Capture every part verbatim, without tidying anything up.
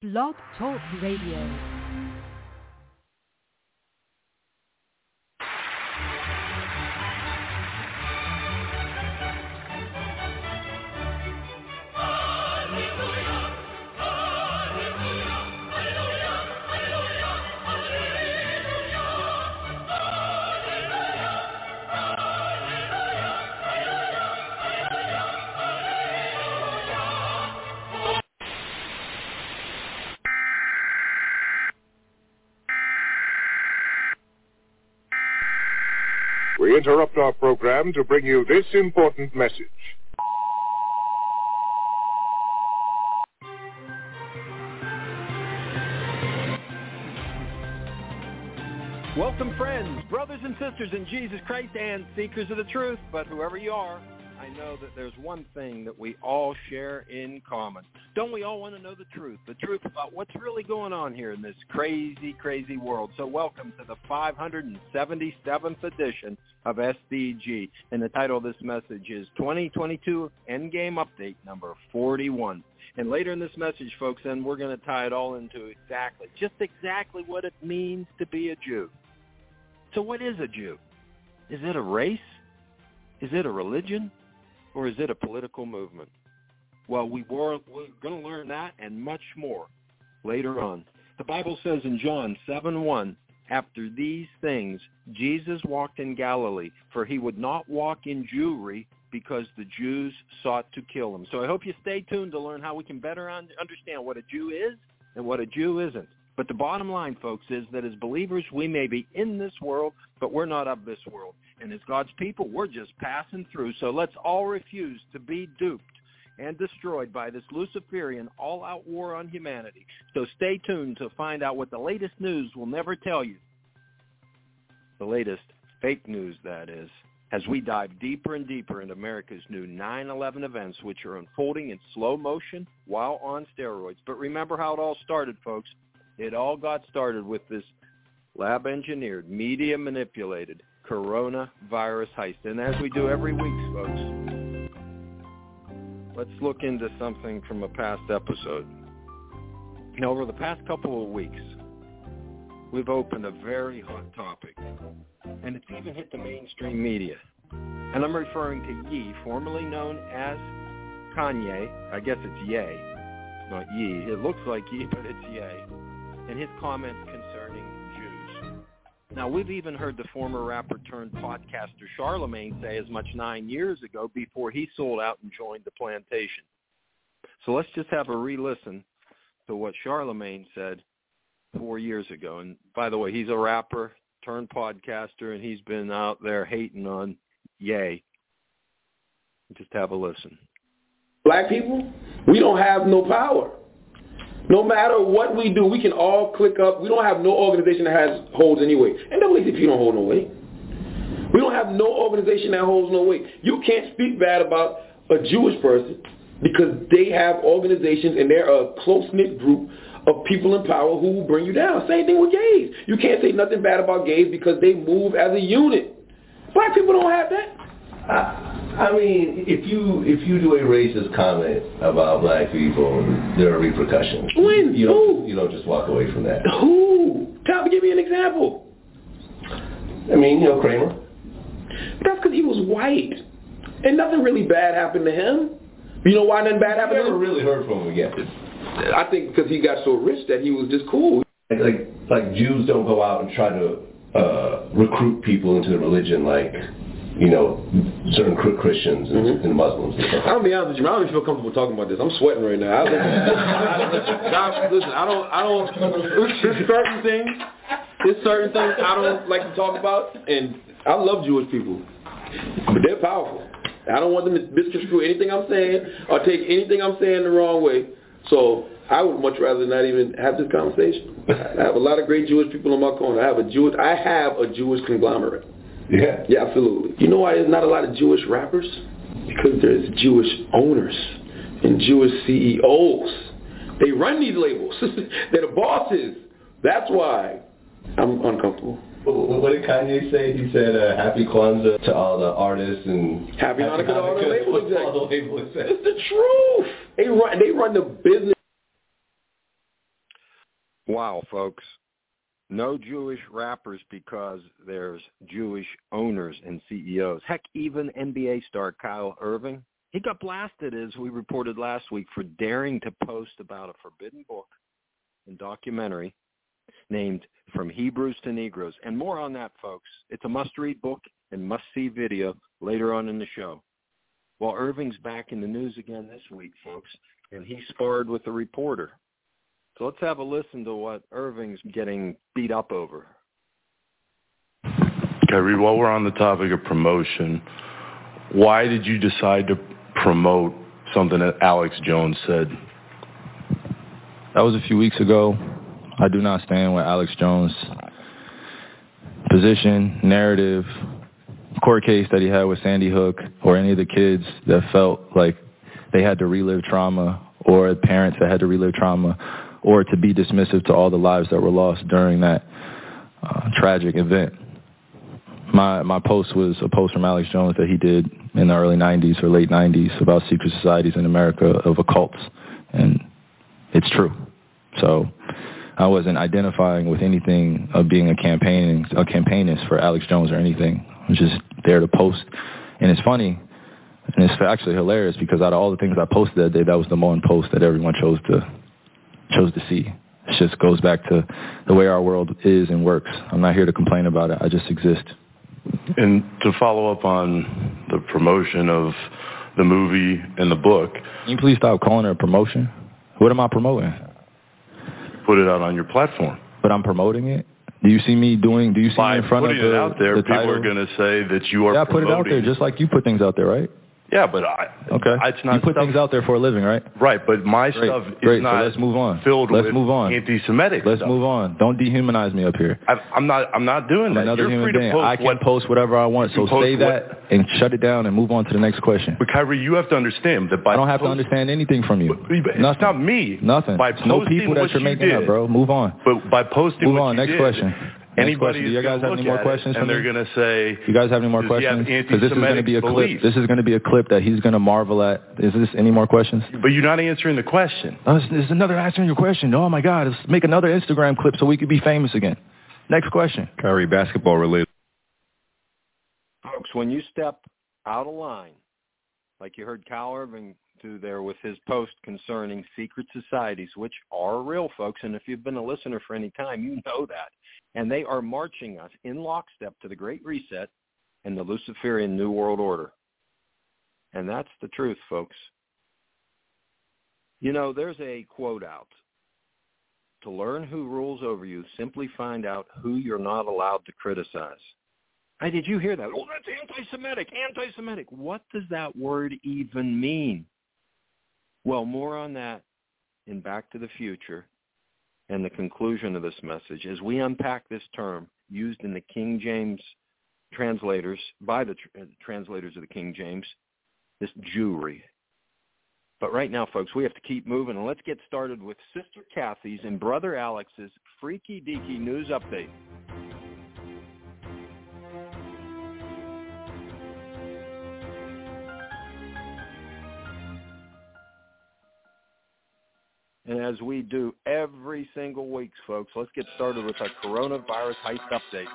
Blog Talk Radio. We interrupt our program to bring you this important message. Welcome, friends, brothers and sisters in Jesus Christ, and seekers of the truth. But whoever you are, I know that there's one thing that we all share in common. Don't we all want to know the truth? The truth about what's really going on here in this crazy, crazy world. So welcome to the five hundred seventy-seventh edition of S D G. And the title of this message is twenty twenty-two Endgame Update number forty-one. And later in this message, folks, then we're going to tie it all into exactly, just exactly what it means to be a Jew. So what is a Jew? Is it a race? Is it a religion? Or is it a political movement? Well, we were, we're going to learn that and much more later on. The Bible says in John seven one, after these things, Jesus walked in Galilee, for he would not walk in Jewry because the Jews sought to kill him. So I hope you stay tuned to learn how we can better un- understand what a Jew is and what a Jew isn't. But the bottom line, folks, is that as believers, we may be in this world, but we're not of this world. And as God's people, we're just passing through. So let's all refuse to be duped and destroyed by this Luciferian all-out war on humanity. So stay tuned to find out what the latest news will never tell you. The latest fake news, that is, as we dive deeper and deeper into America's new nine eleven events, which are unfolding in slow motion while on steroids. But remember how it all started, folks. It all got started with this lab-engineered, media-manipulated coronavirus heist. And as we do every week, folks, let's look into something from a past episode. Now, over the past couple of weeks, we've opened a very hot topic, and it's even hit the mainstream media. And I'm referring to Ye, formerly known as Kanye. I guess it's Ye, it's not Ye. It looks like Ye, but it's Ye. And his comments concerning Jews. Now, we've even heard the former rapper turned podcaster Charlemagne say as much nine years ago before he sold out and joined the plantation. So let's just have a re-listen to what Charlemagne said four years ago. And by the way, he's a rapper turned podcaster, and he's been out there hating on Ye. Just have a listen. Black people, we don't have no power. No matter what we do, we can all click up. We don't have no organization that has holds any weight. N double A C P don't hold no weight. We don't have no organization that holds no weight. You can't speak bad about a Jewish person because they have organizations and they're a close-knit group of people in power who will bring you down. Same thing with gays. You can't say nothing bad about gays because they move as a unit. Black people don't have that. I, I mean, if you if you do a racist comment about black people, there are repercussions. When? You Who? don't, you don't just walk away from that. Who? Tell me, give me an example. I mean, you know, Kramer. That's because he was white. And nothing really bad happened to him. You know why nothing bad happened I to never him? really heard from him again. I think because he got so rich that he was just cool. Like, like, like Jews don't go out and try to uh, recruit people into the religion like, you know, certain Christians and, mm-hmm. and Muslims. And I'll be honest with you, I don't even feel comfortable talking about this. I'm sweating right now. I, I, listen, I don't, I don't, there's certain things, there's certain things I don't like to talk about, and I love Jewish people, but they're powerful. I don't want them to misconstrue anything I'm saying or take anything I'm saying the wrong way. So I would much rather not even have this conversation. I have a lot of great Jewish people in my corner. I have a Jewish, I have a Jewish conglomerate. Yeah. Yeah, absolutely. You know why there's not a lot of Jewish rappers? Because there's Jewish owners and Jewish C E Os. They run these labels. They're the bosses. That's why I'm uncomfortable. What did Kanye say? He said, uh, Happy Kwanzaa to all the artists and Happy Hanukkah to all the label execs. All the label execs. It's the truth. They run, they run the business. Wow, folks. No Jewish rappers because there's Jewish owners and C E Os. Heck, even N B A star Kyle Irving, he got blasted, as we reported last week, for daring to post about a forbidden book and documentary named From Hebrews to Negroes. And more on that, folks. It's a must-read book and must-see video later on in the show. Well, Irving's back in the news again this week, folks, and he sparred with a reporter. So let's have a listen to what Irving's getting beat up over. Kyrie, while we're on the topic of promotion, why did you decide to promote something that Alex Jones said? That was a few weeks ago. I do not stand with Alex Jones' position, narrative, court case that he had with Sandy Hook, or any of the kids that felt like they had to relive trauma, or parents that had to relive trauma, or to be dismissive to all the lives that were lost during that uh, tragic event. My my post was a post from Alex Jones that he did in the early nineties or late nineties about secret societies in America of occults, and it's true. So I wasn't identifying with anything of being a campaign a campaignist for Alex Jones or anything. I was just there to post, and it's funny, and it's actually hilarious because out of all the things I posted that day, that was the one post that everyone chose to chose to see. It just goes back to the way our world is and works. I'm not here to complain about it. I just exist. And to follow up on the promotion of the movie and the book. Can you please stop calling it a promotion? What am I promoting? Put it out on your platform. But I'm promoting it? Do you see me doing, do you see By me in front of the putting it out there, the people title? are going to say that you are Yeah, I promoting. put it out there just like you put things out there, right? Yeah, but I, okay. it's not you put stuff, things out there for a living, right? Right, but my Great. stuff is Great. not so let's move on. filled let's with move on. anti-Semitic Let's stuff. move on. Don't dehumanize me up here. I, I'm not. I'm not doing I'm that. another You're human free being. to post I can what, post whatever I want. So say that what, and shut it down and move on to the next question. But Kyrie, you have to understand that by I don't have post, to understand anything from you. But, it's Nothing. not me. Nothing. By It's no people that you're you making did, up, bro. Move on. But by posting move what on. you Next did, question. anybody Do you guys have any more questions? And they're going to say, you guys have any more does questions? Because this is going to be a beliefs? clip. This is going to be a clip that he's going to marvel at. Is this any more questions? But you're not answering the question. Oh, there's another answering your question. Oh my God! Let's make another Instagram clip so we could be famous again. Next question. Kyrie, basketball related. Folks, when you step out of line, like you heard Kyle Irving do there with his post concerning secret societies, which are real, folks, and if you've been a listener for any time, you know that. And they are marching us in lockstep to the Great Reset and the Luciferian New World Order. And that's the truth, folks. You know, there's a quote out. To learn who rules over you, simply find out who you're not allowed to criticize. Hey, did you hear that? Oh, that's anti-Semitic, anti-Semitic. What does that word even mean? Well, more on that in Back to the Future and the conclusion of this message as we unpack this term used in the King James translators, by the tr- translators of the King James, this Jewry. But right now, folks, we have to keep moving, and let's get started with Sister Kathy's and Brother Alex's Freaky Deaky News Update. And as we do every single week, folks, let's get started with our coronavirus heist update.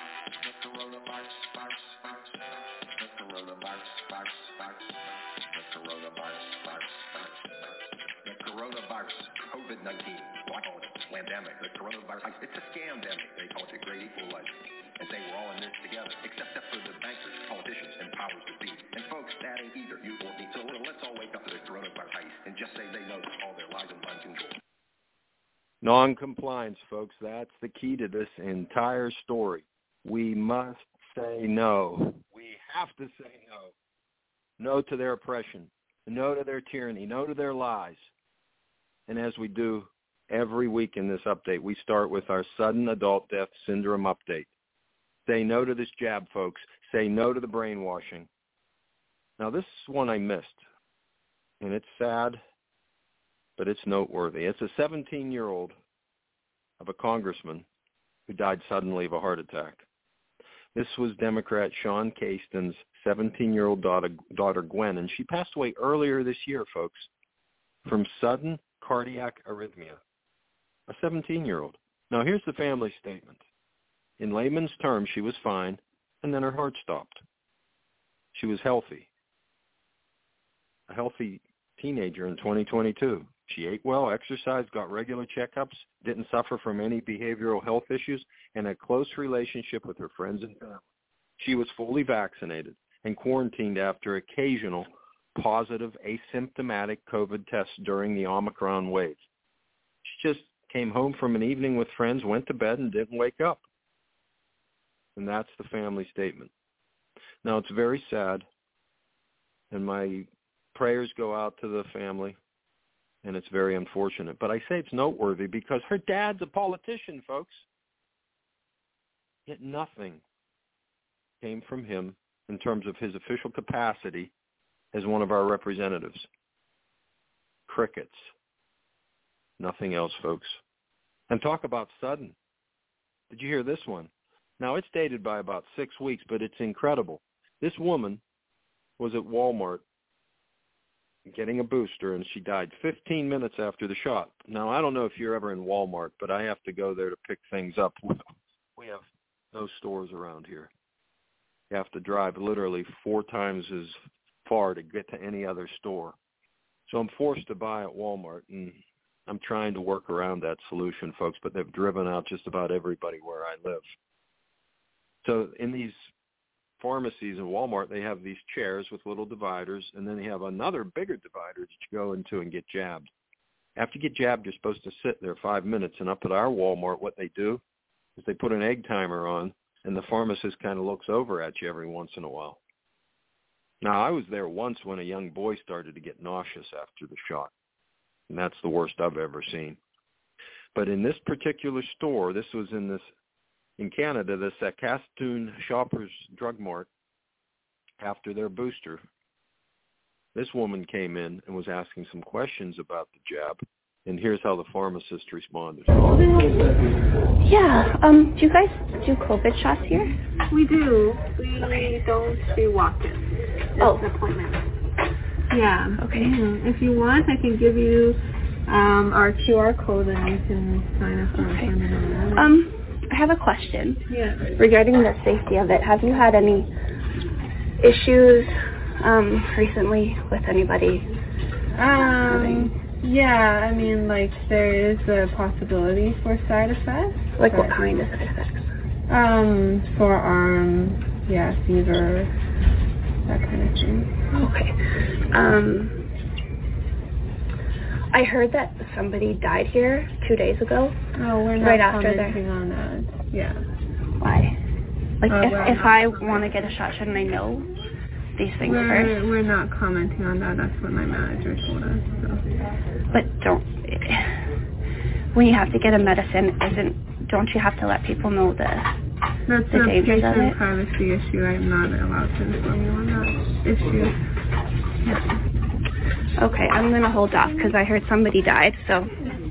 COVID nineteen, I call it a pandemic. The coronavirus, it's a scam-demic. They call it the great equalizer. And say we're all in this together, except for the bankers, politicians, and powers that be. And folks, that ain't either you or me. So let's all wake up to the coronavirus heist and just say they know all their lies and mind control. Non-compliance, folks, that's the key to this entire story. We must say no. We have to say no. No to their oppression. No to their tyranny. No to their lies. And as we do every week in this update, we start with our sudden adult death syndrome update. Say no to this jab, folks. Say no to the brainwashing. Now, this one I missed, and it's sad, but it's noteworthy. It's a seventeen-year-old of a congressman who died suddenly of a heart attack. This was Democrat Sean Casten's seventeen-year-old daughter, daughter Gwen, and she passed away earlier this year, folks, from sudden cardiac arrhythmia. a seventeen-year-old. Now, here's the family statement. In layman's terms, she was fine, and then her heart stopped. She was healthy, a healthy teenager in twenty twenty-two. She ate well, exercised, got regular checkups, didn't suffer from any behavioral health issues, and had a close relationship with her friends and family. She was fully vaccinated and quarantined after occasional positive asymptomatic COVID tests during the Omicron wave. She just came home from an evening with friends, went to bed, and didn't wake up. And that's the family statement. Now, it's very sad, and my prayers go out to the family, and it's very unfortunate. But I say it's noteworthy because her dad's a politician, folks. Yet nothing came from him in terms of his official capacity as one of our representatives. Crickets. Nothing else, folks. And talk about sudden. Did you hear this one? Now, it's dated by about six weeks, but it's incredible. This woman was at Walmart getting a booster, and she died fifteen minutes after the shot. Now, I don't know if you're ever in Walmart, but I have to go there to pick things up. We have no stores around here. You have to drive literally four times as far to get to any other store. So I'm forced to buy at Walmart, and I'm trying to work around that solution, folks, but they've driven out just about everybody where I live. So in these pharmacies in Walmart, they have these chairs with little dividers, and then they have another bigger divider that you go into and get jabbed. After you get jabbed, you're supposed to sit there five minutes, and up at our Walmart, what they do is they put an egg timer on, and the pharmacist kind of looks over at you every once in a while. Now, I was there once when a young boy started to get nauseous after the shot, and that's the worst I've ever seen. But in this particular store, this was in this in Canada, the Saskatoon Shoppers Drug Mart, after their booster, this woman came in and was asking some questions about the jab, and here's how the pharmacist responded. Yeah, um, do you guys do COVID shots here? We do. We okay. don't do walk-ins. It's oh. an appointment. Yeah. Okay. Mm-hmm. If you want, I can give you um, our Q R code and you can sign up for an appointment on that. Um, I have a question. Yeah. Regarding the safety of it. Have you had any issues um, recently with anybody? Um. Yeah, I mean, like, there is a possibility for side effects. Like what kind of side effects? Um, forearm, yeah, fever, that kind of thing. Okay. Um, I heard that somebody died here two days ago. Oh, we're not right after commenting there. on that. Yeah. Why? Like, uh, if, if I want to get a shot, shouldn't I know these things we're, first? We're not commenting on that. That's what my manager told us. So. But don't, when you have to get a medicine, isn't, don't you have to let people know the, That's the a dangers of patient it? privacy issue. I'm not allowed to inform you on that issue. Yeah. Okay, I'm going to hold off because I heard somebody died, so.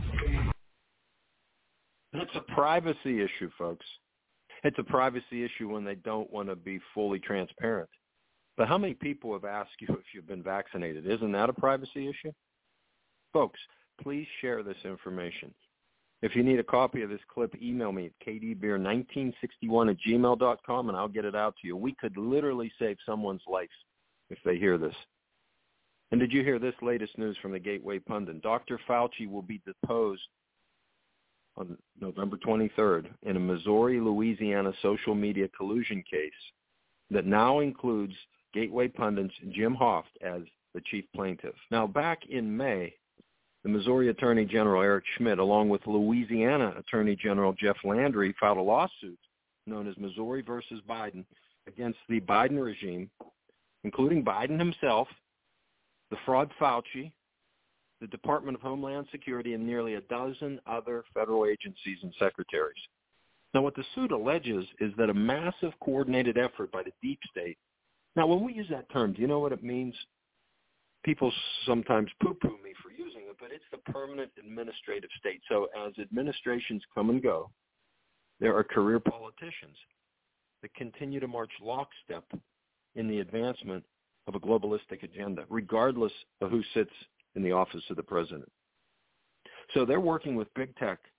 It's a privacy issue, folks. It's a privacy issue when they don't want to be fully transparent. But how many people have asked you if you've been vaccinated? Isn't that a privacy issue? Folks, please share this information. If you need a copy of this clip, email me at k d beer nineteen sixty-one at gmail dot com, and I'll get it out to you. We could literally save someone's life if they hear this. And did you hear this latest news from the Gateway Pundit? Doctor Fauci will be deposed on November twenty-third in a Missouri-Louisiana social media collusion case that now includes Gateway Pundit's Jim Hoft as the chief plaintiff. Now, back in May, the Missouri Attorney General Eric Schmidt, along with Louisiana Attorney General Jeff Landry, filed a lawsuit known as Missouri versus Biden against the Biden regime, including Biden himself, the fraud Fauci, the Department of Homeland Security, and nearly a dozen other federal agencies and secretaries. Now, what the suit alleges is that a massive coordinated effort by the deep state. Now, when we use that term, do you know what it means? People sometimes poo-poo me for using it, but it's the permanent administrative state. So as administrations come and go, there are career politicians that continue to march lockstep in the advancement of a globalistic agenda, regardless of who sits in the office of the president. So they're working with big tech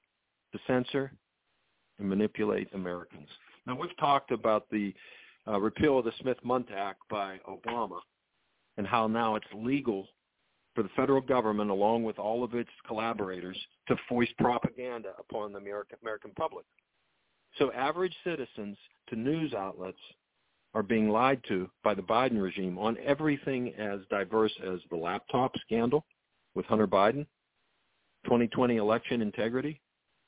to censor and manipulate Americans. Now, we've talked about the uh, repeal of the Smith-Mundt Act by Obama and how now it's legal for the federal government, along with all of its collaborators, to foist propaganda upon the American, American public. So average citizens to news outlets are being lied to by the Biden regime on everything as diverse as the laptop scandal with Hunter Biden, twenty twenty election integrity,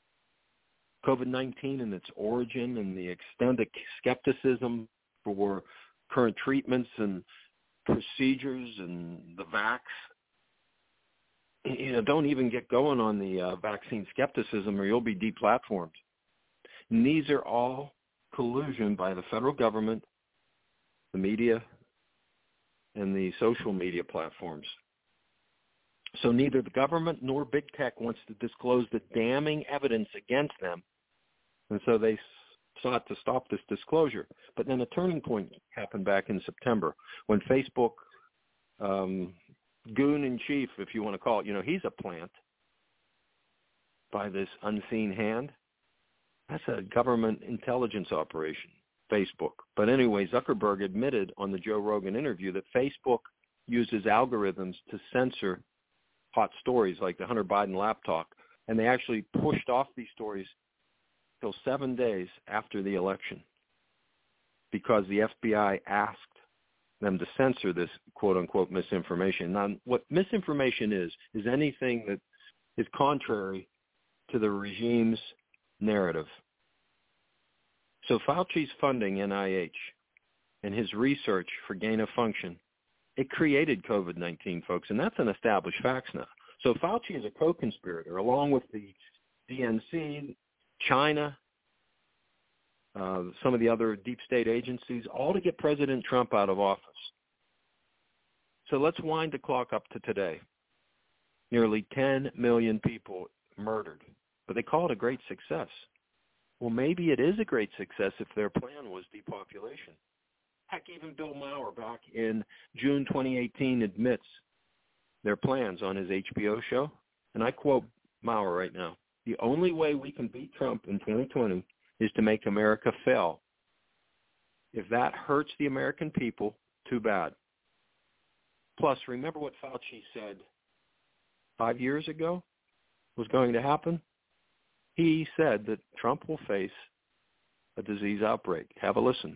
COVID nineteen and its origin and the extent of skepticism for current treatments and procedures and the vax. You know, don't even get going on the uh, vaccine skepticism or you'll be deplatformed. And these are all collusion by the federal government, the media, and the social media platforms. So neither the government nor big tech wants to disclose the damning evidence against them, and so they sought to stop this disclosure. But then a turning point happened back in September when Facebook, um, goon in chief, if you want to call it, you know, he's a plant by this unseen hand. That's a government intelligence operation, Facebook. But anyway, Zuckerberg admitted on the Joe Rogan interview that Facebook uses algorithms to censor hot stories like the Hunter Biden laptop, and they actually pushed off these stories till seven days after the election because the F B I asked them to censor this quote-unquote misinformation. Now, what misinformation is, is anything that is contrary to the regime's narrative. So Fauci's funding N I H and his research for gain of function, it created COVID nineteen, folks, and that's an established fact now. So Fauci is a co-conspirator along with the D N C, China, uh, some of the other deep state agencies, all to get President Trump out of office. So let's wind the clock up to today. Nearly ten million people murdered, but they call it a great success. Well, maybe it is a great success if their plan was depopulation. Heck, even Bill Maher back in June twenty eighteen admits their plans on his H B O show. And I quote Maher right now, "The only way we can beat Trump in twenty twenty is to make America fail. If that hurts the American people, too bad." Plus, remember what Fauci said five years ago was going to happen? He said that Trump will face a disease outbreak. Have a listen.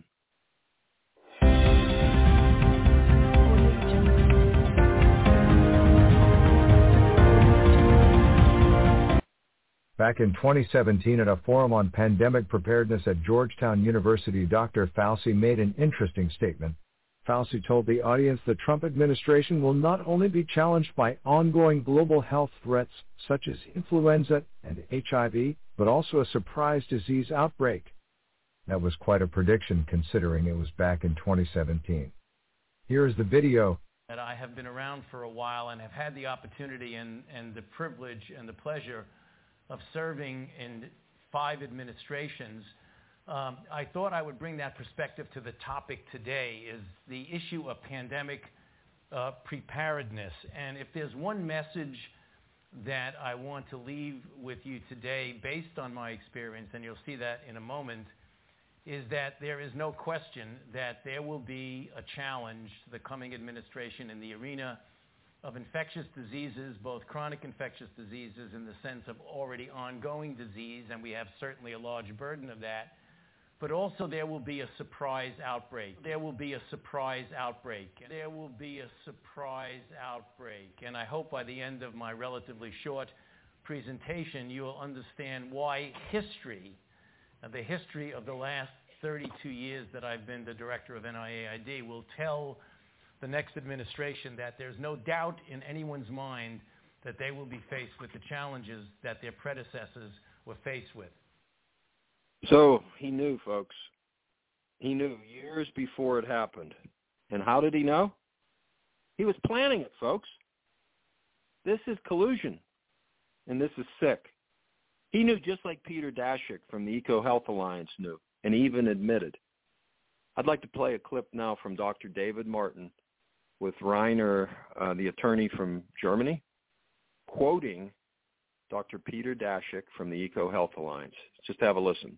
Back in twenty seventeen at a forum on pandemic preparedness at Georgetown University, Doctor Fauci made an interesting statement. Fauci told the audience the Trump administration will not only be challenged by ongoing global health threats such as influenza and H I V, but also a surprise disease outbreak. That was quite a prediction considering it was back in twenty seventeen. Here is the video. That I have been around for a while and have had the opportunity and, and the privilege and the pleasure of serving in five administrations. Um, I thought I would bring that perspective to the topic today, is the issue of pandemic uh, preparedness. And if there's one message that I want to leave with you today based on my experience, and you'll see that in a moment, is that there is no question that there will be a challenge to the coming administration in the arena of infectious diseases, both chronic infectious diseases in the sense of already ongoing disease, and we have certainly a large burden of that, but also there will be a surprise outbreak. There will be a surprise outbreak. There will be a surprise outbreak. And I hope by the end of my relatively short presentation, you will understand why history, uh, the history of the last thirty-two years that I've been the director of N I A I D, will tell the next administration that there's no doubt in anyone's mind that they will be faced with the challenges that their predecessors were faced with. So he knew, folks. He knew years before it happened. And how did he know? He was planning it, folks. This is collusion, and this is sick. He knew just like Peter Daszak from the EcoHealth Alliance knew, and even admitted. I'd like to play a clip now from Doctor David Martin with Reiner, uh, the attorney from Germany, quoting Doctor Peter Daszak from the EcoHealth Alliance. Just have a listen.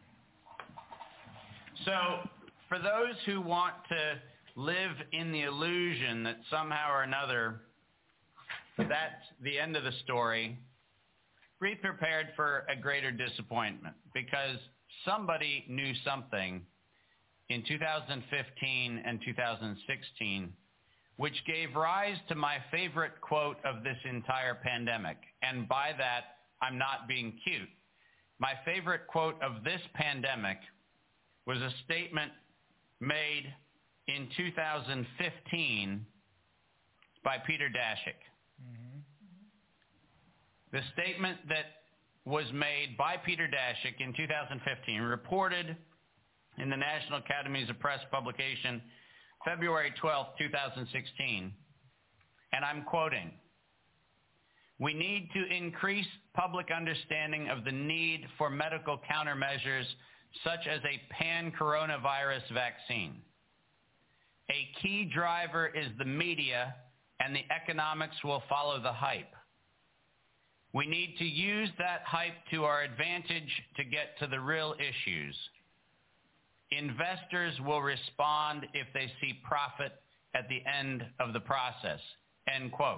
So for those who want to live in the illusion that somehow or another that's the end of the story, be prepared for a greater disappointment, because somebody knew something in two thousand fifteen and two thousand sixteen which gave rise to my favorite quote of this entire pandemic. And by that, I'm not being cute. My favorite quote of this pandemic was a statement made in two thousand fifteen by Peter Daszak. Mm-hmm. The statement that was made by Peter Daszak in two thousand fifteen, reported in the National Academies of Press publication, February twelfth, two thousand sixteen, and I'm quoting, "We need to increase public understanding of the need for medical countermeasures such as a pan-coronavirus vaccine. A key driver is the media, and the economics will follow the hype. We need to use that hype to our advantage to get to the real issues. Investors will respond if they see profit at the end of the process." End quote.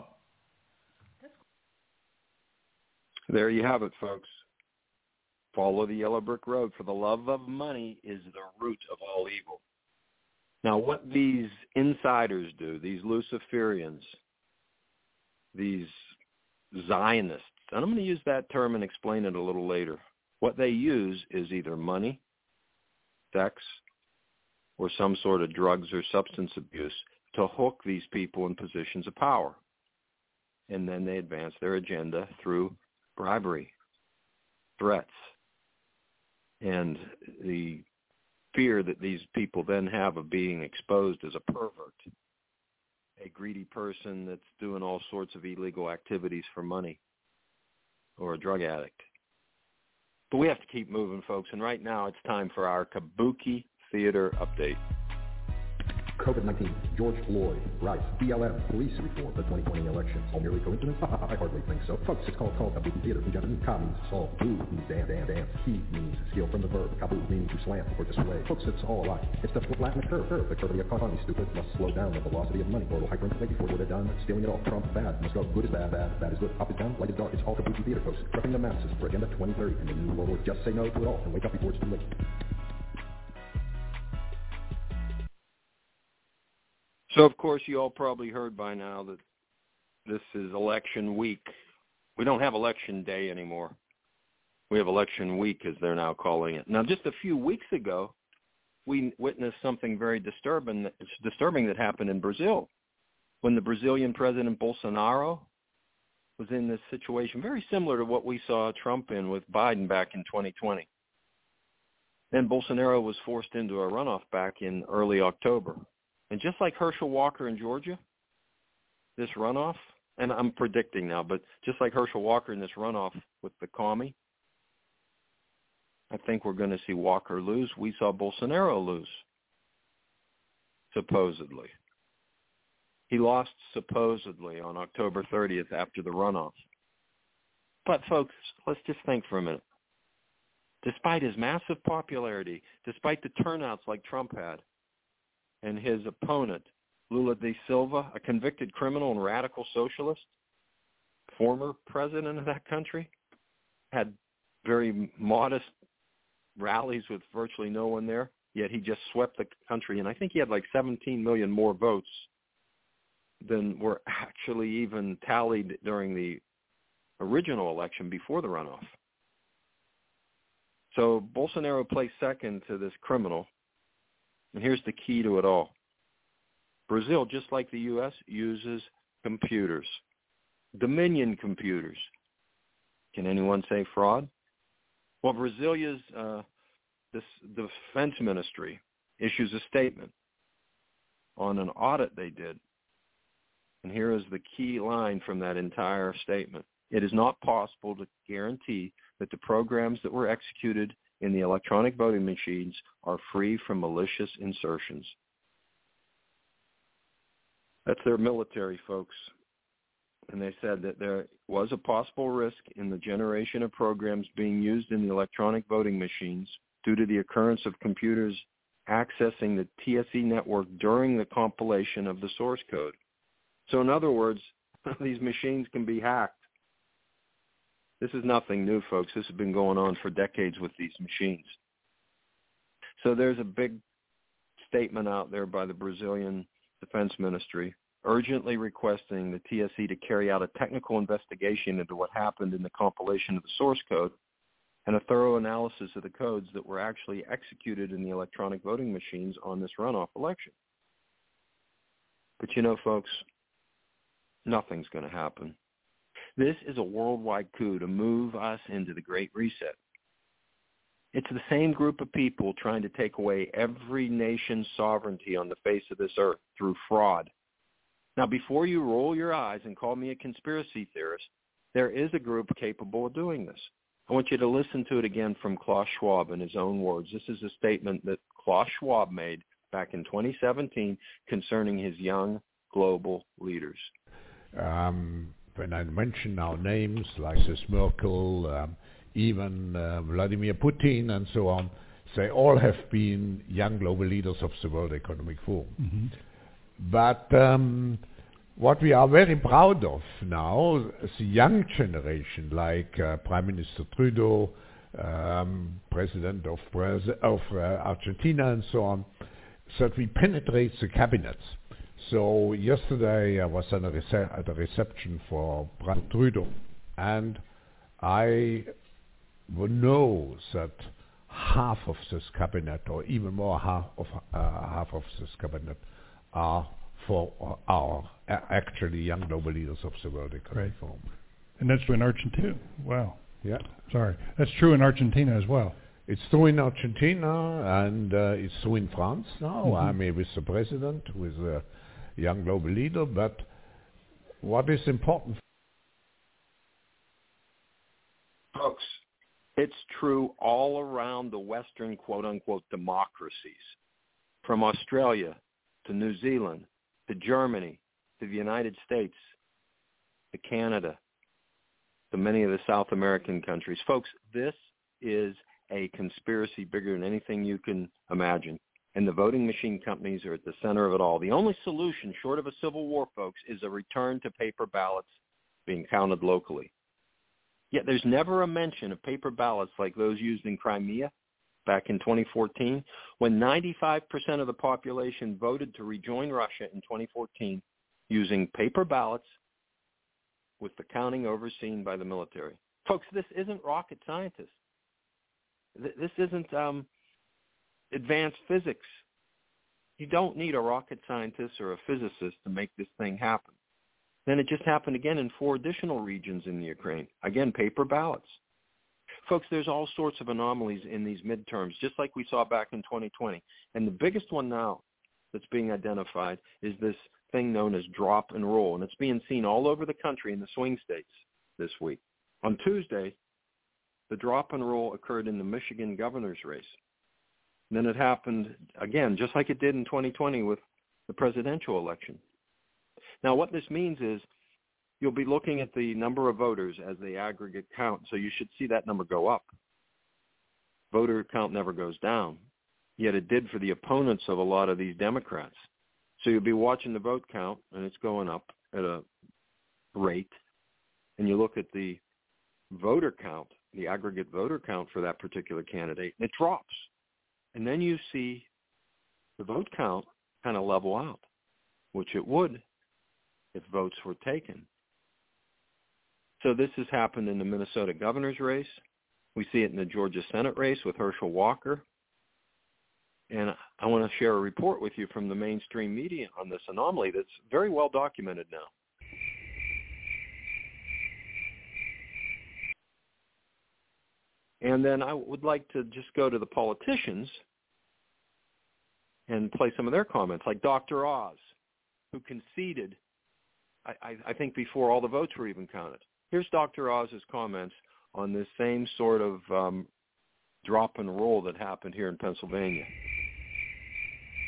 There you have it, folks. Follow the yellow brick road, for the love of money is the root of all evil. Now, what these insiders do, these Luciferians, these Zionists, and I'm going to use that term and explain it a little later. What they use is either money, sex, or some sort of drugs or substance abuse to hook these people in positions of power. And then they advance their agenda through bribery, threats, and the fear that these people then have of being exposed as a pervert, a greedy person that's doing all sorts of illegal activities for money, or a drug addict. But we have to keep moving, folks, and right now it's time for our Kabuki Theater Update. COVID nineteen, George Floyd, Rice, B L M, police reform, the twenty twenty election. All merely coincidence? I hardly think so. Folks, it's called called Kabuki Theater from Japanese. Ka means solve, bu means dance, dance, dance. Ki means steal from the verb. Kabu means to slam or display. Folks, it's all alike. It's the flatten the curve, curve. The curve of the economy, stupid, must slow down the velocity of money. Mortal hyperinflation before we're done. Stealing it all. Trump, bad. Must go. Good is bad, bad. Bad is good. Up is down, light is dark. It's all Kabuki Theater, folks. Prepping the masses for Agenda twenty thirty and the new world order. Just say no to it all and wake up before it's too late. So, of course, you all probably heard by now that this is election week. We don't have election day anymore. We have election week, as they're now calling it. Now, just a few weeks ago, we witnessed something very disturbing, disturbing that happened in Brazil, when the Brazilian President Bolsonaro was in this situation, very similar to what we saw Trump in with Biden back in twenty twenty. Then Bolsonaro was forced into a runoff back in early October. And just like Herschel Walker in Georgia, this runoff, and I'm predicting now, but just like Herschel Walker in this runoff with the commie, I think we're going to see Walker lose. We saw Bolsonaro lose, supposedly. He lost supposedly on October thirtieth after the runoff. But, folks, let's just think for a minute. Despite his massive popularity, despite the turnouts like Trump had, and his opponent, Lula da Silva, a convicted criminal and radical socialist, former president of that country, had very modest rallies with virtually no one there, yet he just swept the country. And I think he had like seventeen million more votes than were actually even tallied during the original election before the runoff. So Bolsonaro placed second to this criminal. And here's the key to it all. Brazil, just like the U S, uses computers, Dominion computers. Can anyone say fraud? Well, Brazilia's uh, this defense ministry issues a statement on an audit they did. And here is the key line from that entire statement. It is not possible to guarantee that the programs that were executed in the electronic voting machines are free from malicious insertions. That's their military, folks. and they said that there was a possible risk in the generation of programs being used in the electronic voting machines due to the occurrence of computers accessing the T S E network during the compilation of the source code. So in other words, these machines can be hacked. This is nothing new, folks. This has been going on for decades with these machines. So there's a big statement out there by the Brazilian Defense Ministry urgently requesting the T S E to carry out a technical investigation into what happened in the compilation of the source code and a thorough analysis of the codes that were actually executed in the electronic voting machines on this runoff election. But you know, folks, nothing's going to happen. This is a worldwide coup to move us into the Great Reset. It's the same group of people trying to take away every nation's sovereignty on the face of this earth through fraud. Now, before you roll your eyes and call me a conspiracy theorist, there is a group capable of doing this. I want you to listen to it again from Klaus Schwab in his own words. This is a statement that Klaus Schwab made back in twenty seventeen concerning his young global leaders. Um, when I mention now names like this Merkel, um, even uh, Vladimir Putin and so on, they all have been young global leaders of the World Economic Forum. Mm-hmm. But um, what we are very proud of now, the young generation, like uh, Prime Minister Trudeau, um, President of, Brazil, of uh, Argentina and so on, that we penetrate the cabinets. So yesterday I was at a, rece- at a reception for Prime Trudeau, and I know that half of this cabinet, or even more half of uh, half of this cabinet, are for our actually young global leaders of the World Economic Forum. And that's true in Argentina. Wow. Yeah. Sorry. That's true in Argentina as well. It's true in Argentina, and uh, it's true in France now. Mm-hmm. I mean, with the president, with a young global leader. But what is important, folks, it's true all around the Western quote-unquote democracies, from Australia to New Zealand, to Germany, to the United States, to Canada, to many of the South American countries. Folks, this is a conspiracy bigger than anything you can imagine. And the voting machine companies are at the center of it all. The only solution, short of a civil war, folks, is a return to paper ballots being counted locally. Yet there's never a mention of paper ballots like those used in Crimea back in twenty fourteen, when ninety-five percent of the population voted to rejoin Russia in twenty fourteen using paper ballots with the counting overseen by the military. Folks, this isn't rocket scientists. This isn't um, advanced physics. You don't need a rocket scientist or a physicist to make this thing happen. Then it just happened again in four additional regions in the Ukraine. Again, paper ballots. Folks, there's all sorts of anomalies in these midterms, just like we saw back in twenty twenty. And the biggest one now that's being identified is this thing known as drop and roll. And it's being seen all over the country in the swing states this week. On Tuesday, the drop and roll occurred in the Michigan governor's race. And then it happened again, just like it did in twenty twenty with the presidential election. Now, what this means is you'll be looking at the number of voters as they aggregate count, so you should see that number go up. Voter count never goes down, yet it did for the opponents of a lot of these Democrats. So you'll be watching the vote count, and it's going up at a rate, and you look at the voter count, the aggregate voter count for that particular candidate, and it drops. And then you see the vote count kind of level out, which it would if votes were taken. So this has happened in the Minnesota governor's race. We see it in the Georgia Senate race with Herschel Walker. And I want to share a report with you from the mainstream media on this anomaly that's very well documented now. And then I would like to just go to the politicians and play some of their comments, like Doctor Oz, who conceded, I, I, I think, before all the votes were even counted. Here's Doctor Oz's comments on this same sort of um, drop and roll that happened here in Pennsylvania.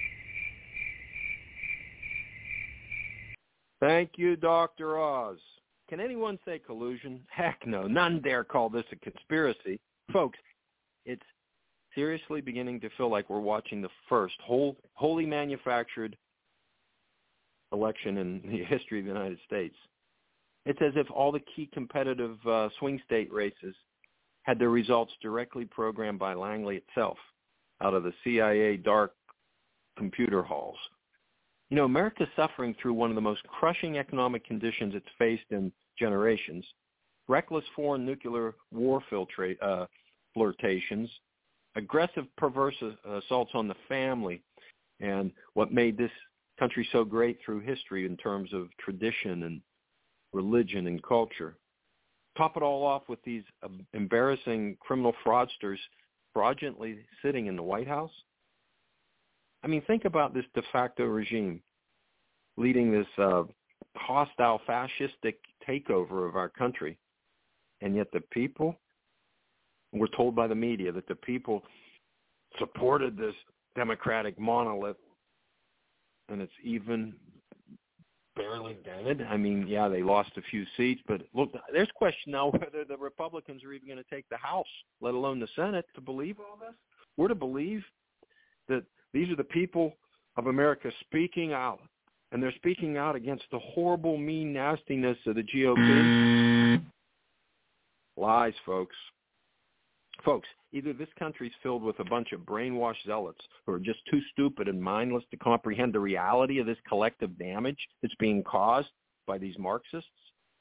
Thank you, Doctor Oz. Can anyone say collusion? Heck no. None dare call this a conspiracy. Folks, it's seriously beginning to feel like we're watching the first whole, wholly manufactured election in the history of the United States. It's as if all the key competitive uh, swing state races had their results directly programmed by Langley itself out of the C I A dark computer halls. You know, America's suffering through one of the most crushing economic conditions it's faced in generations, reckless foreign nuclear war filtra- uh, flirtations, aggressive perverse assaults on the family, and what made this country so great through history in terms of tradition and religion and culture. Top it all off with these uh, embarrassing criminal fraudsters fraudulently sitting in the White House. I mean, think about this de facto regime leading this uh, hostile fascistic takeover of our country, and yet the people, we're told by the media that the people supported this democratic monolith, and it's even barely dented. I mean, yeah, they lost a few seats, but look, there's question now whether the Republicans are even going to take the House, let alone the Senate, to believe all this. We're to believe that these are the people of America speaking out, and they're speaking out against the horrible, mean nastiness of the G O P. Lies, folks. Folks, either this country's filled with a bunch of brainwashed zealots who are just too stupid and mindless to comprehend the reality of this collective damage that's being caused by these Marxists,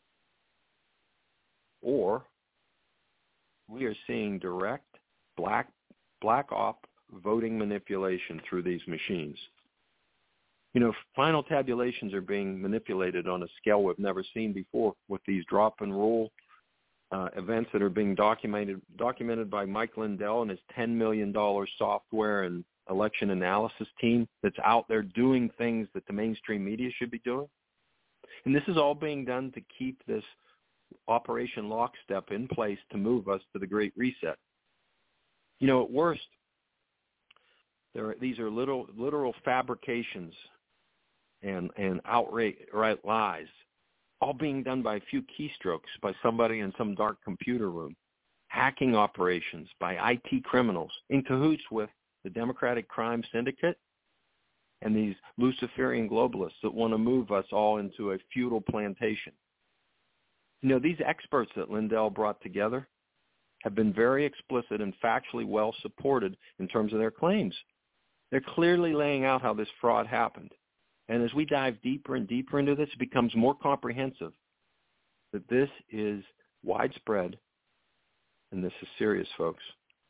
or we are seeing direct black black op voting manipulation through these machines. You know, final tabulations are being manipulated on a scale we've never seen before with these drop and roll uh, events that are being documented documented by Mike Lindell and his ten million dollars software and election analysis team that's out there doing things that the mainstream media should be doing. And this is all being done to keep this Operation Lockstep in place to move us to the Great Reset. You know, at worst, there are, these are little, literal fabrications and, and outright lies, all being done by a few keystrokes by somebody in some dark computer room, hacking operations by I T criminals in cahoots with the Democratic Crime Syndicate and these Luciferian globalists that want to move us all into a feudal plantation. You know, these experts that Lindell brought together have been very explicit and factually well supported in terms of their claims. They're clearly laying out how this fraud happened. And as we dive deeper and deeper into this, it becomes more comprehensive that this is widespread and this is serious, folks.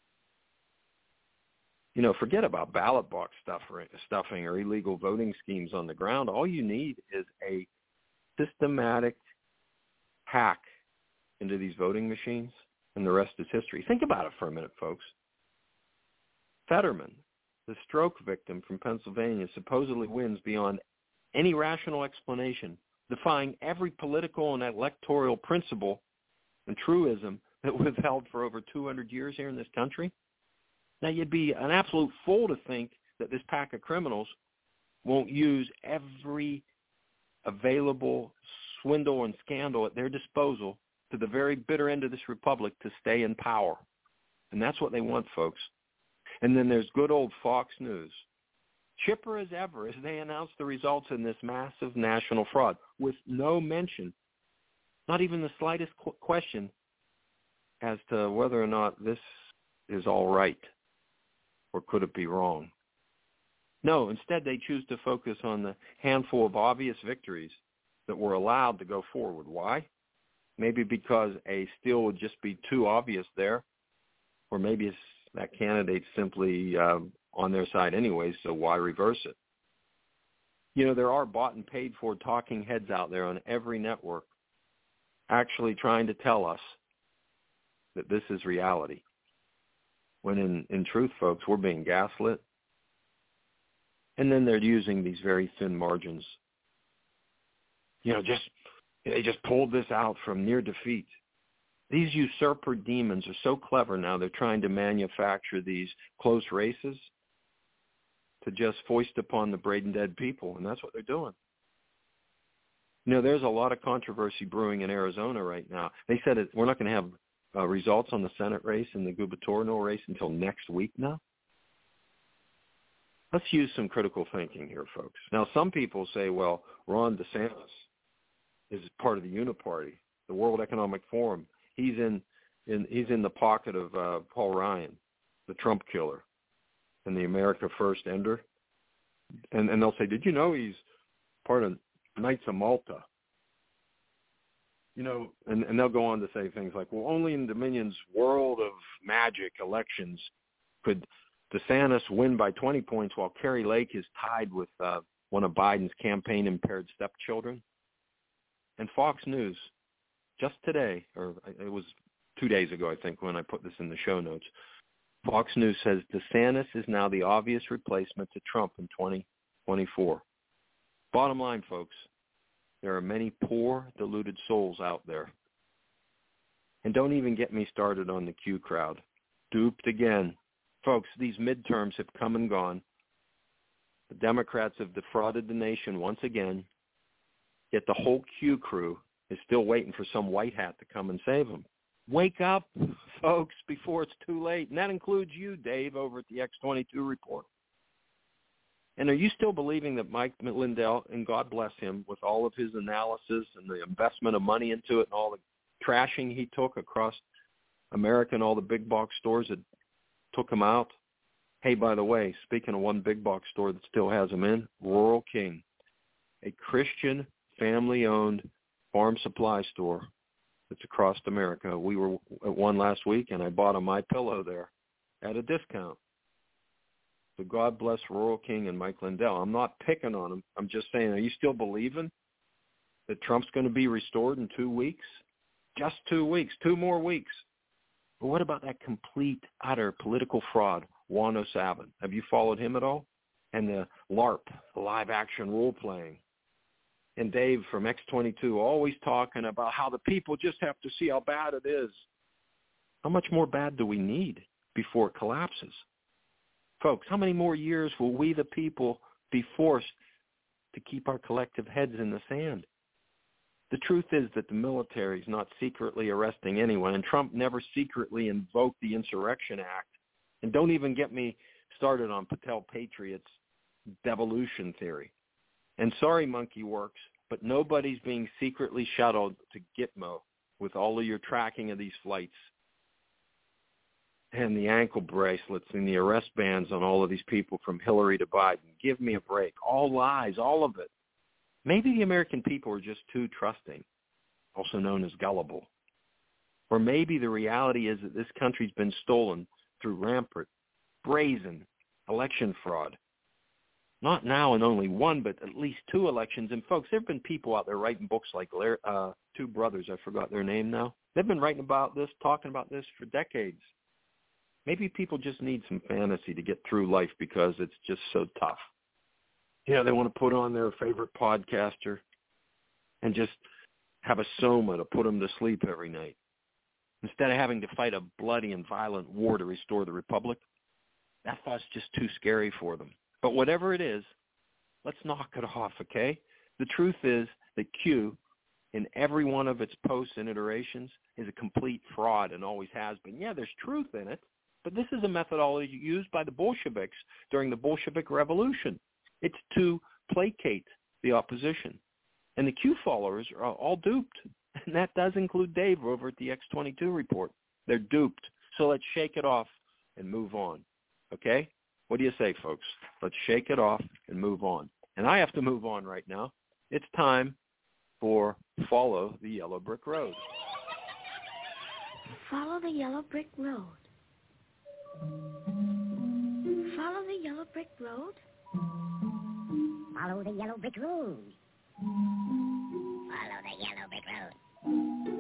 You know, forget about ballot box stuffing or illegal voting schemes on the ground. All you need is a systematic hack into these voting machines, and the rest is history. Think about it for a minute, folks. Fetterman, the stroke victim from Pennsylvania, supposedly wins beyond any rational explanation, defying every political and electoral principle and truism that was held for over two hundred years here in this country. Now, you'd be an absolute fool to think that this pack of criminals won't use every available swindle and scandal at their disposal to the very bitter end of this republic to stay in power. And that's what they want, folks. And then there's good old Fox News, chipper as ever as they announce the results in this massive national fraud with no mention, not even the slightest qu- question as to whether or not this is all right or could it be wrong. No, instead they choose to focus on the handful of obvious victories that were allowed to go forward. Why? Maybe because a steal would just be too obvious there, or maybe it's that candidate's simply uh, on their side anyway, so why reverse it? You know, there are bought and paid for talking heads out there on every network actually trying to tell us that this is reality. When in, in truth, folks, we're being gaslit. And then they're using these very thin margins. You know, just they just pulled this out from near defeat. These usurper demons are so clever now, they're trying to manufacture these close races to just foist upon the brain dead people, and that's what they're doing. You know, there's a lot of controversy brewing in Arizona right now. They said it, we're not going to have uh, results on the Senate race and the gubernatorial race until next week now. Let's use some critical thinking here, folks. Now, some people say, well, Ron DeSantis is part of the Uniparty, the World Economic Forum. He's in, in he's in the pocket of uh, Paul Ryan, the Trump killer, and the America First ender. And, and they'll say, did you know he's part of Knights of Malta? You know, and, and they'll go on to say things like, well, only in Dominion's world of magic elections could DeSantis win by twenty points while Kerry Lake is tied with uh, one of Biden's campaign-impaired stepchildren. And Fox News, just today, or it was two days ago, I think, when I put this in the show notes, Fox News says DeSantis is now the obvious replacement to Trump in twenty twenty-four. Bottom line, folks, there are many poor, deluded souls out there. And don't even get me started on the Q crowd. Duped again. Folks, these midterms have come and gone. The Democrats have defrauded the nation once again, yet the whole Q crew is still waiting for some white hat to come and save them. Wake up, folks, before it's too late. And that includes you, Dave, over at the X twenty-two Report. And are you still believing that Mike Lindell, and God bless him, with all of his analysis and the investment of money into it and all the trashing he took across America and all the big box stores that took him out? Hey, by the way, speaking of one big box store that still has him in, Rural King, a Christian family-owned farm supply store that's across America. We were at one last week, and I bought a MyPillow there at a discount. So God bless Rural King and Mike Lindell. I'm not picking on him. I'm just saying, are you still believing that Trump's going to be restored in two weeks? Just two weeks, two more weeks. But what about that complete, utter political fraud, Juan O'Savin? Have you followed him at all? And the LARP, the live-action role-playing. And Dave from X twenty-two always talking about how the people just have to see how bad it is. How much more bad do we need before it collapses? Folks, how many more years will we, the people, be forced to keep our collective heads in the sand? The truth is that the military is not secretly arresting anyone, and Trump never secretly invoked the Insurrection Act. And don't even get me started on Patel Patriot's devolution theory. And sorry, Monkey Works, but nobody's being secretly shuttled to Gitmo with all of your tracking of these flights and the ankle bracelets and the arrest bans on all of these people from Hillary to Biden. Give me a break. All lies, all of it. Maybe the American people are just too trusting, also known as gullible. Or maybe the reality is that this country's been stolen through rampant, brazen election fraud. Not now in only one, but at least two elections. And, folks, there have been people out there writing books like uh, two brothers. I forgot their name now. They've been writing about this, talking about this for decades. Maybe people just need some fantasy to get through life because it's just so tough. You know, they want to put on their favorite podcaster and just have a soma to put them to sleep every night. Instead of having to fight a bloody and violent war to restore the republic, that thought's just too scary for them. But whatever it is, let's knock it off, okay? The truth is that Q, in every one of its posts and iterations, is a complete fraud and always has been. Yeah, there's truth in it, but this is a methodology used by the Bolsheviks during the Bolshevik Revolution. It's to placate the opposition. And the Q followers are all duped. And that does include Dave over at the X twenty-two Report. They're duped. So let's shake it off and move on, okay? What do you say, folks? Let's shake it off and move on. And I have to move on right now. It's time for Follow the Yellow Brick Road. Follow the yellow brick road. Follow the yellow brick road. Follow the yellow brick road. Follow the yellow brick road.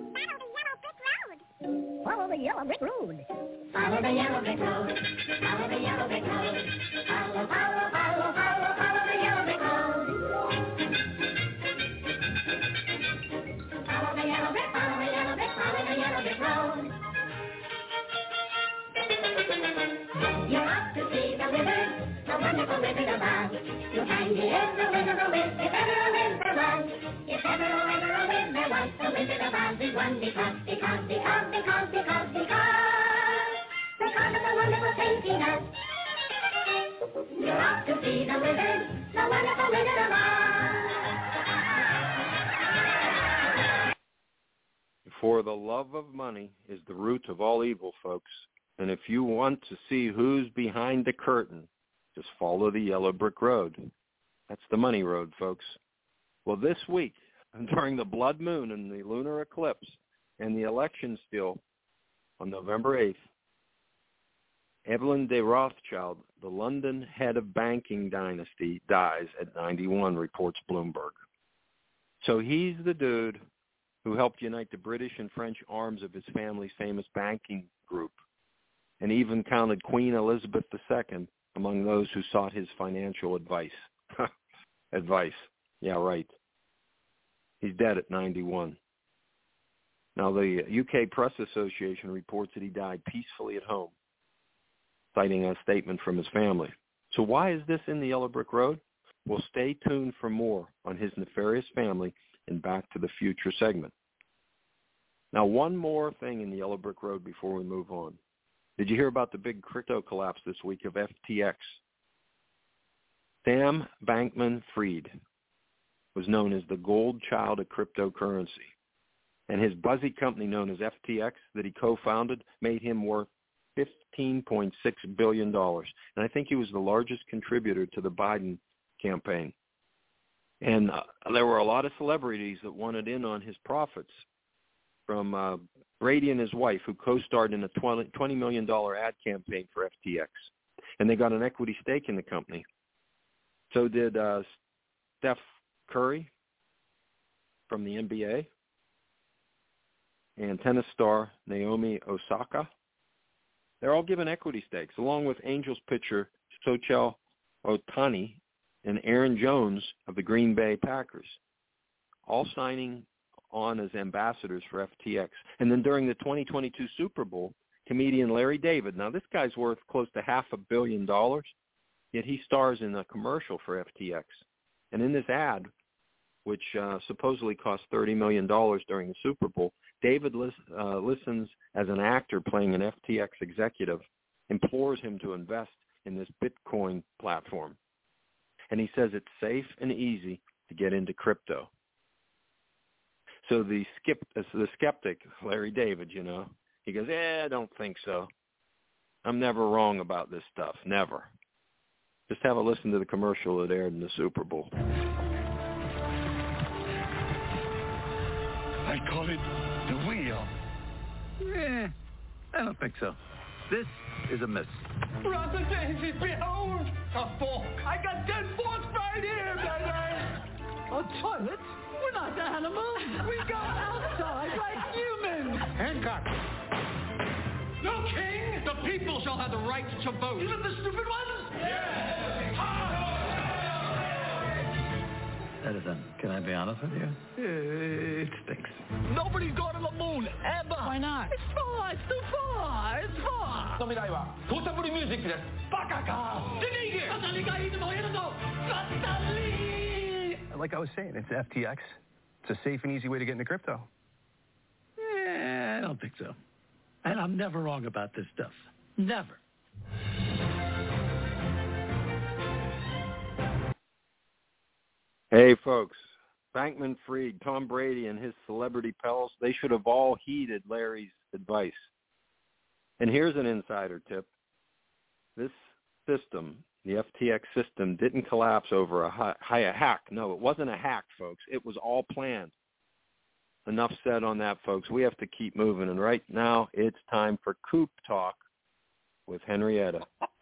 Follow the yellow brick road. Follow the yellow brick road. Follow the yellow brick road. Follow, follow, follow, follow, follow the yellow brick road. Follow the yellow brick, follow the yellow brick, follow the yellow brick road. You're up to see the wizard, the wonderful Wizard of Oz. You'll find he is the Wizard of Oz, if ever a wizard was, if ever a we've won because, because, because, because, because, because, because of the wonderful things he does. You're off to see the wizard, the wonderful Wizard of Oz. For the love of money is the root of all evil, folks. And if you want to see who's behind the curtain, just follow the yellow brick road. That's the money road, folks. Well, this week, during the blood moon and the lunar eclipse and the election still on November eighth, Evelyn de Rothschild, the London head of banking dynasty, dies at ninety-one, reports Bloomberg. So he's the dude who helped unite the British and French arms of his family's famous banking group, and even counted Queen Elizabeth the Second among those who sought his financial advice. Advice. Yeah, right. He's dead at ninety-one. Now, the U K Press Association reports that he died peacefully at home, citing a statement from his family. So why is this in the Yellow Brick Road? Well, stay tuned for more on his nefarious family in Back to the Future segment. Now, one more thing in the Yellow Brick Road before we move on. Did you hear about the big crypto collapse this week of F T X? Sam Bankman-Fried was known as the gold child of cryptocurrency. And his buzzy company known as F T X that he co-founded made him worth fifteen point six billion dollars. And I think he was the largest contributor to the Biden campaign. And uh, there were a lot of celebrities that wanted in on his profits, from uh, Brady and his wife, who co-starred in a twenty million dollars ad campaign for F T X. And they got an equity stake in the company. So did uh, Steph Curry from the N B A and tennis star Naomi Osaka. They're all given equity stakes, along with Angels pitcher Shohei Ohtani and Aaron Jones of the Green Bay Packers, all signing on as ambassadors for F T X. And then during the twenty twenty-two Super Bowl, comedian Larry David, now this guy's worth close to half a billion dollars, yet he stars in a commercial for F T X. And in this ad, which uh, supposedly cost thirty million dollars during the Super Bowl, David lis- uh, listens as an actor playing an F T X executive, implores him to invest in this Bitcoin platform. And he says it's safe and easy to get into crypto. So the, skip, uh, the skeptic, Larry David, you know, he goes, eh, I don't think so. I'm never wrong about this stuff, never. Just have a listen to the commercial that aired in the Super Bowl. I call it the wheel. Eh, I don't think so. This is a miss. Brother Daisy, behold, a fork. I got ten forks right here, baby. A toilet? We're not animals. We go outside like humans. Hancock. No king. The people shall have the right to vote. Even the stupid ones? Yeah. Edison, can I be honest with you? It stinks. Nobody's going to the moon, ever. Why not? It's far. It's too far. It's far. 未来はトータブルミュージックです。バカか。出て行け。語りがいいとも言えるぞ。語り。 Like I was saying, it's F T X. It's a safe and easy way to get into crypto. Eh, I don't think so. And I'm never wrong about this stuff. Never. Hey, folks, Bankman-Fried, Tom Brady, and his celebrity pals, they should have all heeded Larry's advice. And here's an insider tip. This system, the F T X system, didn't collapse over a, hi- a hack. No, it wasn't a hack, folks. It was all planned. Enough said on that, folks. We have to keep moving. And right now, it's time for Coop Talk with Henrietta.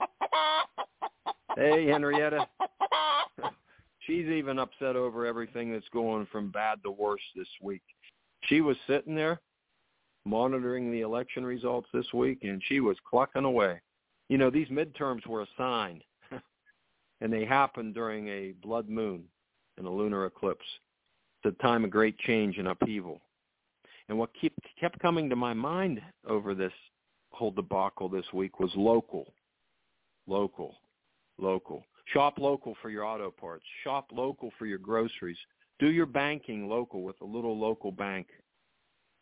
Hey, Henrietta. She's even upset over everything that's going from bad to worse this week. She was sitting there monitoring the election results this week, and she was clucking away. You know, these midterms were a sign, and they happened during a blood moon and a lunar eclipse. It's a time of great change and upheaval. And what keep, kept coming to my mind over this whole debacle this week was local, local, local. Shop local for your auto parts. Shop local for your groceries. Do your banking local with a little local bank.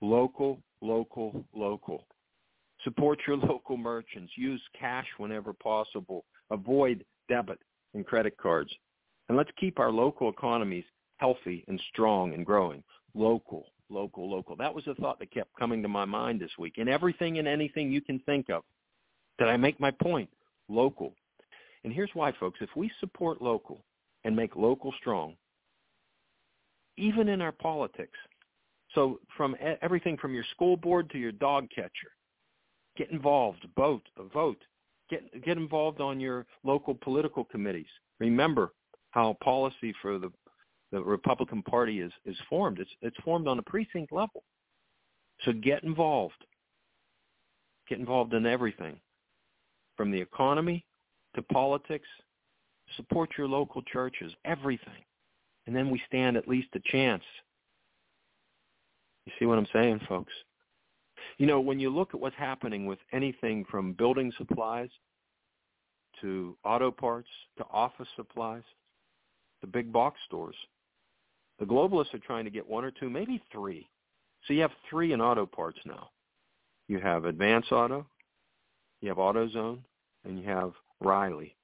Local, local, local. Support your local merchants. Use cash whenever possible. Avoid debit and credit cards. And let's keep our local economies healthy and strong and growing. Local, local, local. That was a thought that kept coming to my mind this week. And everything and anything you can think of. Did I make my point? Local. And here's why, folks. If we support local and make local strong, even in our politics, so from everything from your school board to your dog catcher, get involved, vote, vote. Get get involved on your local political committees. Remember how policy for the the Republican Party is, is formed. It's it's formed on a precinct level. So get involved. Get involved in everything, from the economy to politics. Support your local churches, everything. And then we stand at least a chance. You see what I'm saying, folks? You know, when you look at what's happening with anything from building supplies to auto parts to office supplies to big box stores, the globalists are trying to get one or two, maybe three. So you have three in auto parts now. You have Advance Auto, you have AutoZone, and you have Riley.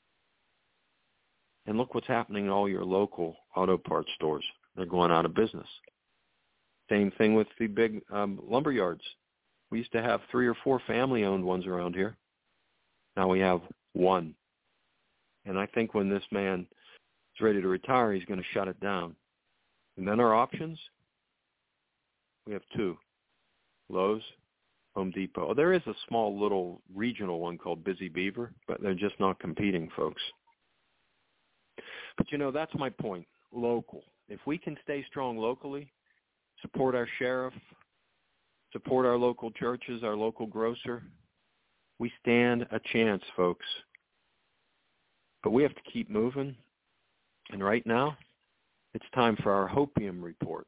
And look what's happening in all your local auto parts stores. They're going out of business. Same thing with the big um, lumber yards. We used to have three or four family-owned ones around here. Now we have one. And I think when this man is ready to retire, he's going to shut it down. And then our options, we have two, Lowe's, Home Depot. There is a small little regional one called Busy Beaver, but they're just not competing, folks. But, you know, that's my point, local. If we can stay strong locally, support our sheriff, support our local churches, our local grocer, we stand a chance, folks. But we have to keep moving. And right now, it's time for our Hopium Report.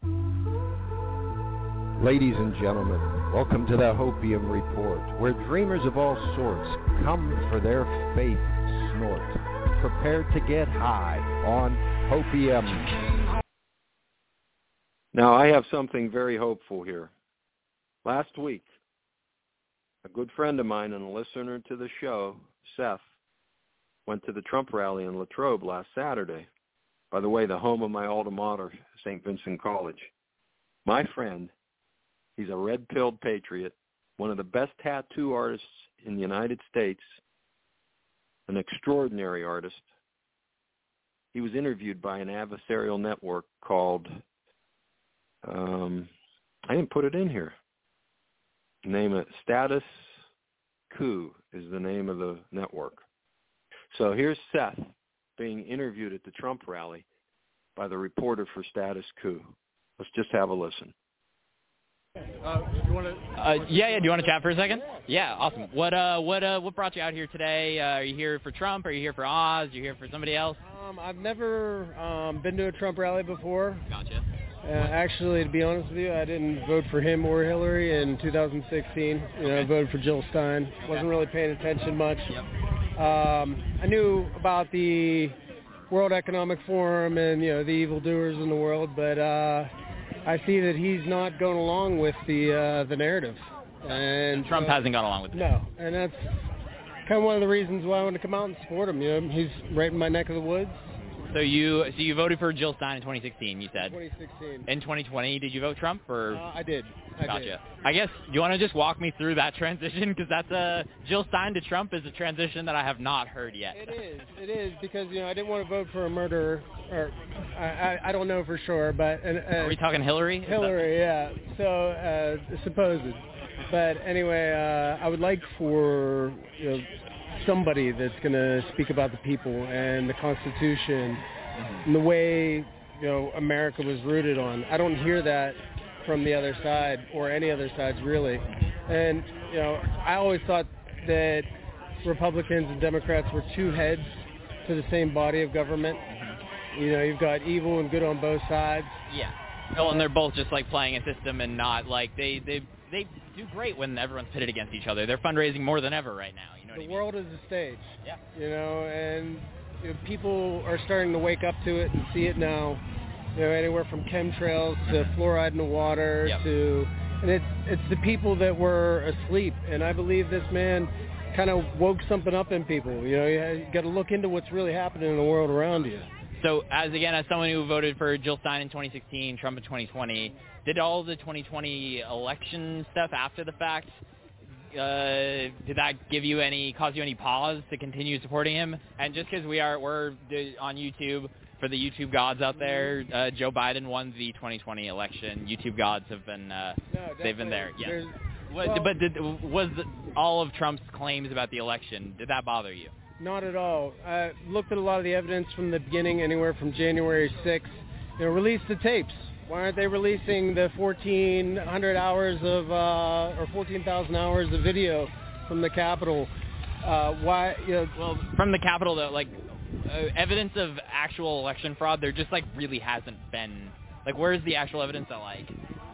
Ladies and gentlemen, welcome to the Hopium Report, where dreamers of all sorts come for their faith snort, prepared to get high on Hopium. Now, I have something very hopeful here. Last week, a good friend of mine and a listener to the show, Seth, went to the Trump rally in Latrobe last Saturday. By the way, the home of my alma mater, Saint Vincent College. My friend, he's a red-pilled patriot, one of the best tattoo artists in the United States, an extraordinary artist. He was interviewed by an adversarial network called, um, I didn't put it in here. Name it, Status Coup is the name of the network. So here's Seth being interviewed at the Trump rally by the reporter for Status Coup. Let's just have a listen. Uh, you wanna... uh, yeah, yeah. Do you want to chat for a second? Yeah, awesome. What, uh, what, uh, what brought you out here today? Uh, are you here for Trump? Are you here for Oz? Are you here for somebody else? Um, I've never um, been to a Trump rally before. Gotcha. Uh, actually, to be honest with you, I didn't vote for him or Hillary in two thousand sixteen. You know, I voted for Jill Stein. Wasn't really paying attention much. Yep. Um, I knew about the World Economic Forum and, you know, the evildoers in the world, but uh, I see that he's not going along with the uh, the narrative. And Trump uh, hasn't gone along with it. No, and that's kind of one of the reasons why I want to come out and support him. You know, he's right in my neck of the woods. So you so you voted for Jill Stein in twenty sixteen, you said? twenty sixteen. In twenty twenty, did you vote Trump? Or? Uh, I did. I gotcha. did. I guess, do you want to just walk me through that transition? Because that's a, Jill Stein to Trump is a transition that I have not heard yet. It is. It is, because, you know, I didn't want to vote for a murderer. Or I, I, I don't know for sure, but... And, uh, Are we talking Hillary? Hillary, yeah. So, uh, supposed. But anyway, uh, I would like for, you know, somebody that's going to speak about the people and the Constitution and the way, you know, America was rooted on. I don't hear that from the other side or any other sides, really. And, you know, I always thought that Republicans and Democrats were two heads to the same body of government. You know, you've got evil and good on both sides. Yeah. Oh, and they're both just like playing a system and not like they they they do great when everyone's pitted against each other. They're fundraising more than ever right now. You know what I mean? The world is a stage. Yeah. You know, and you know, people are starting to wake up to it and see it now. You know, anywhere from chemtrails to fluoride in the water Yep. to, and it's it's the people that were asleep. And I believe this man kind of woke something up in people. You know, you, you got to look into what's really happening in the world around you. So, as again, as someone who voted for Jill Stein in twenty sixteen, Trump in twenty twenty, did all the twenty twenty election stuff after the fact, uh, did that give you any, cause you any pause to continue supporting him? And just because we are, we're on YouTube, for the YouTube gods out there, uh, Joe Biden won the twenty twenty election. YouTube gods have been, uh, No, they've been there. Yes. There's- What, well- but did, was the, all of Trump's claims about the election, did that bother you? Not at all. I looked at a lot of the evidence from the beginning, anywhere from January sixth. You know, release the tapes. Why aren't they releasing the fourteen hundred hours of, uh, or fourteen thousand hours of video from the Capitol? Uh, why, you know... Well, from the Capitol, though, like, uh, evidence of actual election fraud, there just, like, really hasn't been... Like, where's the actual evidence that, like...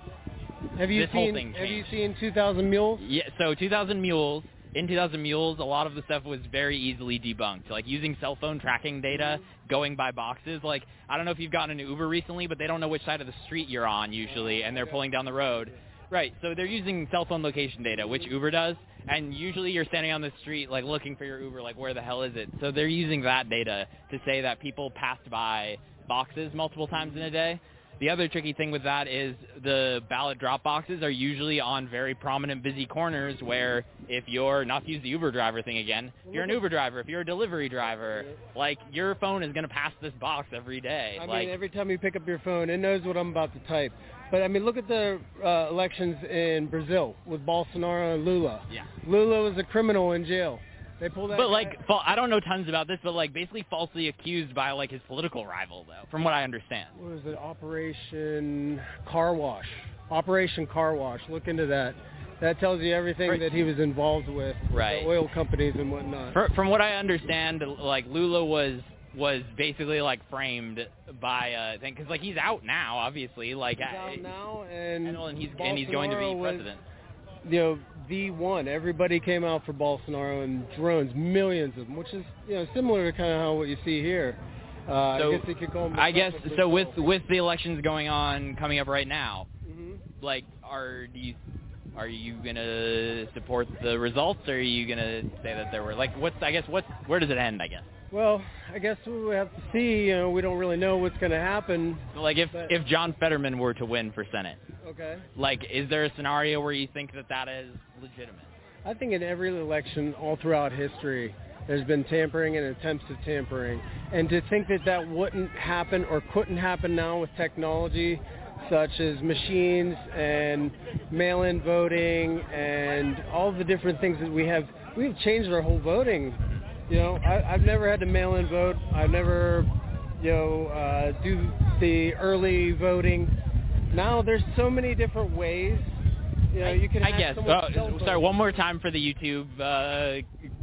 Have you this whole seen, thing have you changed? seen two thousand Mules? Yeah, so two thousand Mules, in two thousand Mules, a lot of the stuff was very easily debunked. Like using cell phone tracking data, going by boxes. Like, I don't know if you've gotten an Uber recently, but they don't know which side of the street you're on usually, and they're pulling down the road. Right, so they're using cell phone location data, which Uber does, and usually you're standing on the street, like, looking for your Uber, like, where the hell is it? So they're using that data to say that people passed by boxes multiple times in a day. The other tricky thing with that is the ballot drop boxes are usually on very prominent, busy corners where if you're, not to use the Uber driver thing again, if you're an Uber driver, if you're a delivery driver, like, your phone is going to pass this box every day. I like, mean, every time you pick up your phone, it knows what I'm about to type. But, I mean, look at the uh, elections in Brazil with Bolsonaro and Lula. Yeah. Lula was a criminal in jail. They pulled that But, guy- like, fa- I don't know tons about this, but, like, basically falsely accused by, like, his political rival, though, from what I understand. What was it? Operation Car Wash. Operation Car Wash. Look into that. That tells you everything Right. that he was involved with, Right. the oil companies and whatnot. For, from what I understand, like, Lula was was basically, like, framed by, uh, thing, because, like, he's out now, obviously. Like, He's I- out now, and, and, well, and he's and he's going to be Bolsonaro was, president. You know, the one. Everybody came out for Bolsonaro and drones, millions of them, which is, you know, similar to kind of how what you see here. Uh, So, I guess they could call them. I guess so. With with the elections going on, coming up right now, Mm-hmm. like, are do you are you gonna support the results, or are you gonna say that there were like what's I guess what where does it end? I guess. Well, I guess we have to see. You know, we don't really know what's going to happen. Like if but- if John Fetterman were to win for Senate, Okay. like, is there a scenario where you think that that is legitimate? I think in every election all throughout history, there's been tampering and attempts of tampering. And to think that that wouldn't happen or couldn't happen now with technology such as machines and mail-in voting and all the different things that we have, we've changed our whole voting. You know, I, I've never had to mail-in vote. I've never, you know, uh, do the early voting. Now there's so many different ways. You know, you can I have guess. someone Uh, cell phone. sorry, one more time for the YouTube uh,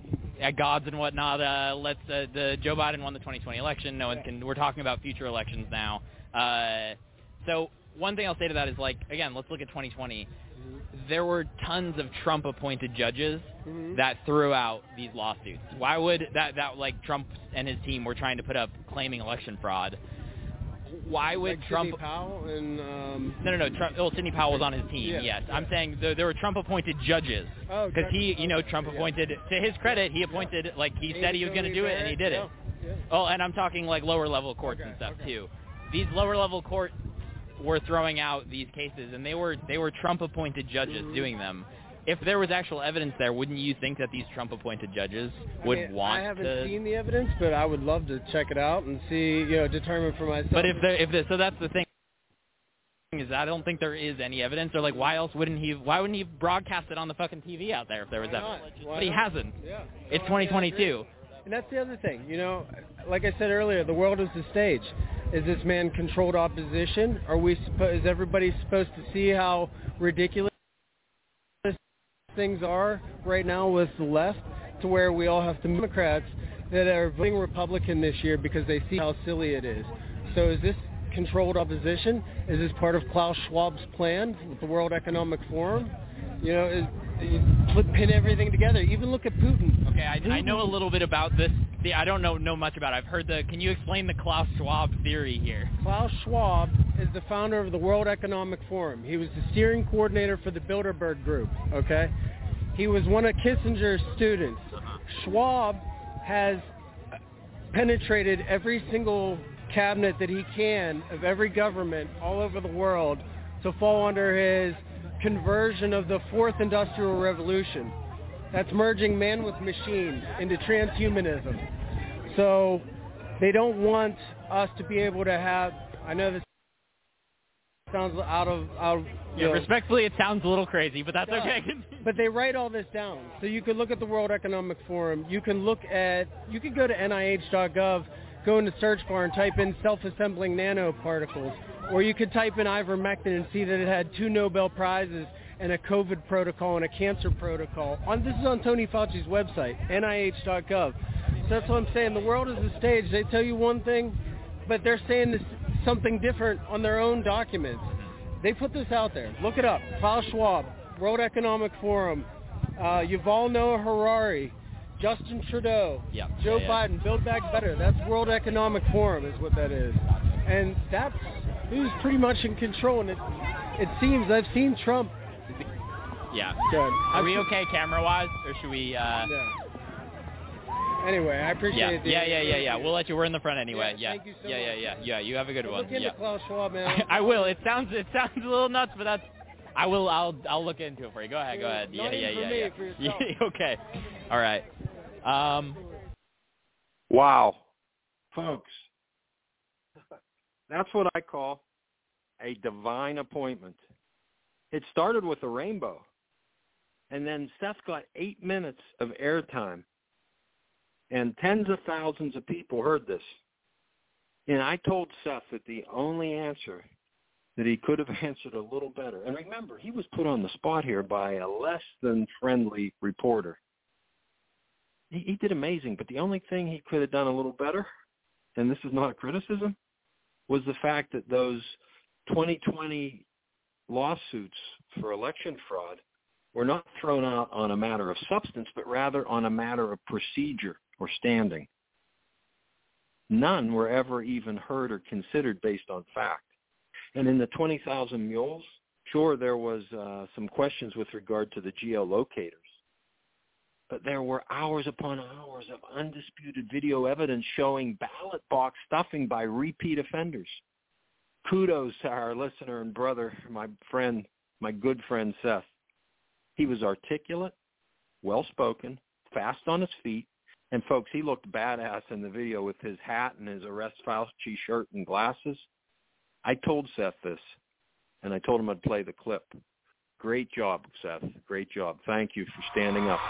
at gods and whatnot. Uh, let's. Uh, the Joe Biden won the twenty twenty election. No one can. We're talking about future elections now. Uh, so one thing I'll say to that is, like, again, let's look at twenty twenty. There were tons of Trump-appointed judges Mhm. that threw out these lawsuits. Why would that? That like Trump and his team were trying to put up claiming election fraud. Why would like Trump? Sidney Powell and um, No, no, no. Trump, well, Sidney Powell was on his team. Yeah, yes, yeah. I'm saying there, there were Trump-appointed judges Oh, because he, judges, you know, okay, Trump yeah. appointed. To his credit, he appointed like he said he was going to do it, and he did it. Yeah, yeah. Oh, and I'm talking like lower-level courts Okay, and stuff okay. too. These lower-level courts were throwing out these cases, and they were they were Trump-appointed judges Mhm. doing them. If there was actual evidence there, wouldn't you think that these Trump-appointed judges I would mean, want I haven't to? seen the evidence, but I would love to check it out and see, you know, determine for myself. But if there, if there, so that's the thing. Is I don't think there is any evidence, or like why else wouldn't he? Why wouldn't he broadcast it on the fucking T V out there if there was Why not? evidence? Why But he not? hasn't. Yeah. It's No, I mean, I twenty agree. twenty-two. And that's the other thing, you know, like I said earlier, the world is the stage. Is this man controlled opposition? Are we? Suppo- is everybody supposed to see how ridiculous things are right now with the left, to where we all have to Democrats that are voting Republican this year because they see how silly it is? So is this controlled opposition? Is this part of Klaus Schwab's plan with the World Economic Forum? You know, is, you put, pin everything together. Even look at Putin. Okay, I, I know a little bit about this. The, I don't know know much about it. I've heard the. Can you explain the Klaus Schwab theory here? Klaus Schwab is the founder of the World Economic Forum. He was the steering coordinator for the Bilderberg Group, okay? He was one of Kissinger's students. Uh-huh. Schwab has penetrated every single cabinet that he can of every government all over the world to fall under his conversion of the fourth industrial revolution. That's merging man with machine into transhumanism. So they don't want us to be able to have, I know this sounds out of, out of yeah, know, respectfully, it sounds a little crazy, but that's okay. But they write all this down. So you can look at the World Economic Forum. You can look at, you can go to N I H dot gov, go into search bar and type in self-assembling nanoparticles. Or you could type in ivermectin and see that it had two Nobel Prizes and a COVID protocol and a cancer protocol. On, this is on Tony Fauci's website, N I H dot gov. So that's what I'm saying. The world is a stage. They tell you one thing, but they're saying this, something different on their own documents. They put this out there. Look it up. Klaus Schwab, World Economic Forum, uh, Yuval Noah Harari, Justin Trudeau, yeah, Joe yeah, yeah. Biden, Build Back Better. That's World Economic Forum is what that is. And that's who's pretty much in control. And it, it seems, I've seen Trump. Yeah. Good. Are we okay camera-wise, or should we... Uh... Yeah. Anyway, I appreciate yeah. it. Yeah, yeah, yeah, yeah. We'll let you. We're in the front anyway. Yeah. Yeah. Thank you so yeah, much. yeah, yeah, yeah. You have a good Look one. into yeah. Klaus Schwab, man. I will. It sounds. It sounds a little nuts, but that's. I will. I'll. I'll look into it for you. Go ahead. Go ahead. Not yeah, yeah, even yeah, for me, yeah. for yourself. yeah. Okay. All right. Um. Wow, folks, that's what I call a divine appointment. It started with a rainbow, and then Seth got eight minutes of airtime. And tens of thousands of people heard this. And I told Seth that the only answer that he could have answered a little better, and remember, he was put on the spot here by a less than friendly reporter. He, he did amazing, but the only thing he could have done a little better, and this is not a criticism, was the fact that those twenty twenty lawsuits for election fraud were not thrown out on a matter of substance, but rather on a matter of procedure or standing. None were ever even heard or considered based on fact. And in the twenty thousand mules, sure, there was uh, some questions with regard to the geolocators, but there were hours upon hours of undisputed video evidence showing ballot box stuffing by repeat offenders. Kudos to our listener and brother, my friend, my good friend Seth. He was articulate, well-spoken, fast on his feet, and folks, he looked badass in the video with his hat and his Arrest Fauci shirt and glasses. I told Seth this, and I told him I'd play the clip. Great job, Seth. Great job. Thank you for standing up.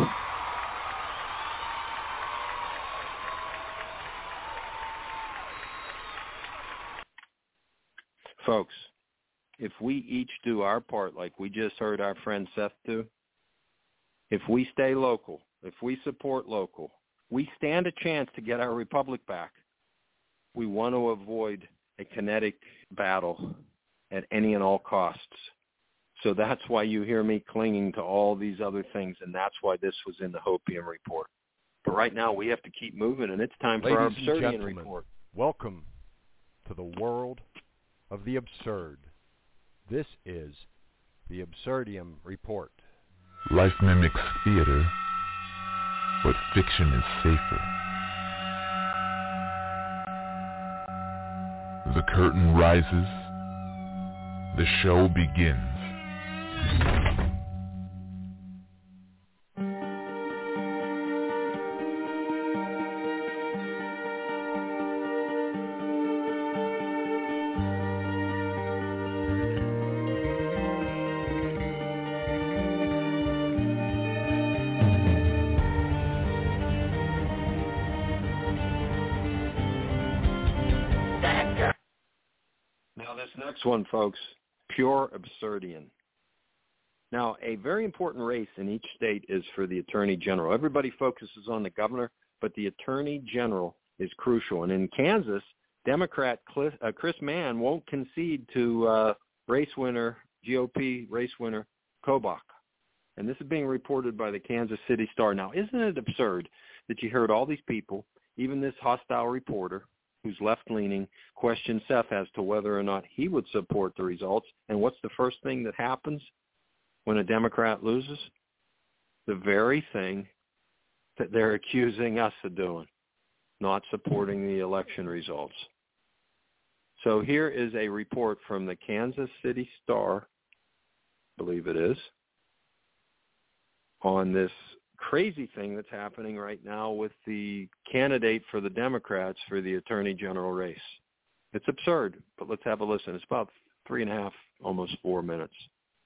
Folks, if we each do our part like we just heard our friend Seth do, if we stay local, if we support local, we stand a chance to get our republic back. We want to avoid a kinetic battle at any and all costs. So that's why you hear me clinging to all these other things, and that's why this was in the Hopium report. But right now we have to keep moving, and it's time for our Ladies and Absurdian gentlemen, report. welcome to the world of the absurd. This is the Absurdium report. Life mimics theater, but fiction is safer. The curtain rises. The show begins. Next one, folks, pure Absurdian. Now, a very important race in each state is for the Attorney General. Everybody focuses on the governor, but the Attorney General is crucial. And in Kansas, Democrat Chris Mann won't concede to uh, race winner, G O P race winner, Kobach. And this is being reported by the Kansas City Star. Now, isn't it absurd that you heard all these people, even this hostile reporter who's left-leaning, question Seth as to whether or not he would support the results? And what's the first thing that happens when a Democrat loses? The very thing that they're accusing us of doing, not supporting the election results. So here is a report from the Kansas City Star, I believe it is, on this crazy thing that's happening right now with the candidate for the Democrats for the Attorney General race. It's absurd, but let's have a listen. It's about three and a half, almost four minutes.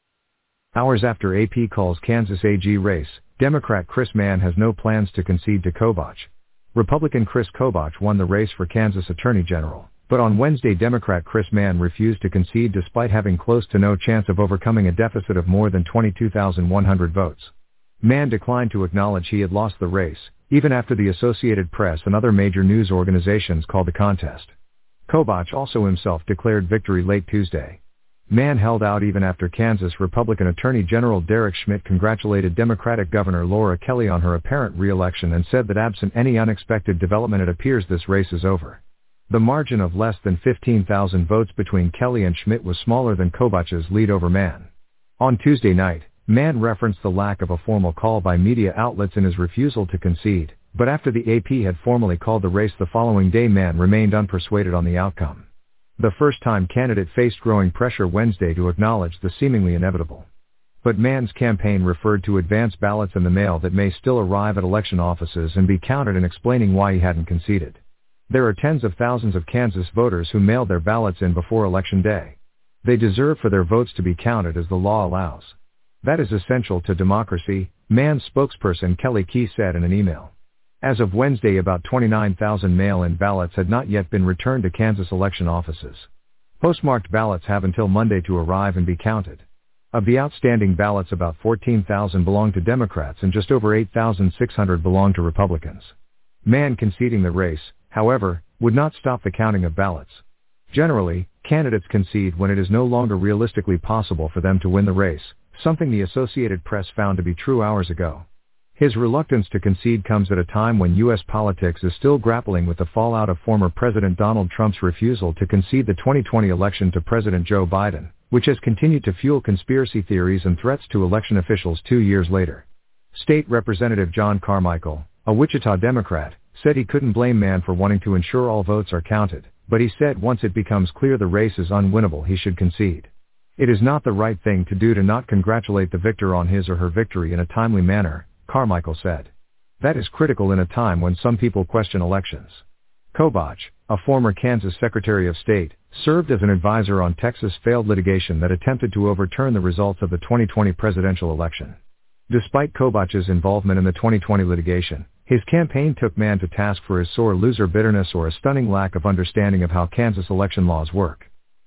Hours after A P calls Kansas A G race, Democrat Chris Mann has no plans to concede to Kobach. Republican Chris Kobach won the race for Kansas Attorney General, but on Wednesday Democrat Chris Mann refused to concede despite having close to no chance of overcoming a deficit of more than twenty-two thousand one hundred votes. Mann declined to acknowledge he had lost the race, even after the Associated Press and other major news organizations called the contest. Kobach also himself declared victory late Tuesday. Mann held out even after Kansas Republican Attorney General Derek Schmidt congratulated Democratic Governor Laura Kelly on her apparent re-election and said that absent any unexpected development it appears this race is over. The margin of less than fifteen thousand votes between Kelly and Schmidt was smaller than Kobach's lead over Mann. On Tuesday night, Mann referenced the lack of a formal call by media outlets in his refusal to concede, but after the A P had formally called the race the following day, Mann remained unpersuaded on the outcome. The first-time candidate faced growing pressure Wednesday to acknowledge the seemingly inevitable. But Mann's campaign referred to advance ballots in the mail that may still arrive at election offices and be counted, in explaining why he hadn't conceded. There are tens of thousands of Kansas voters who mailed their ballots in before Election Day. They deserve for their votes to be counted as the law allows. That is essential to democracy, Mann's spokesperson Kelly Key said in an email. As of Wednesday, about twenty-nine thousand mail-in ballots had not yet been returned to Kansas election offices. Postmarked ballots have until Monday to arrive and be counted. Of the outstanding ballots, about fourteen thousand belong to Democrats and just over eight thousand six hundred belong to Republicans. Mann conceding the race, however, would not stop the counting of ballots. Generally, candidates concede when it is no longer realistically possible for them to win the race, something the Associated Press found to be true hours ago. His reluctance to concede comes at a time when U S politics is still grappling with the fallout of former President Donald Trump's refusal to concede the twenty twenty election to President Joe Biden, which has continued to fuel conspiracy theories and threats to election officials two years later. State Representative John Carmichael, a Wichita Democrat, said he couldn't blame Mann for wanting to ensure all votes are counted, but he said once it becomes clear the race is unwinnable, he should concede. It is not the right thing to do to not congratulate the victor on his or her victory in a timely manner, Carmichael said. That is critical in a time when some people question elections. Kobach, a former Kansas Secretary of State, served as an advisor on Texas failed litigation that attempted to overturn the results of the twenty twenty presidential election. Despite Kobach's involvement in the twenty twenty litigation, his campaign took Mann to task for his sore loser bitterness or a stunning lack of understanding of how Kansas election laws work.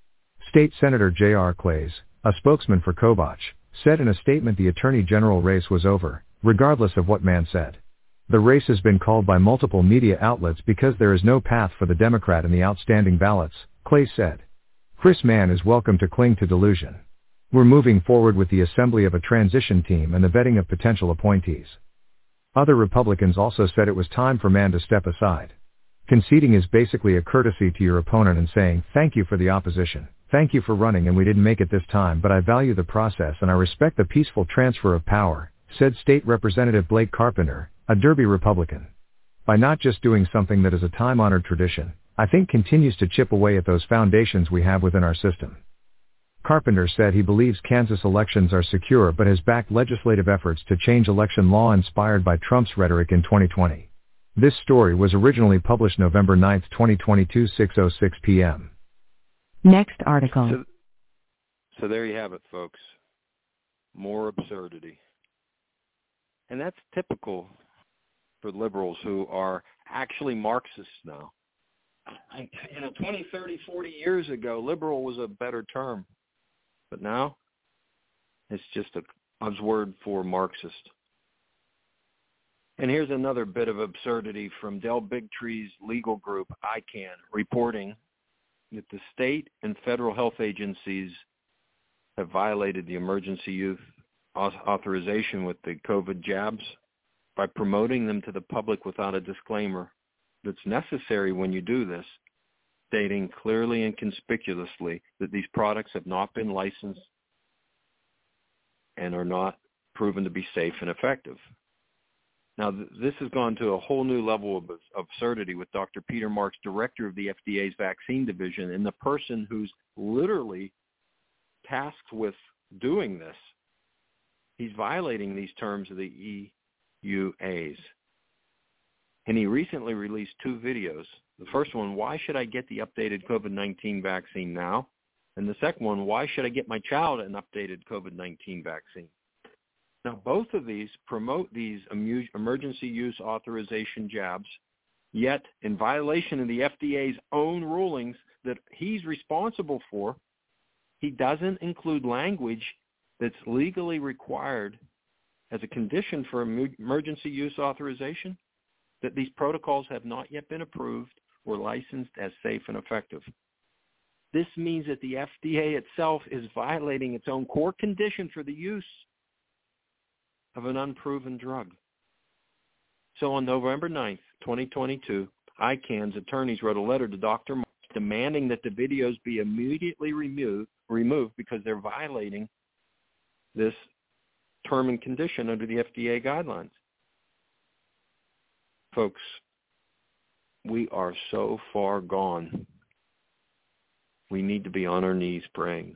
State Senator J R Clays, a spokesman for Kobach, said in a statement the Attorney General race was over, regardless of what Mann said. The race has been called by multiple media outlets because there is no path for the Democrat in the outstanding ballots, Clays said. Chris Mann is welcome to cling to delusion. We're moving forward with the assembly of a transition team and the vetting of potential appointees. Other Republicans also said it was time for Mann to step aside. Conceding is basically a courtesy to your opponent and saying, thank you for the opposition. Thank you for running and we didn't make it this time, but I value the process and I respect the peaceful transfer of power, said State Representative Blake Carpenter, a Derby Republican. By not just doing something that is a time-honored tradition, I think continues to chip away at those foundations we have within our system. Carpenter said he believes Kansas elections are secure but has backed legislative efforts to change election law inspired by Trump's rhetoric in twenty twenty. This story was originally published November ninth, twenty twenty-two, six oh six p.m. Next article. So, so there you have it, folks. More absurdity. And that's typical for liberals who are actually Marxists now. I, you know, twenty, thirty, forty years ago, liberal was a better term. But now, it's just a buzzword for Marxist. And here's another bit of absurdity from Del Bigtree's legal group, I CAN, reporting that the state and federal health agencies have violated the Emergency Use authorization with the COVID jabs by promoting them to the public without a disclaimer that's necessary when you do this, stating clearly and conspicuously that these products have not been licensed and are not proven to be safe and effective. Now, th- this has gone to a whole new level of absurdity with Doctor Peter Marks, director of the F D A's vaccine division, and the person who's literally tasked with doing this. He's violating these terms of the E U As. And he recently released two videos. The first one, why should I get the updated COVID nineteen vaccine now? And the second one, why should I get my child an updated COVID nineteen vaccine? Now, both of these promote these emergency use authorization jabs, yet in violation of the F D A's own rulings that he's responsible for, he doesn't include language that's legally required as a condition for emergency use authorization, that these protocols have not yet been approved or licensed as safe and effective. This means that the F D A itself is violating its own core condition for the use of an unproven drug. So on November ninth, twenty twenty-two, I CAN's attorneys wrote a letter to Doctor Marks demanding that the videos be immediately removed, removed because they're violating this term and condition under the F D A guidelines. Folks, we are so far gone. We need to be on our knees praying.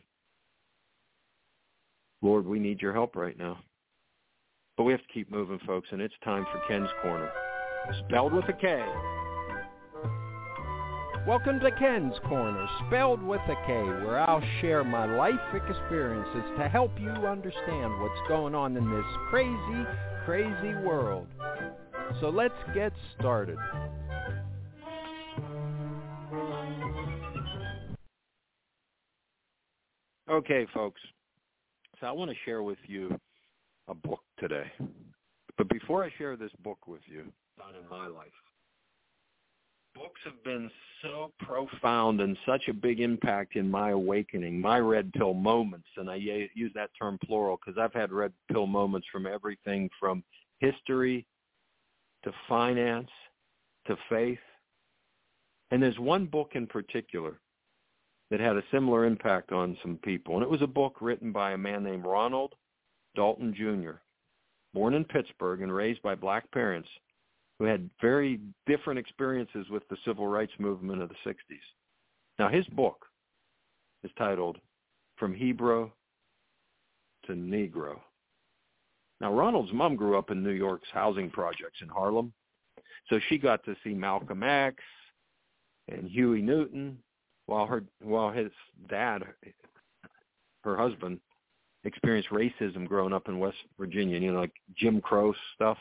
Lord, we need your help right now. But we have to keep moving, folks, and it's time for Ken's Corner, spelled with a K. Welcome to Ken's Corner, spelled with a K, where I'll share my life experiences to help you understand what's going on in this crazy, crazy world. So let's get started. Okay, folks. So I want to share with you a book today. But before I share this book with you, done in my life, books have been so profound and such a big impact in my awakening, my red pill moments, and I use that term plural because I've had red pill moments from everything from history to finance to faith. And there's one book in particular that had a similar impact on some people, and it was a book written by a man named Ronald Dalton Junior, born in Pittsburgh and raised by black parents who had very different experiences with the civil rights movement of the sixties. Now, his book is titled From Hebrew to Negro. Now, Ronald's mom grew up in New York's housing projects in Harlem, so she got to see Malcolm X and Huey Newton, while her while his dad, her husband, experienced racism growing up in West Virginia, you know, like Jim Crow stuff.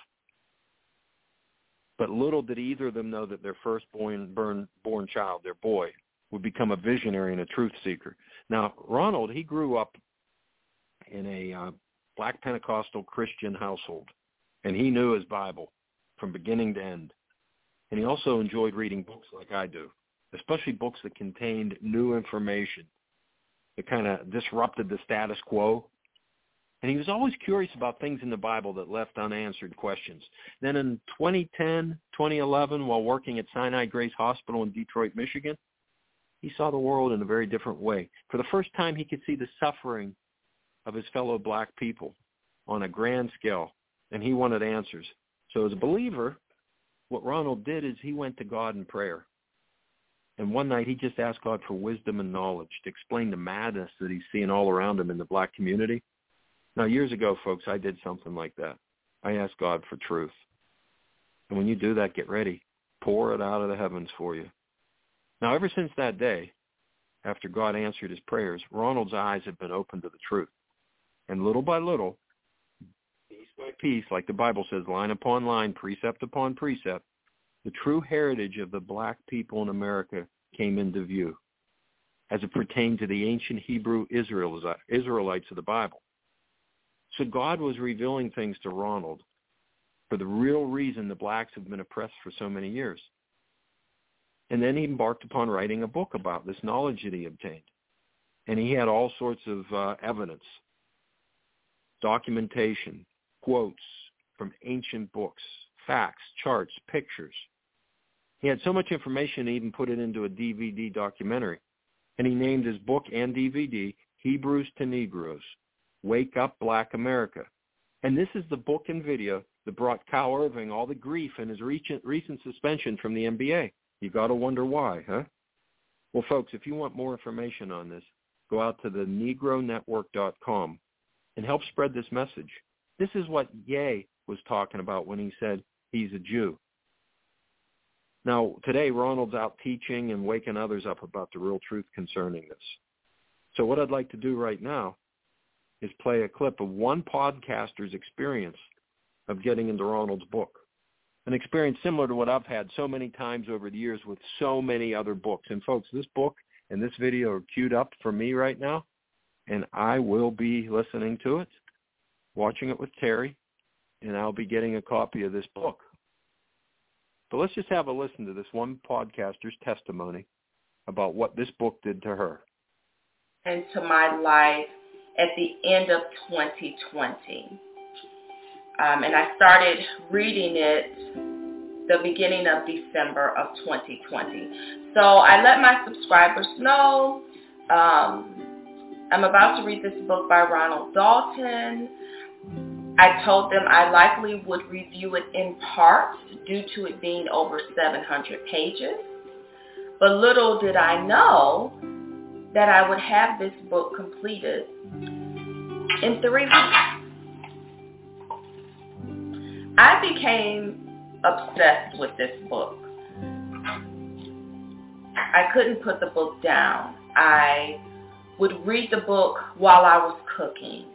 But little did either of them know that their firstborn born, born child, their boy, would become a visionary and a truth seeker. Now, Ronald, he grew up in a uh, black Pentecostal Christian household, and he knew his Bible from beginning to end. And he also enjoyed reading books like I do, especially books that contained new information that kind of disrupted the status quo. And he was always curious about things in the Bible that left unanswered questions. Then in twenty ten, twenty eleven, while working at Sinai Grace Hospital in Detroit, Michigan, he saw the world in a very different way. For the first time, he could see the suffering of his fellow black people on a grand scale, and he wanted answers. So as a believer, what Ronald did is he went to God in prayer. And one night he just asked God for wisdom and knowledge to explain the madness that he's seeing all around him in the black community. Now, years ago, folks, I did something like that. I asked God for truth. And when you do that, get ready. Pour it out of the heavens for you. Now, ever since that day, after God answered his prayers, Ronald's eyes have been opened to the truth. And little by little, piece by piece, like the Bible says, line upon line, precept upon precept, the true heritage of the black people in America came into view as it pertained to the ancient Hebrew Israelites of the Bible. So God was revealing things to Ronald for the real reason the blacks have been oppressed for so many years. And then he embarked upon writing a book about this knowledge that he obtained. And he had all sorts of uh, evidence documentation, quotes from ancient books, facts, charts, pictures. He had so much information he even put it into a D V D documentary. And he named his book and D V D Hebrews to Negroes, Wake Up Black America. And this is the book and video that brought Kyle Irving all the grief in his recent, recent suspension from the N B A. You got to wonder why, huh? Well, folks, if you want more information on this, go out to the negro network dot com and help spread this message. This is what Ye was talking about when he said he's a Jew. Now, today, Ronald's out teaching and waking others up about the real truth concerning this. So what I'd like to do right now is play a clip of one podcaster's experience of getting into Ronald's book, an experience similar to what I've had so many times over the years with so many other books. And, folks, this book and this video are queued up for me right now, and I will be listening to it, watching it with Terry, and I'll be getting a copy of this book. So let's just have a listen to this one podcaster's testimony about what this book did to her. Into my life at the end of twenty twenty. Um, and I started reading it the beginning of December of twenty twenty. So I let my subscribers know um, I'm about to read this book by Ronald Dalton. I told them I likely would review it in parts due to it being over seven hundred pages. But little did I know that I would have this book completed in three weeks. I became obsessed with this book. I couldn't put the book down. I would read the book while I was cooking.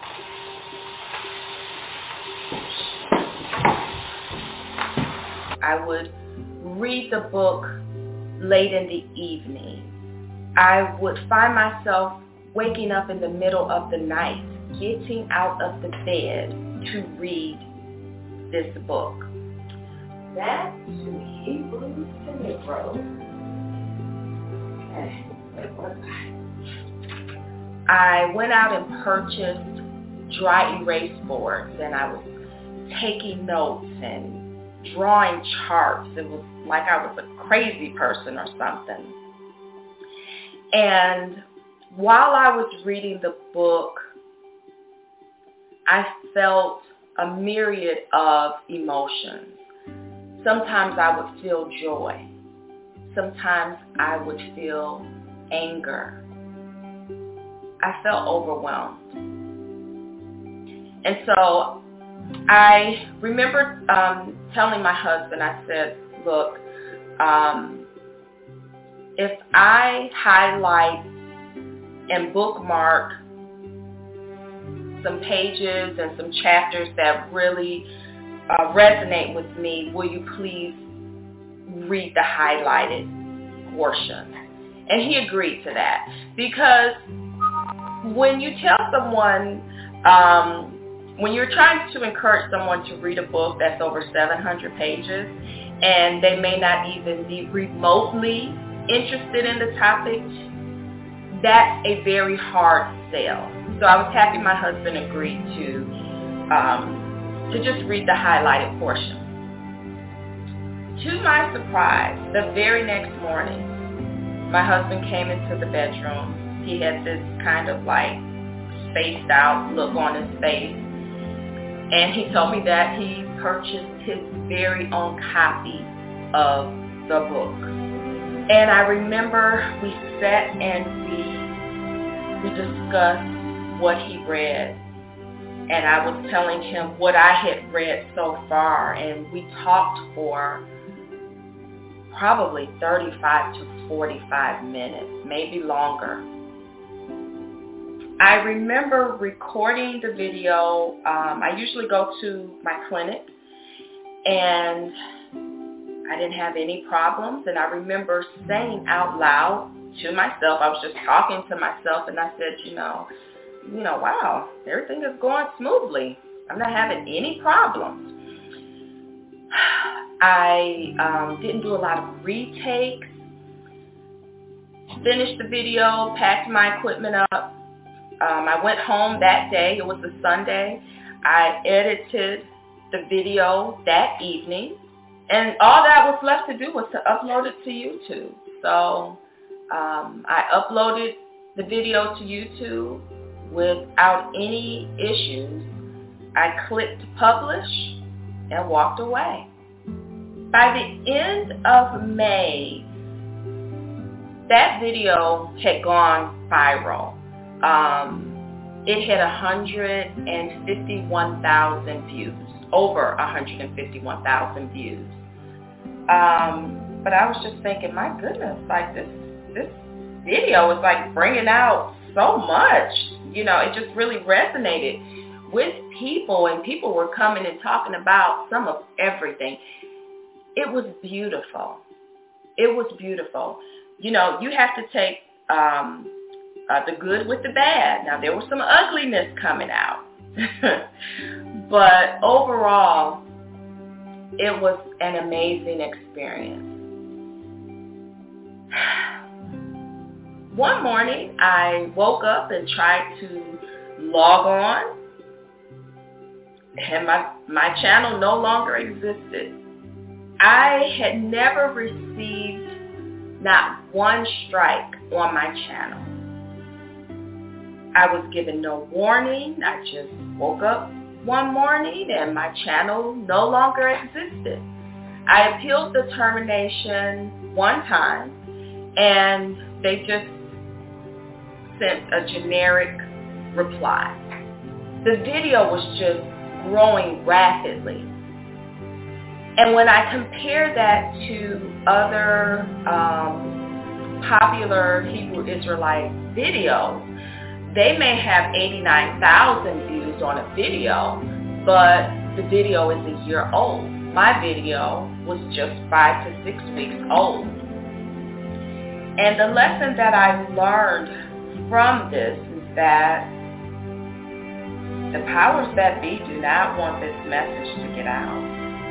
I would read the book late in the evening. I would find myself waking up in the middle of the night, getting out of the bed to read this book. Back to Hebrews to Negroes. Okay, where was I? I went out and purchased dry erase boards, and I was taking notes and drawing charts. It was like I was a crazy person or something. And while I was reading the book, I felt a myriad of emotions. Sometimes I would feel joy. Sometimes I would feel anger. I felt overwhelmed. And so I remember um, telling my husband, I said, look, um, if I highlight and bookmark some pages and some chapters that really uh, resonate with me, will you please read the highlighted portion? And he agreed to that, because when you tell someone, um, when you're trying to encourage someone to read a book that's over seven hundred pages and they may not even be remotely interested in the topic, that's a very hard sell. So I was happy my husband agreed to um, to just read the highlighted portion. To my surprise, the very next morning, my husband came into the bedroom. He had this kind of like spaced out look on his face. And he told me that he purchased his very own copy of the book. And I remember we sat and we we discussed what he read. And I was telling him what I had read so far. And we talked for probably thirty-five to forty-five minutes, maybe longer. I remember recording the video. Um, I usually go to my clinic, and I didn't have any problems. And I remember saying out loud to myself, I was just talking to myself, and I said, you know, you know, wow, everything is going smoothly. I'm not having any problems. I um, didn't do a lot of retakes. Finished the video, packed my equipment up, Um, I went home that day. It was a Sunday. I edited the video that evening. And all that was left to do was to upload it to YouTube. So um, I uploaded the video to YouTube without any issues. I clicked publish and walked away. By the end of May, that video had gone viral. Um, it hit one hundred fifty-one thousand views, over one hundred fifty-one thousand views. Um, but I was just thinking, my goodness, like this, this video is like bringing out so much. You know, it just really resonated with people, and people were coming and talking about some of everything. It was beautiful. It was beautiful. You know, you have to take um, uh, the good with the bad. Now, there was some ugliness coming out. But overall, it was an amazing experience. One morning, I woke up and tried to log on, and my, my channel no longer existed. I had never received not one strike on my channel. I was given no warning. I just woke up one morning and my channel no longer existed. I appealed the termination one time and they just sent a generic reply. The video was just growing rapidly. And when I compare that to other um, popular Hebrew Israelite videos, they may have eighty-nine thousand views on a video, but the video is a year old. My video was just five to six weeks old. And the lesson that I learned from this is that the powers that be do not want this message to get out.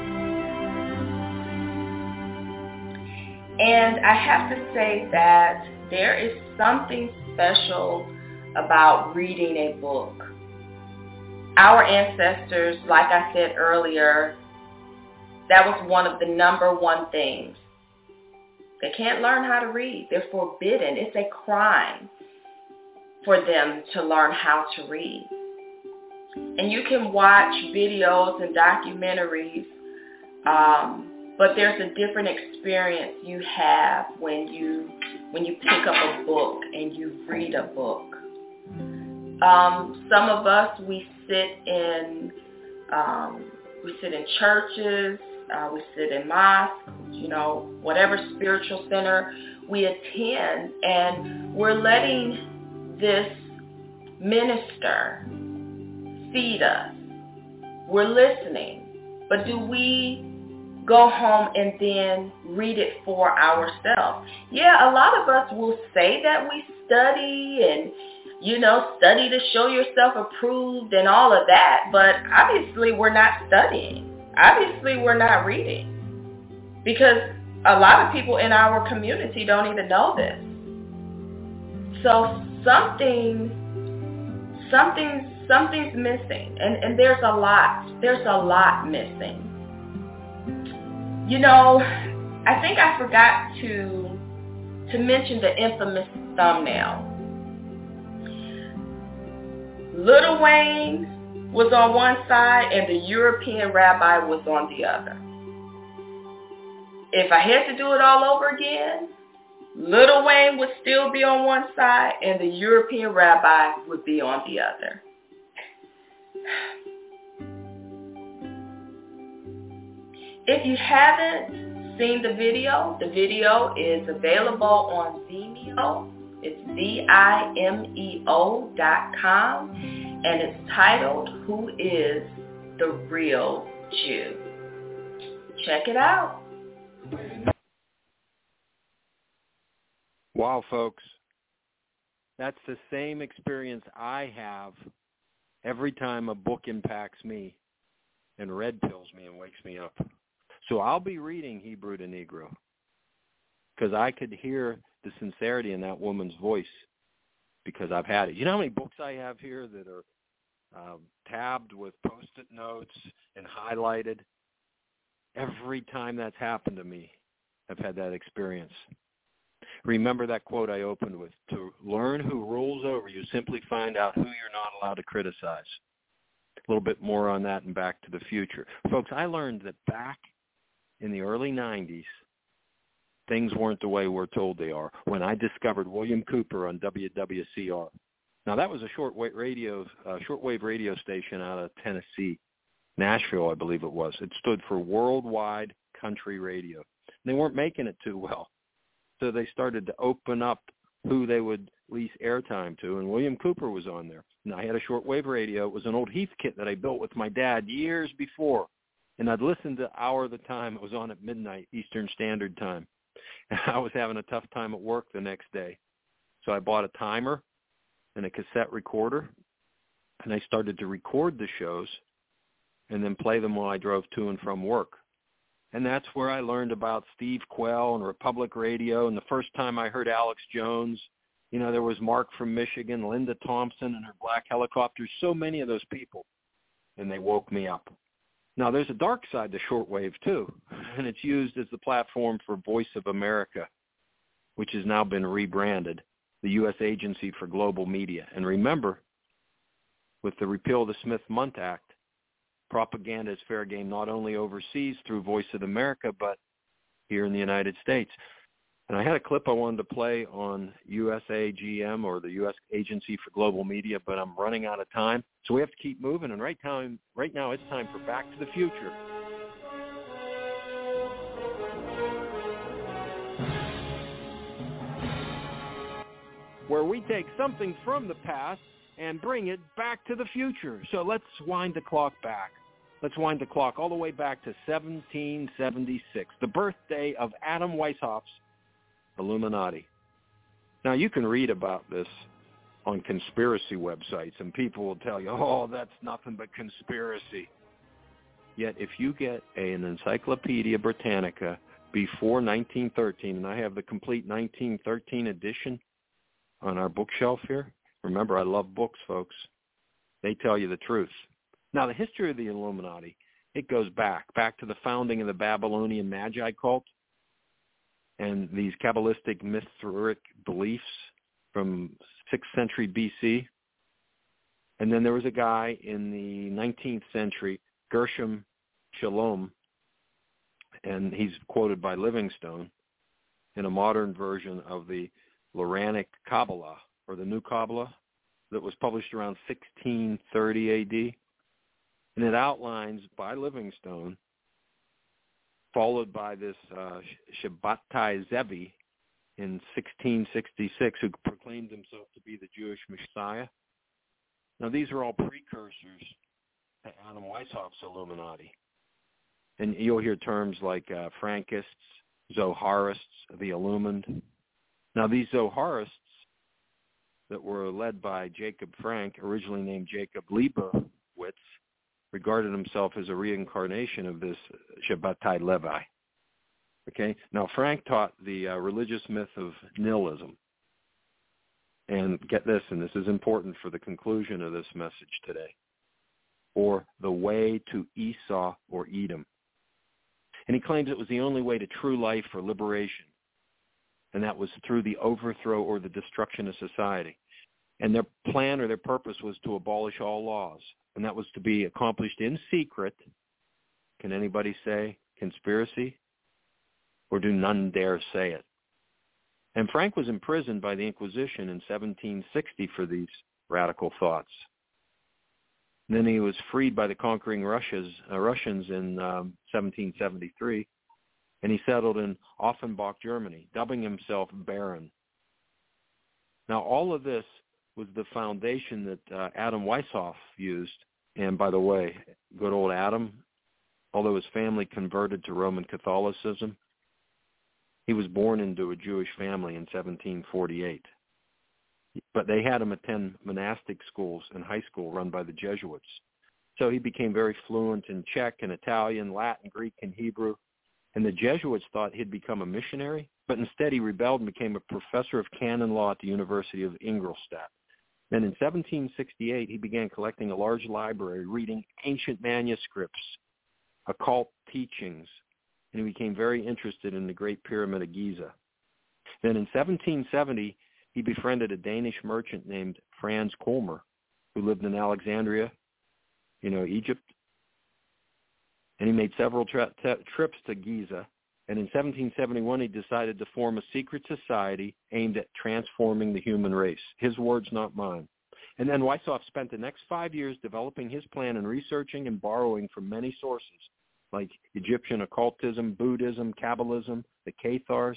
And I have to say that there is something special about reading a book. Our ancestors, like I said earlier, that was one of the number one things. They can't learn how to read. They're forbidden. It's a crime for them to learn how to read. And you can watch videos and documentaries, um, but there's a different experience you have when you when you pick up a book and you read a book. Um, some of us, we sit in um, we sit in churches, uh, we sit in mosques, you know, whatever spiritual center we attend, and we're letting this minister feed us. We're listening, but do we go home and then read it for ourselves? Yeah, a lot of us will say that we study and, you know, study to show yourself approved and all of that, but obviously we're not studying. Obviously we're not reading, because a lot of people in our community don't even know this. So something, something, something's missing, and, and there's a lot, there's a lot missing. You know, I think I forgot to to mention the infamous thumbnail. Lil Wayne was on one side and the European rabbi was on the other. If I had to do it all over again, Lil Wayne would still be on one side and the European rabbi would be on the other. If you haven't seen the video, the video is available on Vimeo. It's V I M E O dot com, and it's titled, Who is the Real Jew? Check it out. Wow, folks. That's the same experience I have every time a book impacts me and red pills me and wakes me up. So I'll be reading Hebrew to Negro because I could hear the sincerity in that woman's voice. because I've had it. You know how many books I have here that are um, tabbed with Post-it notes and highlighted? Every time that's happened to me, I've had that experience. Remember that quote I opened with, to learn who rules over you, simply find out who you're not allowed to criticize. A little bit more on that and Back to the Future. Folks, I learned that back in the early nineties, things weren't the way we're told they are when I discovered William Cooper on W W C R. Now, that was a shortwave radio, uh, shortwave radio station out of Tennessee, Nashville, I believe it was. It stood for Worldwide Country Radio. They weren't making it too well. So they started to open up who they would lease airtime to, and William Cooper was on there. And I had a shortwave radio. It was an old Heathkit that I built with my dad years before, and I'd listen to Hour of the Time. It was on at midnight Eastern Standard Time. And I was having a tough time at work the next day. So I bought a timer and a cassette recorder, and I started to record the shows and then play them while I drove to and from work. And that's where I learned about Steve Quell and Republic Radio. And the first time I heard Alex Jones, you know, there was Mark from Michigan, Linda Thompson and her Black Helicopters, so many of those people. And they woke me up. Now, there's a dark side to shortwave, too, and it's used as the platform for Voice of America, which has now been rebranded, the U S Agency for Global Media. And remember, with the repeal of the Smith-Mundt Act, propaganda is fair game not only overseas through Voice of America, but here in the United States. And I had a clip I wanted to play on U S A G M, or the U S Agency for Global Media, but I'm running out of time. So we have to keep moving. And right now, right now it's time for Back to the Future. Where we take something from the past and bring it back to the future. So let's wind the clock back. Let's wind the clock all the way back to seventeen seventy-six, the birthday of Adam Weishoff's Illuminati. Now, you can read about this on conspiracy websites, and people will tell you, oh, that's nothing but conspiracy. Yet, if you get a, an Encyclopedia Britannica before nineteen thirteen, and I have the complete nineteen thirteen edition on our bookshelf here. Remember, I love books, folks. They tell you the truth. Now, the history of the Illuminati, it goes back, back to the founding of the Babylonian Magi cult and these Kabbalistic Mithric beliefs from sixth century B C. And then there was a guy in the nineteenth century, Gershom Shalom, and he's quoted by Livingstone in a modern version of the Loranic Kabbalah, or the New Kabbalah, that was published around sixteen thirty A D. And it outlines, by Livingstone, followed by this uh, Shabbatai Zevi in sixteen sixty-six, who proclaimed himself to be the Jewish Messiah. Now, these are all precursors to Adam Weishoff's Illuminati. And you'll hear terms like uh, Frankists, Zoharists, the Illumined. Now, these Zoharists that were led by Jacob Frank, originally named Jacob Leibowitz, regarded himself as a reincarnation of this Shabbatai Levi. Okay? Now, Frank taught the uh, religious myth of nihilism. And get this, and this is important for the conclusion of this message today, or the way to Esau or Edom. And he claims it was the only way to true life or liberation, and that was through the overthrow or the destruction of society. And their plan or their purpose was to abolish all laws, and that was to be accomplished in secret. Can anybody say conspiracy? Or do none dare say it? And Frank was imprisoned by the Inquisition in seventeen sixty for these radical thoughts. And then he was freed by the conquering Russias, uh, Russians in um, seventeen seventy-three, and he settled in Offenbach, Germany, dubbing himself Baron. Now, all of this was the foundation that uh, Adam Weishaupt used. And by the way, good old Adam, although his family converted to Roman Catholicism, he was born into a Jewish family in seventeen forty-eight. But they had him attend monastic schools and high school run by the Jesuits. So he became very fluent in Czech and Italian, Latin, Greek, and Hebrew. And the Jesuits thought he'd become a missionary, but instead he rebelled and became a professor of canon law at the University of Ingolstadt. Then in seventeen sixty-eight, he began collecting a large library, reading ancient manuscripts, occult teachings, and he became very interested in the Great Pyramid of Giza. Then in seventeen seventy, he befriended a Danish merchant named Franz Kolmer, who lived in Alexandria, you know, Egypt. And he made several tra- t- trips to Giza. And in seventeen seventy-one, he decided to form a secret society aimed at transforming the human race. His words, not mine. And then Weishaupt spent the next five years developing his plan and researching and borrowing from many sources, like Egyptian occultism, Buddhism, Kabbalism, the Cathars,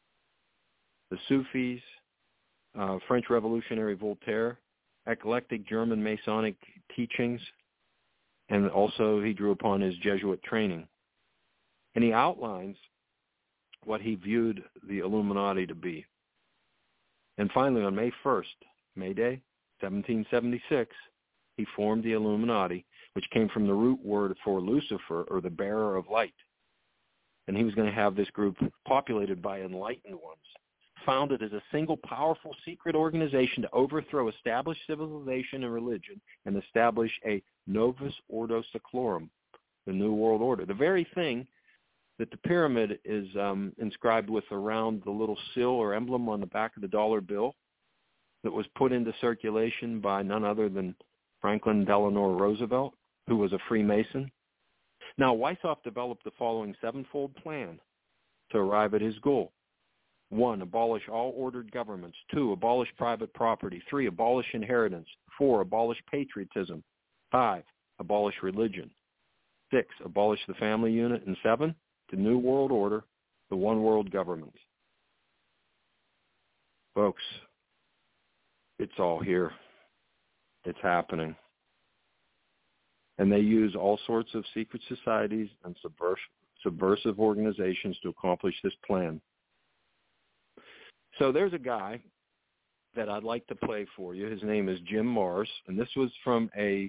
the Sufis, uh, French revolutionary Voltaire, eclectic German Masonic teachings, and also he drew upon his Jesuit training. And he outlines what he viewed the Illuminati to be. And finally, on May first, May Day, seventeen seventy-six, he formed the Illuminati, which came from the root word for Lucifer, or the bearer of light. And he was going to have this group populated by enlightened ones, founded as a single powerful secret organization to overthrow established civilization and religion and establish a Novus Ordo Seclorum, the New World Order. The very thing that the pyramid is um, inscribed with around the little seal or emblem on the back of the dollar bill that was put into circulation by none other than Franklin Delano Roosevelt, who was a Freemason. Now, Weishaupt developed the following sevenfold plan to arrive at his goal. One, abolish all ordered governments. Two, abolish private property. Three, abolish inheritance. Four, abolish patriotism. Five, abolish religion. Six, abolish the family unit. And seven, the New World Order, the one world government. Folks, it's all here. It's happening. And they use all sorts of secret societies and subvers- subversive organizations to accomplish this plan. So there's a guy that I'd like to play for you. His name is Jim Marrs, and this was from a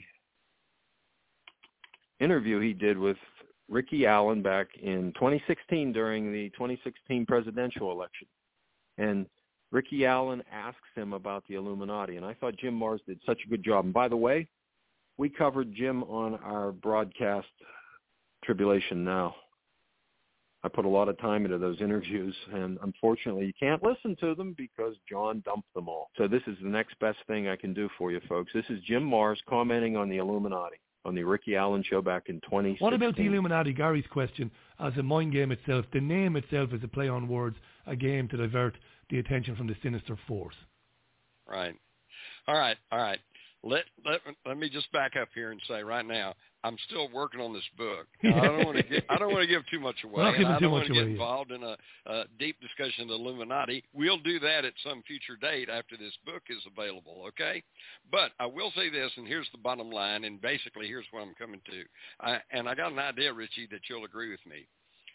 interview he did with Ricky Allen back in twenty sixteen during the twenty sixteen presidential election. And Ricky Allen asks him about the Illuminati, and I thought Jim Marrs did such a good job. And by the way, we covered Jim on our broadcast, Tribulation Now. I put a lot of time into those interviews, and unfortunately you can't listen to them because John dumped them all. So this is the next best thing I can do for you, folks. This is Jim Marrs commenting on the Illuminati on the Ricky Allen show back in twenty sixteen. What about the Illuminati, Gary's question, as a mind game itself? The name itself is a play on words, a game to divert the attention from the sinister force. Right. All right, all right. Let, let let me just back up here and say right now, I'm still working on this book. I don't want to get I don't want to give too much away. Not giving I too don't much want to get away. involved in a, a deep discussion of the Illuminati. We'll do that at some future date after this book is available, okay? But I will say this, and here's the bottom line, and basically here's what I'm coming to. I, and I got an idea, Richie, that you'll agree with me.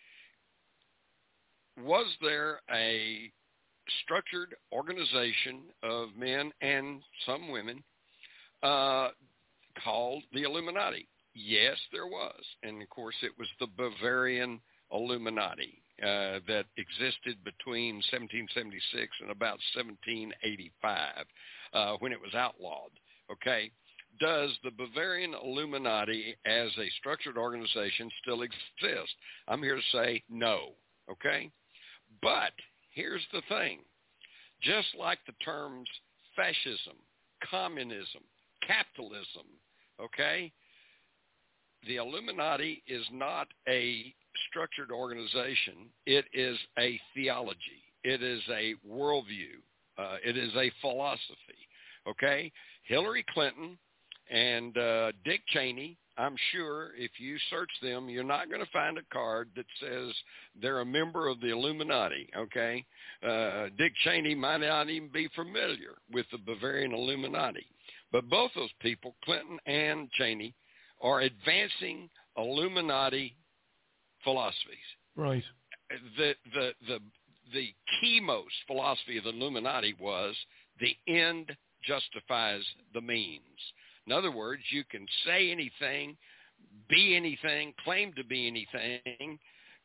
Was there a structured organization of men and some women uh, called the Illuminati? Yes, there was. And, of course, it was the Bavarian Illuminati uh, that existed between seventeen seventy-six and about seventeen eighty-five uh, when it was outlawed. Okay? Does the Bavarian Illuminati as a structured organization still exist? I'm here to say no. Okay? But here's the thing. Just like the terms fascism, communism, capitalism, okay, the Illuminati is not a structured organization. It is a theology. It is a worldview. Uh, it is a philosophy, okay? Hillary Clinton and uh, Dick Cheney, I'm sure if you search them, you're not going to find a card that says they're a member of the Illuminati, okay? Uh, Dick Cheney might not even be familiar with the Bavarian Illuminati. But both those people, Clinton and Cheney, are advancing Illuminati philosophies. Right. The, the, the, the keymost philosophy of the Illuminati was the end justifies the means. In other words, you can say anything, be anything, claim to be anything,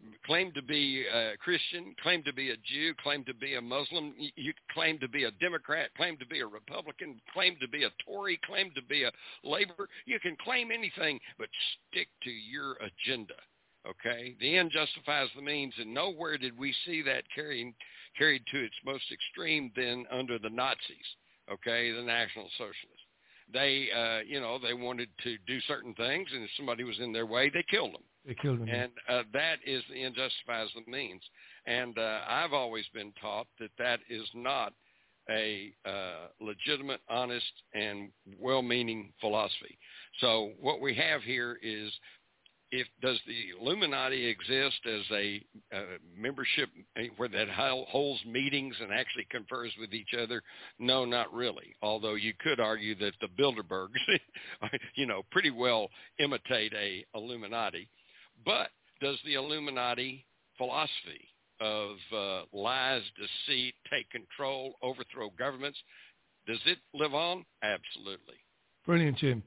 claim to be a Christian, claim to be a Jew, claim to be a Muslim, you claim to be a Democrat, claim to be a Republican, claim to be a Tory, claim to be a Labor. You can claim anything, but stick to your agenda. Okay, the end justifies the means, and nowhere did we see that carried carried to its most extreme than under the Nazis. Okay, the National Socialists. They, uh, you know, they wanted to do certain things, and if somebody was in their way, they killed them. They killed them. And uh, that is the end justifies the means. And uh, I've always been taught that that is not a uh, legitimate, honest, and well-meaning philosophy. So what we have here is, if does the Illuminati exist as a uh, membership where that holds meetings and actually confers with each other? No, not really. Although you could argue that the Bilderbergs, you know, pretty well imitate a Illuminati. But does the Illuminati philosophy of uh, lies, deceit, take control, overthrow governments, does it live on? Absolutely. Brilliant, Jim.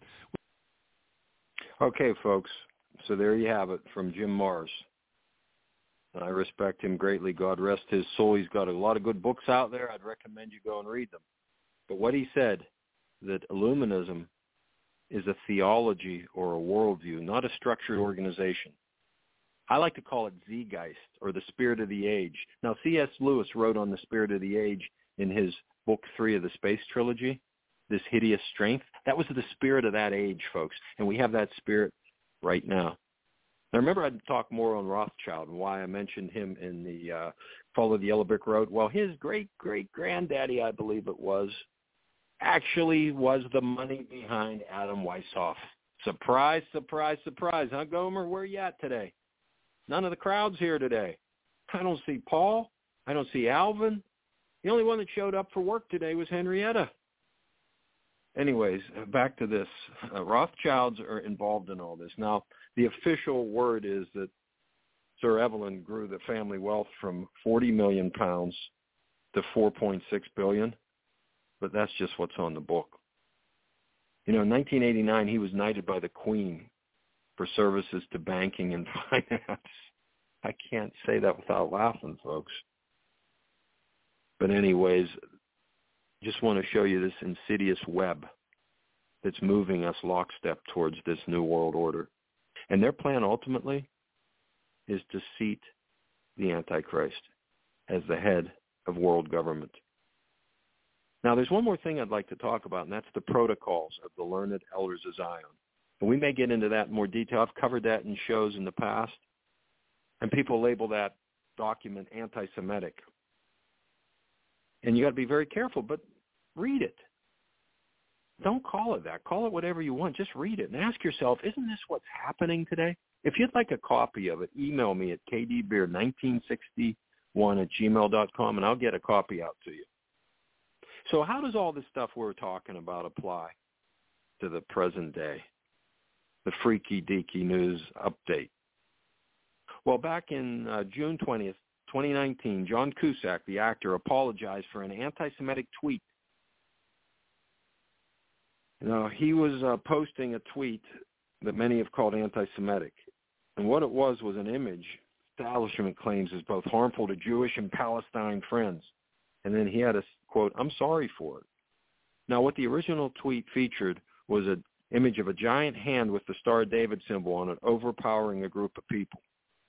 Okay, folks. So there you have it from Jim Marrs. And I respect him greatly. God rest his soul. He's got a lot of good books out there. I'd recommend you go and read them. But what he said, that Illuminism is a theology or a worldview, not a structured organization. I like to call it Zeitgeist, or the spirit of the age. Now, C S Lewis wrote on the spirit of the age in his book three of the Space Trilogy, This Hideous Strength. That was the spirit of that age, folks. And we have that spirit right now. Now, remember I'd talk more on Rothschild and why I mentioned him in the uh, Follow the Yellow Brick Road. Well, his great-great-granddaddy, I believe it was, actually was the money behind Adam Weishaupt. Surprise, surprise, surprise. Huh, Gomer? Where you at today? None of the crowd's here today. I don't see Paul. I don't see Alvin. The only one that showed up for work today was Henrietta. Anyways, back to this. Uh, Rothschilds are involved in all this. Now, the official word is that Sir Evelyn grew the family wealth from forty million pounds to four point six billion, but that's just what's on the book. You know, in nineteen eighty-nine, he was knighted by the Queen for services to banking and finance. I can't say that without laughing, folks. But anyways, just want to show you this insidious web that's moving us lockstep towards this new world order. And their plan ultimately is to seat the Antichrist as the head of world government. Now, there's one more thing I'd like to talk about, and that's the protocols of the Learned Elders of Zion. And we may get into that in more detail. I've covered that in shows in the past, and people label that document anti-Semitic. And you got to be very careful, but read it. Don't call it that. Call it whatever you want. Just read it and ask yourself, isn't this what's happening today? If you'd like a copy of it, email me at k d beer nineteen sixty-one at gmail dot com, and I'll get a copy out to you. So how does all this stuff we're talking about apply to the present day, the freaky deaky news update? Well, back in uh, June twentieth, twenty nineteen, John Cusack, the actor, apologized for an anti-Semitic tweet. Now, he was uh, posting a tweet that many have called anti-Semitic. And what it was was an image establishment claims is both harmful to Jewish and Palestine friends. And then he had a quote, "I'm sorry for it." Now, what the original tweet featured was an image of a giant hand with the Star of David symbol on it, overpowering a group of people.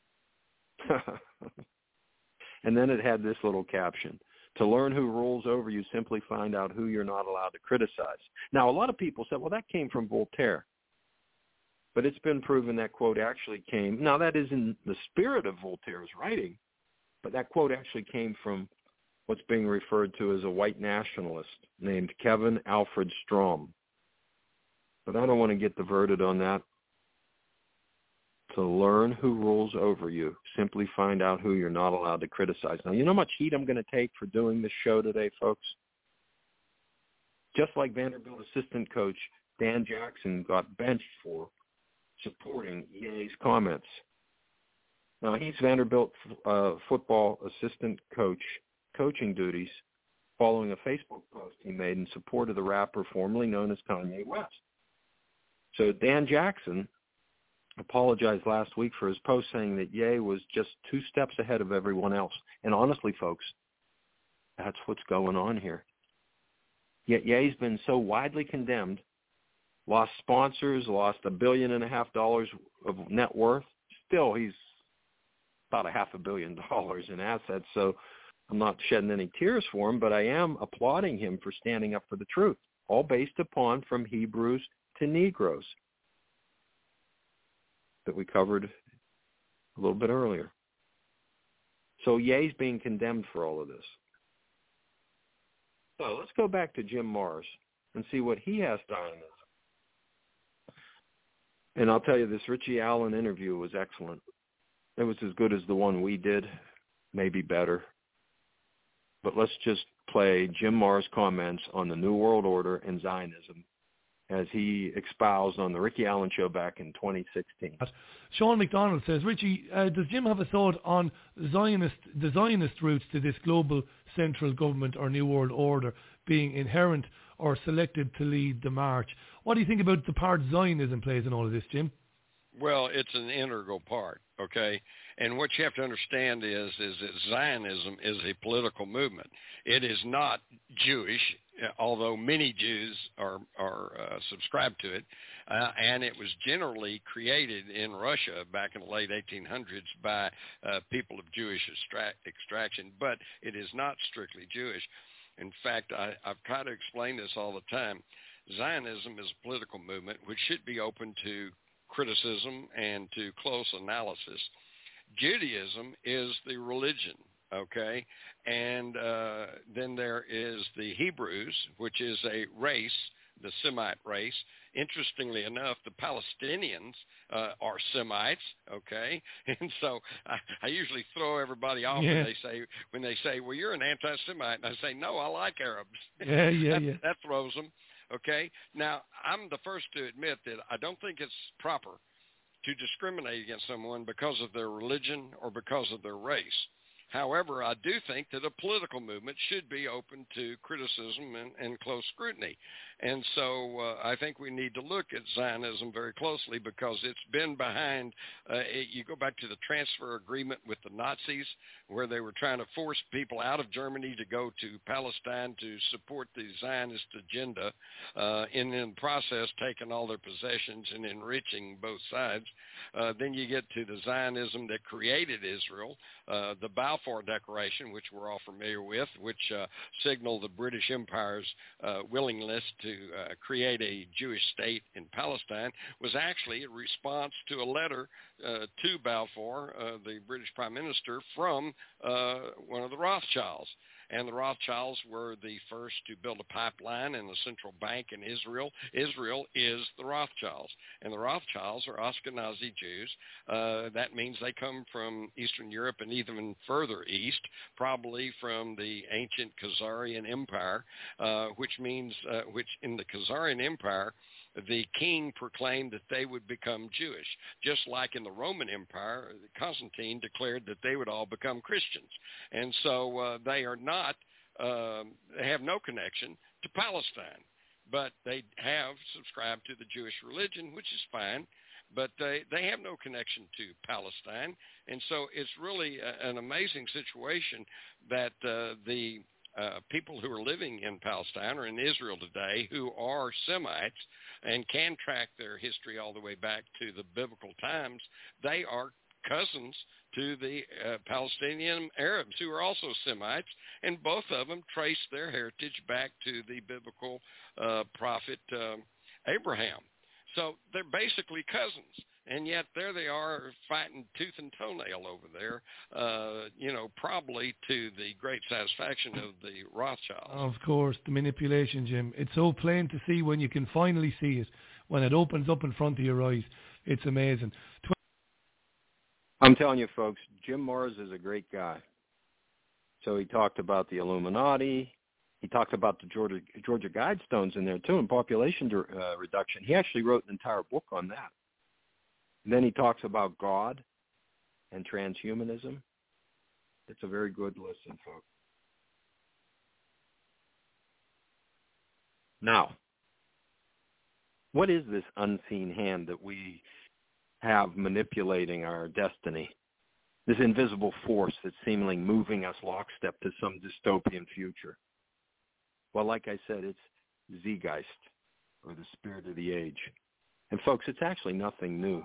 And then it had this little caption: "To learn who rules over you, simply find out who you're not allowed to criticize." Now, a lot of people said, well, that came from Voltaire. But it's been proven that quote actually came, now that is in the spirit of Voltaire's writing, but that quote actually came from what's being referred to as a white nationalist named Kevin Alfred Strom. But I don't want to get diverted on that. To learn who rules over you, simply find out who you're not allowed to criticize. Now, you know how much heat I'm going to take for doing this show today, folks? Just like Vanderbilt assistant coach Dan Jackson got benched for supporting E A's comments. Now, he's Vanderbilt uh, football assistant coach, coaching duties, following a Facebook post he made in support of the rapper formerly known as Kanye West. So Dan Jackson apologized last week for his post saying that Ye was just two steps ahead of everyone else. And honestly, folks, that's what's going on here. Yet Ye's been so widely condemned, lost sponsors, lost a billion and a half dollars of net worth. Still, he's about a half a billion dollars in assets. So I'm not shedding any tears for him, but I am applauding him for standing up for the truth, all based upon From Hebrews to Negroes that we covered a little bit earlier. So Ye's being condemned for all of this. So let's go back to Jim Marrs and see what he has to say. And I'll tell you, this Richie Allen interview was excellent. It was as good as the one we did, maybe better. But let's just play Jim Marrs' comments on the New World Order and Zionism as he espoused on the Ricky Allen Show back in twenty sixteen. Sean McDonald says, Richie, uh, does Jim have a thought on Zionist, the Zionist roots to this global central government or New World Order being inherent or selected to lead the march? What do you think about the part Zionism plays in all of this, Jim? Well, it's an integral part, okay? And what you have to understand is is that Zionism is a political movement. It is not Jewish, although many Jews are, are uh, subscribed to it, uh, and it was generally created in Russia back in the late eighteen hundreds by uh, people of Jewish extra- extraction, but it is not strictly Jewish. In fact, I, I've tried to explain this all the time. Zionism is a political movement which should be open to criticism and to close analysis. Judaism is the religion, okay? And uh, then there is the Hebrews, which is a race, the Semite race. Interestingly enough, the Palestinians uh, are Semites, okay? And so I, I usually throw everybody off yeah. when they say, when they say, well, you're an anti-Semite. And I say, no, I like Arabs. Yeah, yeah, that, yeah. that throws them. Okay. Now, I'm the first to admit that I don't think it's proper to discriminate against someone because of their religion or because of their race. However, I do think that a political movement should be open to criticism and, and close scrutiny. And so uh, I think we need to look at Zionism very closely because it's been behind, uh, it, you go back to the transfer agreement with the Nazis where they were trying to force people out of Germany to go to Palestine to support the Zionist agenda, uh, and in the process taking all their possessions and enriching both sides. Uh, then you get to the Zionism that created Israel, uh, the Balfour Declaration, which we're all familiar with, which uh, signaled the British Empire's uh, willingness to uh, create a Jewish state in Palestine, was actually a response to a letter uh, to Balfour, uh, the British Prime Minister, from uh, one of the Rothschilds. And the Rothschilds were the first to build a pipeline and a central bank in Israel. Israel is the Rothschilds. And the Rothschilds are Ashkenazi Jews. Uh, that means they come from Eastern Europe and even further east, probably from the ancient Khazarian Empire, uh, which means, uh, which in the Khazarian Empire, the king proclaimed that they would become Jewish. Just like in the Roman Empire, Constantine declared that they would all become Christians. And so uh, they are not, uh, they have no connection to Palestine, but they have subscribed to the Jewish religion, which is fine, but they, they have no connection to Palestine. And so it's really a, an amazing situation that uh, the Uh, people who are living in Palestine or in Israel today who are Semites and can track their history all the way back to the biblical times, they are cousins to the uh, Palestinian Arabs who are also Semites, and both of them trace their heritage back to the biblical uh, prophet uh, Abraham. So they're basically cousins. And yet there they are fighting tooth and toenail over there, uh, you know, probably to the great satisfaction of the Rothschilds. Of course, the manipulation, Jim. It's so plain to see when you can finally see it, when it opens up in front of your eyes. It's amazing. I'm telling you, folks, Jim Marrs is a great guy. So he talked about the Illuminati. He talked about the Georgia, Georgia Guidestones in there, too, and population uh, reduction. He actually wrote an entire book on that. And then he talks about God and transhumanism. It's a very good listen, folks. Now, what is this unseen hand that we have manipulating our destiny, this invisible force that's seemingly moving us lockstep to some dystopian future. Well, like I said, it's Zeitgeist, or the spirit of the age. And folks, it's actually nothing new.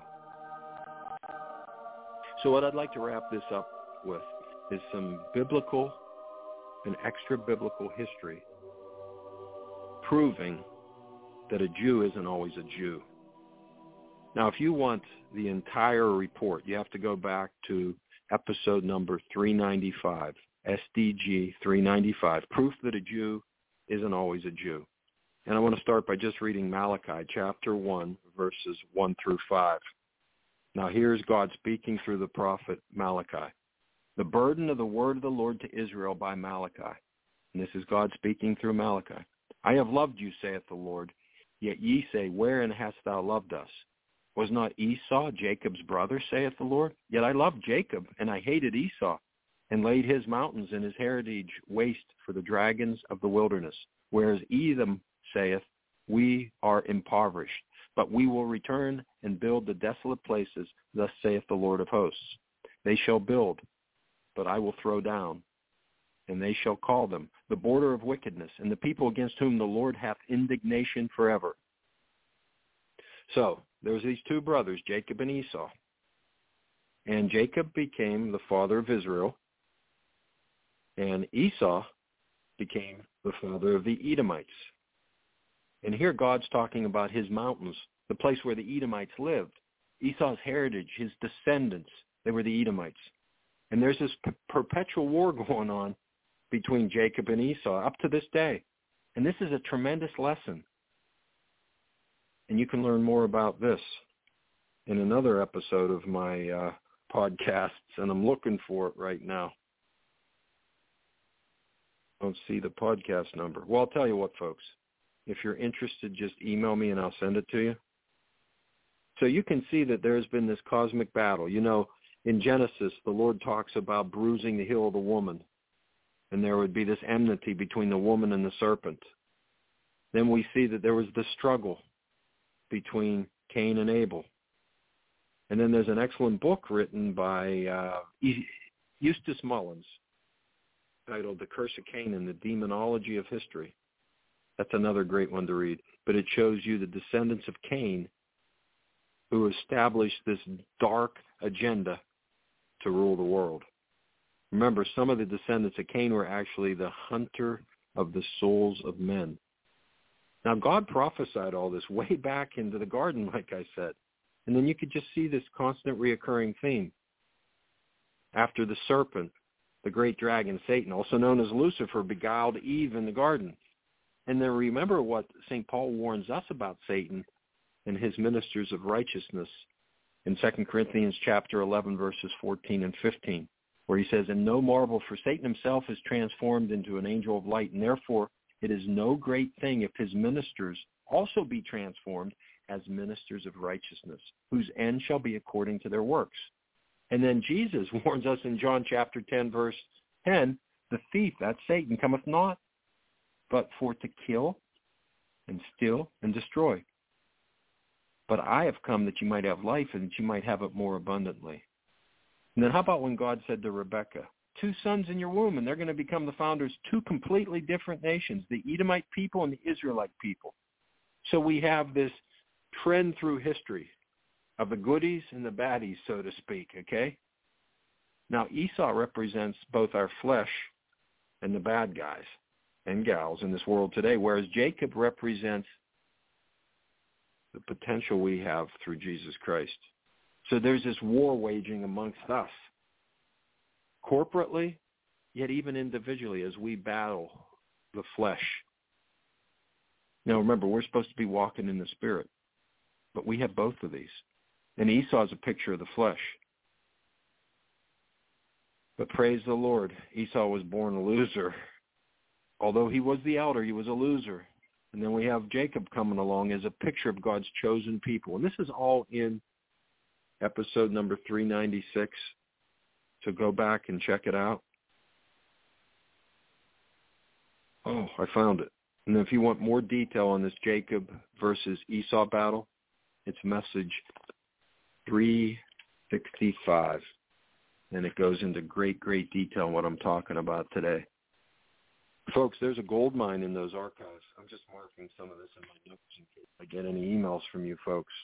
So what I'd like to wrap this up with is some biblical and extra-biblical history proving that a Jew isn't always a Jew. Now, if you want the entire report, you have to go back to episode number three ninety-five, S D G three ninety-five, Proof that a Jew Isn't Always a Jew. And I want to start by just reading Malachi chapter one, verses one through five. Now here's God speaking through the prophet Malachi. The burden of the word of the Lord to Israel by Malachi. And this is God speaking through Malachi. I have loved you, saith the Lord. Yet ye say, wherein hast thou loved us? Was not Esau Jacob's brother, saith the Lord? Yet I loved Jacob, and I hated Esau, and laid his mountains and his heritage waste for the dragons of the wilderness. Whereas Edom saith, we are impoverished, but we will return and build the desolate places, thus saith the Lord of hosts. They shall build, but I will throw down, and they shall call them the border of wickedness, and the people against whom the Lord hath indignation forever. So, there's these two brothers, Jacob and Esau. And Jacob became the father of Israel, and Esau became the father of the Edomites. And here God's talking about his mountains, the place where the Edomites lived. Esau's heritage, his descendants, they were the Edomites. And there's this p- perpetual war going on between Jacob and Esau up to this day. And this is a tremendous lesson. And you can learn more about this in another episode of my uh, podcasts, and I'm looking for it right now. I don't see the podcast number. Well, I'll tell you what, folks. If you're interested, just email me and I'll send it to you. So you can see that there's been this cosmic battle. You know, in Genesis, the Lord talks about bruising the heel of the woman, and there would be this enmity between the woman and the serpent. Then we see that there was the struggle between Cain and Abel. And then there's an excellent book written by uh, Eustace Mullins titled The Curse of Canaan, The Demonology of History. That's another great one to read. But it shows you the descendants of Cain who established this dark agenda to rule the world. Remember, some of the descendants of Cain were actually the hunter of the souls of men. Now, God prophesied all this way back into the garden, like I said. And then you could just see this constant reoccurring theme. After the serpent, the great dragon, Satan, also known as Lucifer, beguiled Eve in the garden. And then remember what Saint Paul warns us about Satan and his ministers of righteousness in Second Corinthians chapter eleven, verses fourteen and fifteen, where he says, and no marvel, for Satan himself is transformed into an angel of light, and therefore it is no great thing if his ministers also be transformed as ministers of righteousness, whose end shall be according to their works. And then Jesus warns us in John chapter ten, verse ten, the thief, that's Satan, cometh not, but for to kill and steal and destroy. But I have come that you might have life and that you might have it more abundantly. And then how about when God said to Rebekah, two sons in your womb, and they're going to become the founders of two completely different nations, the Edomite people and the Israelite people. So we have this trend through history of the goodies and the baddies, so to speak, okay? Now, Esau represents both our flesh and the bad guys and gals in this world today, whereas Jacob represents the potential we have through Jesus Christ. So there's this war waging amongst us, corporately, yet even individually, as we battle the flesh. Now remember, we're supposed to be walking in the Spirit, but we have both of these. And Esau is a picture of the flesh. But praise the Lord, Esau was born a loser. Although he was the elder, he was a loser. And then we have Jacob coming along as a picture of God's chosen people. And this is all in episode number three ninety-six. So go back and check it out. Oh, I found it. And if you want more detail on this Jacob versus Esau battle, it's message three sixty-five. And it goes into great, great detail on what I'm talking about today. Folks, there's a gold mine in those archives. I'm just marking some of this in my notes in case I get any emails from you folks.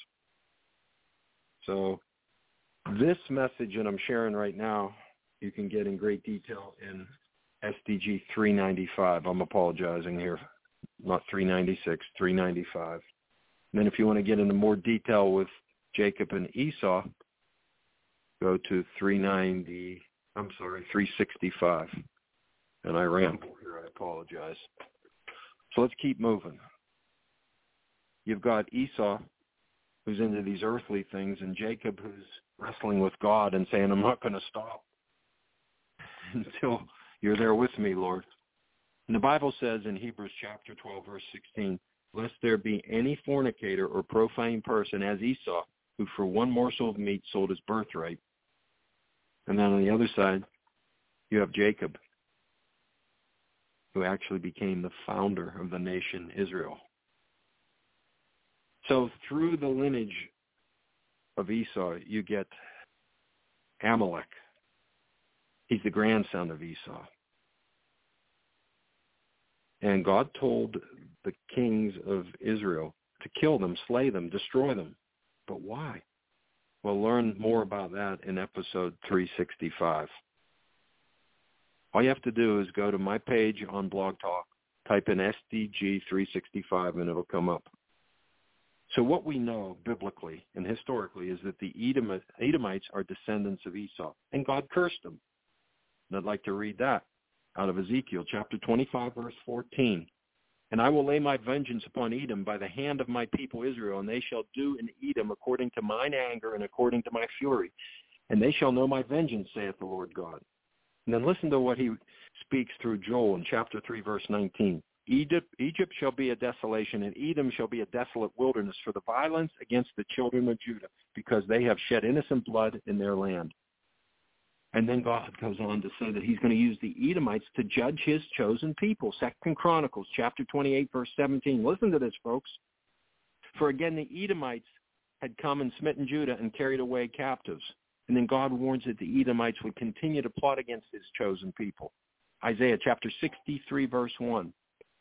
So this message that I'm sharing right now, you can get in great detail in S D G three ninety-five. I'm apologizing here. Not three ninety-six, three ninety-five. And then if you want to get into more detail with Jacob and Esau, go to three ninety, I'm sorry, three sixty-five. And I ramble here, I apologize. So let's keep moving. You've got Esau, who's into these earthly things, and Jacob, who's wrestling with God and saying, I'm not going to stop until you're there with me, Lord. And the Bible says in Hebrews chapter twelve, verse sixteen, lest there be any fornicator or profane person as Esau, who for one morsel of meat sold his birthright. And then on the other side, you have Jacob, who actually became the founder of the nation Israel. So through the lineage of Esau, you get Amalek. He's the grandson of Esau. And God told the kings of Israel to kill them, slay them, destroy them. But why? We'll learn more about that in episode three sixty-five. All you have to do is go to my page on Blog Talk, type in S D G three sixty-five, and it'll come up. So what we know biblically and historically is that the Edom, Edomites are descendants of Esau, and God cursed them. And I'd like to read that out of Ezekiel chapter twenty-five, verse fourteen. And I will lay my vengeance upon Edom by the hand of my people Israel, and they shall do in Edom according to mine anger and according to my fury. And they shall know my vengeance, saith the Lord God. And then listen to what he speaks through Joel in chapter three, verse nineteen. Egypt, Egypt shall be a desolation, and Edom shall be a desolate wilderness for the violence against the children of Judah, because they have shed innocent blood in their land. And then God goes on to say that he's going to use the Edomites to judge his chosen people. Second Chronicles chapter twenty-eight, verse seventeen. Listen to this, folks. For again, the Edomites had come and smitten Judah and carried away captives. And then God warns that the Edomites would continue to plot against his chosen people. Isaiah chapter sixty-three, verse one.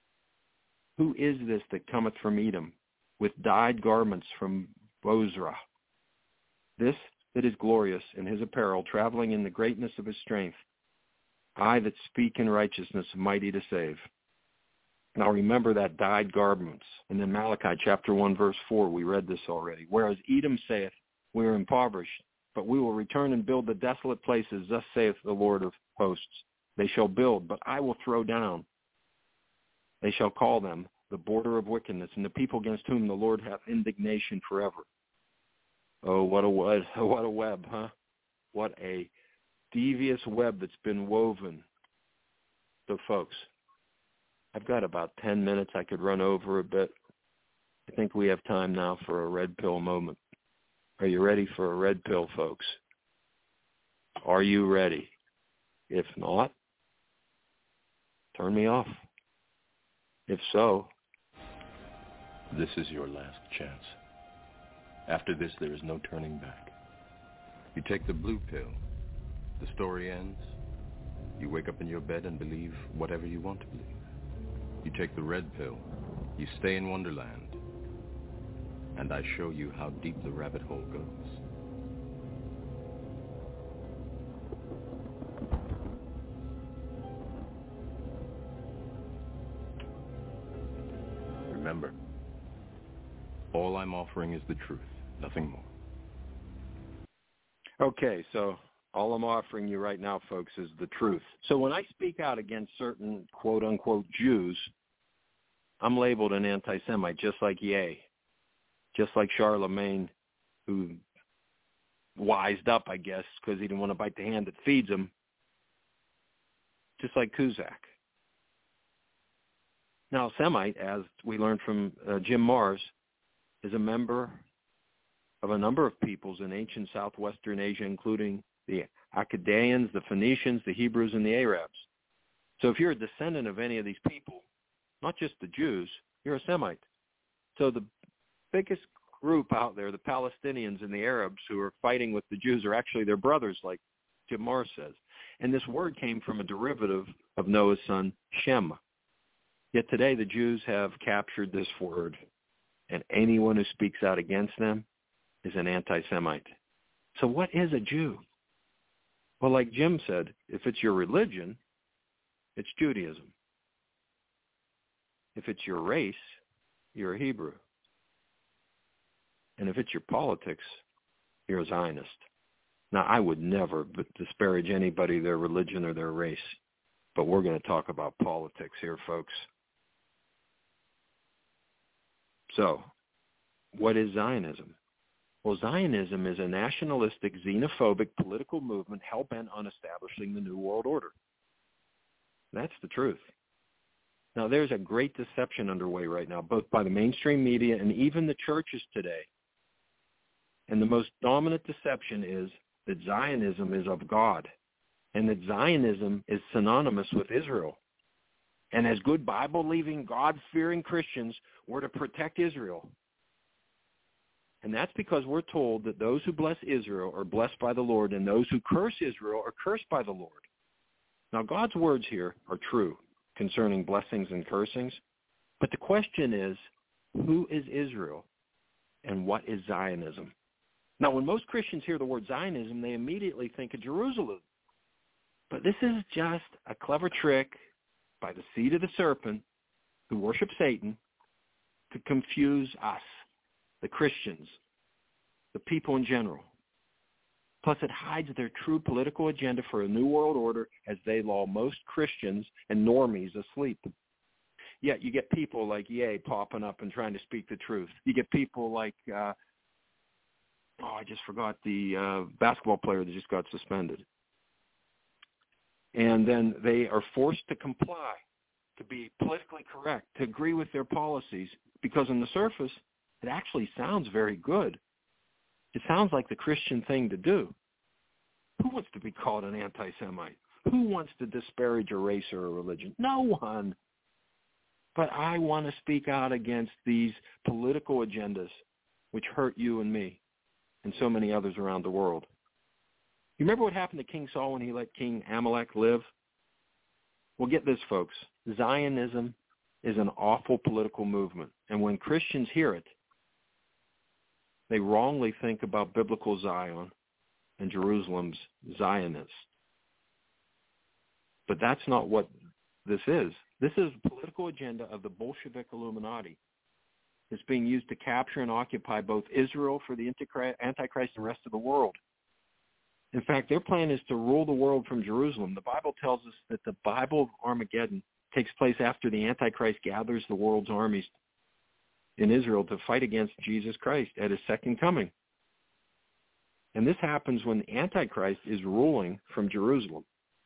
Who is this that cometh from Edom, with dyed garments from Bozrah? This that is glorious in his apparel, traveling in the greatness of his strength. I that speak in righteousness, mighty to save. Now remember that dyed garments. And then Malachi chapter one, verse four, we read this already. Whereas Edom saith, we are impoverished, but we will return and build the desolate places, thus saith the Lord of hosts. They shall build, but I will throw down. They shall call them the border of wickedness, and the people against whom the Lord hath indignation forever. Oh, what a web, what a web, huh? What a devious web that's been woven. So, folks, I've got about ten minutes. I could run over a bit. I think we have time now for a red pill moment. Are you ready for a red pill, folks? Are you ready? If not, turn me off. If so, this is your last chance. After this, there is no turning back. You take the blue pill. The story ends. You wake up in your bed and believe whatever you want to believe. You take the red pill. You stay in Wonderland. And I show you how deep the rabbit hole goes. Remember, all I'm offering is the truth, nothing more. Okay, so all I'm offering you right now, folks, is the truth. So when I speak out against certain quote-unquote Jews, I'm labeled an anti-Semite, just like Ye, just like Charlemagne, who wised up, I guess, because he didn't want to bite the hand that feeds him, just like Cusack. Now, Semite, as we learned from uh, Jim Mars, is a member of a number of peoples in ancient southwestern Asia, including the Akkadians, the Phoenicians, the Hebrews, and the Arabs. So if you're a descendant of any of these people, not just the Jews, you're a Semite. So the biggest group out there, the Palestinians and the Arabs who are fighting with the Jews, are actually their brothers, like Jim Marrs says. And this word came from a derivative of Noah's son, Shem. Yet today the Jews have captured this word, and anyone who speaks out against them is an anti-Semite. So what is a Jew? Well, like Jim said, if it's your religion, it's Judaism. If it's your race, you're a Hebrew. And if it's your politics, you're a Zionist. Now, I would never disparage anybody, their religion or their race, but we're going to talk about politics here, folks. So, what is Zionism? Well, Zionism is a nationalistic, xenophobic political movement hell-bent on establishing the New World Order. That's the truth. Now, there's a great deception underway right now, both by the mainstream media and even the churches today. And the most dominant deception is that Zionism is of God, and that Zionism is synonymous with Israel. And as good Bible-believing, God-fearing Christians, we're to protect Israel. And that's because we're told that those who bless Israel are blessed by the Lord, and those who curse Israel are cursed by the Lord. Now, God's words here are true concerning blessings and cursings, but the question is, who is Israel, and what is Zionism? Now, when most Christians hear the word Zionism, they immediately think of Jerusalem. But this is just a clever trick by the seed of the serpent who worship Satan to confuse us, the Christians, the people in general. Plus, it hides their true political agenda for a new world order as they lull most Christians and normies asleep. Yet you get people like Ye popping up and trying to speak the truth. You get people like, uh, oh, I just forgot the uh, basketball player that just got suspended. And then they are forced to comply, to be politically correct, to agree with their policies, because on the surface, it actually sounds very good. It sounds like the Christian thing to do. Who wants to be called an anti-Semite? Who wants to disparage a race or a religion? No one. But I want to speak out against these political agendas which hurt you and me and so many others around the world. You remember what happened to King Saul when he let King Amalek live? Well, get this, folks. Zionism is an awful political movement. And when Christians hear it, they wrongly think about biblical Zion and Jerusalem's Zionists. But that's not what this is. This is the political agenda of the Bolshevik Illuminati. It's being used to capture and occupy both Israel for the Antichrist and the rest of the world. In fact, their plan is to rule the world from Jerusalem. The Bible tells us that the Bible of Armageddon takes place after the Antichrist gathers the world's armies in Israel to fight against Jesus Christ at his second coming. And this happens when the Antichrist is ruling from Jerusalem.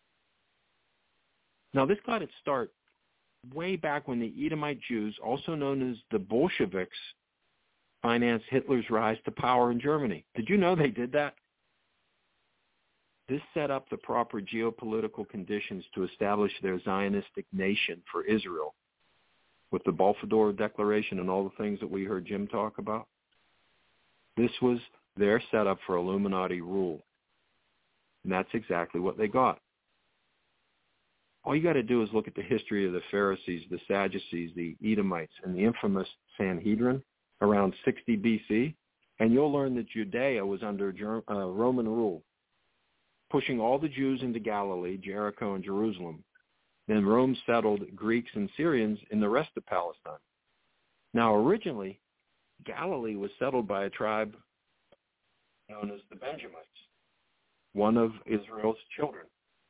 Now, this got its start way back when the Edomite Jews, also known as the Bolsheviks, financed Hitler's rise to power in Germany. Did you know they did that? This set up the proper geopolitical conditions to establish their Zionistic nation for Israel, with the Balfour Declaration and all the things that we heard Jim talk about. This was their setup for Illuminati rule. And that's exactly what they got. All you got to do is look at the history of the Pharisees, the Sadducees, the Edomites, and the infamous Sanhedrin around sixty B C, and you'll learn that Judea was under Ger- uh, Roman rule, pushing all the Jews into Galilee, Jericho, and Jerusalem. Then Rome settled Greeks and Syrians in the rest of Palestine. Now, originally, Galilee was settled by a tribe known as the Benjamites, one of Israel's children.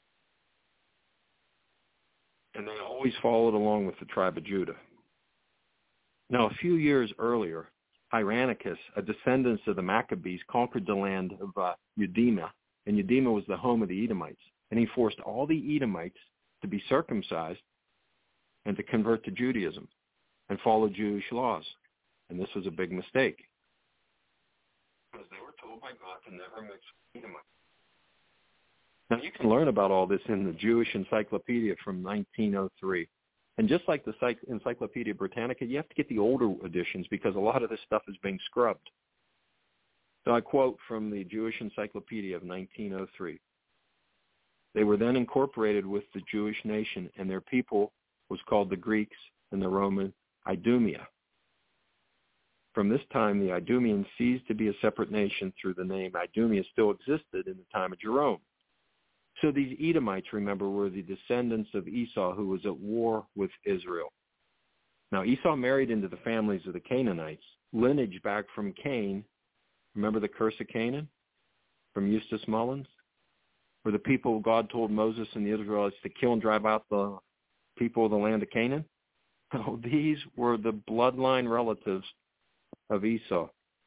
And they always followed along with the tribe of Judah. Now, a few years earlier, Hyrcanus, a descendant of the Maccabees, conquered the land of uh, Eudema, and Eudema was the home of the Edomites. And he forced all the Edomites to be circumcised and to convert to Judaism and follow Jewish laws. And this was a big mistake, because they were told by God to never mix with Edomites. Now, you can learn about all this in the Jewish Encyclopedia from nineteen oh three. And just like the Encyclopedia Britannica, you have to get the older editions because a lot of this stuff is being scrubbed. So I quote from the Jewish Encyclopedia of nineteen oh three. They were then incorporated with the Jewish nation, and their people was called the Greeks and the Roman Idumea. From this time, the Idumeans ceased to be a separate nation through the name Idumea still existed in the time of Jerome. So these Edomites, remember, were the descendants of Esau, who was at war with Israel. Now, Esau married into the families of the Canaanites, lineage back from Cain. Remember the curse of Canaan from Eustace Mullins? Where the people, God told Moses and the Israelites to kill and drive out the people of the land of Canaan? Oh, these were the bloodline relatives of Esau.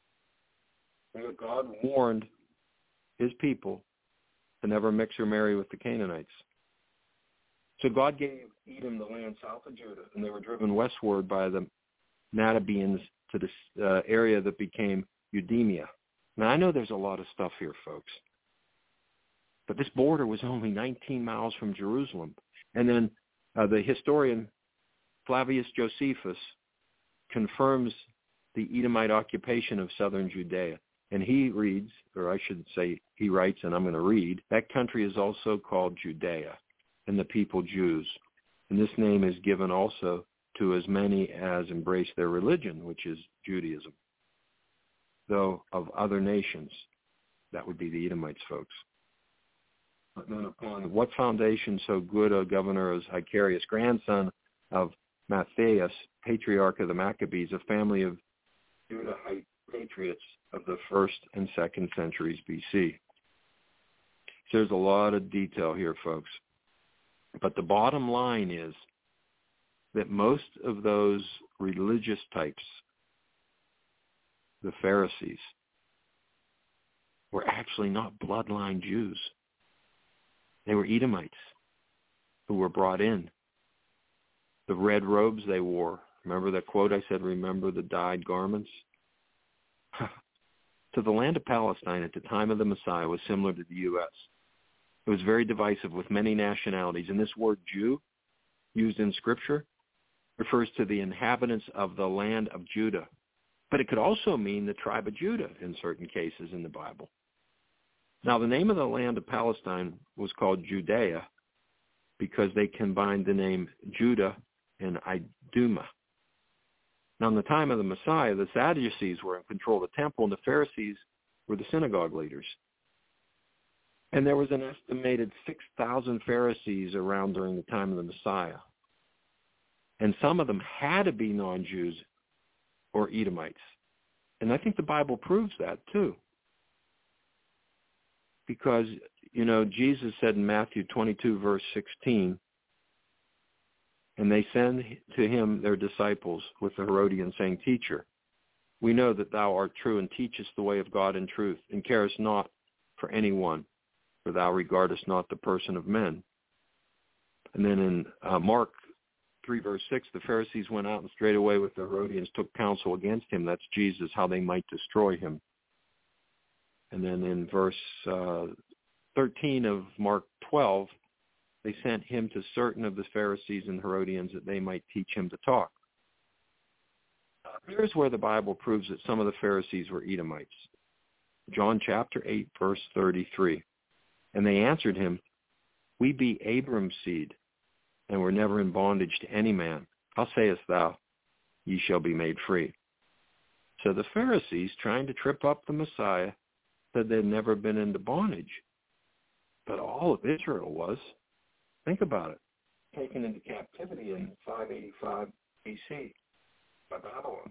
God warned his people to never mix or marry with the Canaanites. So God gave Edom the land south of Judah, and they were driven westward by the Maccabees to this uh, area that became Idumea. Now, I know there's a lot of stuff here, folks, but this border was only nineteen miles from Jerusalem. And then uh, the historian Flavius Josephus confirms the Edomite occupation of southern Judea. And he reads, or I should say he writes, and I'm going to read, that country is also called Judea, and the people Jews. And this name is given also to as many as embrace their religion, which is Judaism. Though of other nations, that would be the Edomites, folks. But then upon what foundation so good a governor as Hyrcanus, grandson of Matthias, patriarch of the Maccabees, a family of Judahite patriots of the first and second centuries B C. So there's a lot of detail here, folks. But the bottom line is that most of those religious types, the Pharisees, were actually not bloodline Jews. They were Edomites who were brought in. The red robes they wore. Remember that quote I said, remember the dyed garments? So the land of Palestine at the time of the Messiah was similar to the U S. It was very divisive with many nationalities. And this word Jew, used in Scripture, refers to the inhabitants of the land of Judah. But it could also mean the tribe of Judah in certain cases in the Bible. Now, the name of the land of Palestine was called Judea because they combined the name Judah and Idumea. Now, in the time of the Messiah, the Sadducees were in control of the temple, and the Pharisees were the synagogue leaders. And there was an estimated six thousand Pharisees around during the time of the Messiah. And some of them had to be non-Jews or Edomites. And I think the Bible proves that, too. Because, you know, Jesus said in Matthew twenty-two, verse sixteen, and they send to him their disciples with the Herodians, saying, Teacher, we know that thou art true and teachest the way of God in truth, and carest not for anyone, for thou regardest not the person of men. And then in uh, Mark three, verse six, the Pharisees went out and straightway with the Herodians took counsel against him, that's Jesus, how they might destroy him. And then in verse uh, thirteen of Mark twelve, they sent him to certain of the Pharisees and Herodians that they might teach him to talk. Here's where the Bible proves that some of the Pharisees were Edomites. John chapter eight, verse thirty-three. And they answered him, We be Abram's seed, and were never in bondage to any man. How sayest thou, ye shall be made free? So the Pharisees, trying to trip up the Messiah, said they'd never been into bondage. But all of Israel was. Think about it. Taken into captivity in five eighty-five B C by Babylon.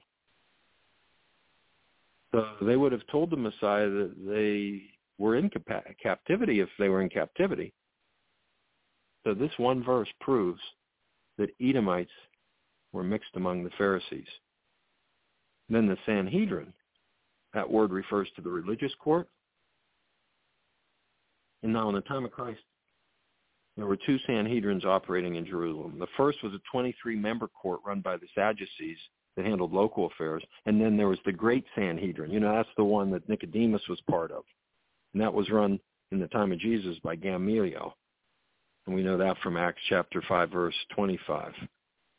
So they would have told the Messiah that they were in capa- captivity if they were in captivity. So this one verse proves that Edomites were mixed among the Pharisees. And then the Sanhedrin, that word refers to the religious court. And now in the time of Christ, there were two Sanhedrins operating in Jerusalem. The first was a twenty-three member court run by the Sadducees that handled local affairs. And then there was the Great Sanhedrin. You know, that's the one that Nicodemus was part of. And that was run in the time of Jesus by Gamaliel. And we know that from Acts chapter five, verse twenty-five.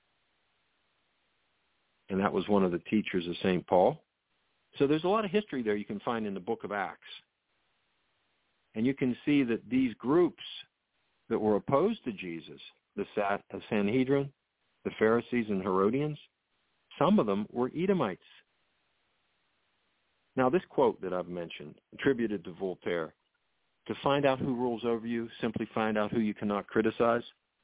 and that was one of the teachers of Saint Paul. So there's a lot of history there you can find in the book of Acts. And you can see that these groups that were opposed to Jesus, the Sanhedrin, the Pharisees and Herodians, some of them were Edomites. Now, this quote that I've mentioned, attributed to Voltaire, to find out who rules over you, simply find out who you cannot criticize.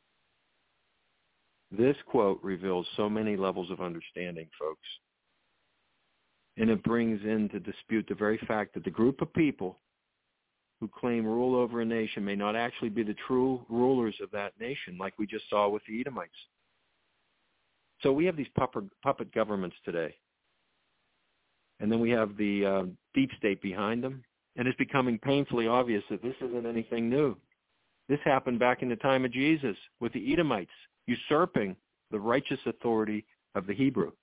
This quote reveals so many levels of understanding, folks. And it brings into dispute the very fact that the group of people who claim rule over a nation may not actually be the true rulers of that nation, like we just saw with the Edomites. So we have these puppet, puppet governments today. And then we have the uh, deep state behind them. And it's becoming painfully obvious that this isn't anything new. This happened back in the time of Jesus with the Edomites, usurping the righteous authority of the Hebrew.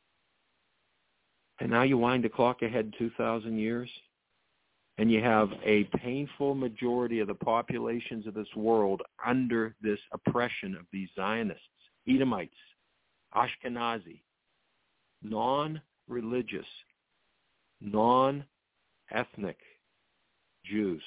And now you wind the clock ahead two thousand years, and you have a painful majority of the populations of this world under this oppression of these Zionists, Edomites, Ashkenazi, non-religious, non-ethnic Jews.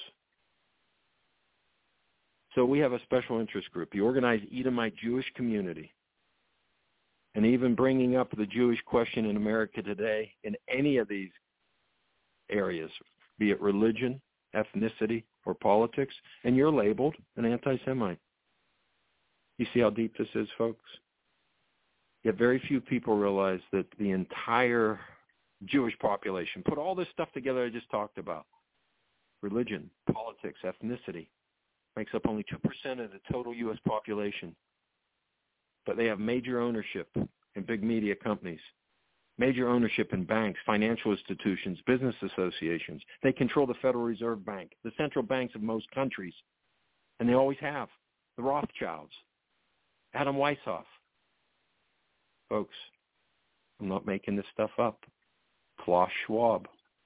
So we have a special interest group, the Organized Edomite Jewish Community. And even bringing up the Jewish question in America today in any of these areas, be it religion, ethnicity, or politics, and you're labeled an anti-Semite. You see how deep this is, folks? Yet very few people realize that the entire Jewish population, put all this stuff together I just talked about, religion, politics, ethnicity, makes up only two percent of the total U S population. But they have major ownership in big media companies, major ownership in banks, financial institutions, business associations. They control the Federal Reserve Bank, the central banks of most countries, and they always have. The Rothschilds, Adam Weishaupt. Folks, I'm not making this stuff up. Klaus Schwab.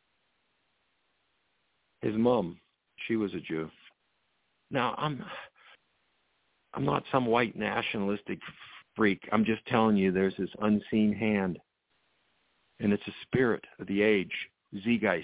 His mom, she was a Jew. Now, I'm... I'm not some white nationalistic freak. I'm just telling you there's this unseen hand, and it's a spirit of the age, Zeitgeist.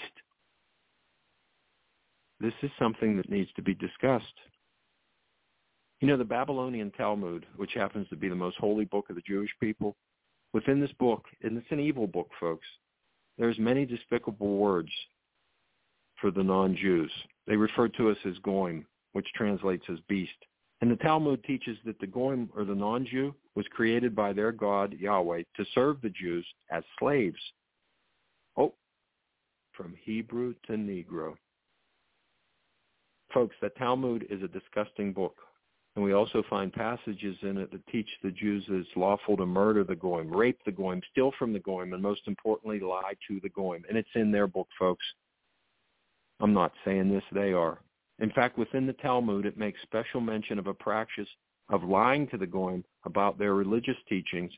This is something that needs to be discussed. You know, the Babylonian Talmud, which happens to be the most holy book of the Jewish people, within this book, and it's an evil book, folks, there's many despicable words for the non-Jews. They refer to us as goyim, which translates as beast. And the Talmud teaches that the goyim, or the non-Jew, was created by their God, Yahweh, to serve the Jews as slaves. Oh, from Hebrew to Negro. Folks, the Talmud is a disgusting book. And we also find passages in it that teach the Jews that it's lawful to murder the goyim, rape the goyim, steal from the goyim, and most importantly, lie to the goyim. And it's in their book, folks. I'm not saying this, they are. In fact, within the Talmud, it makes special mention of a practice of lying to the goyim about their religious teachings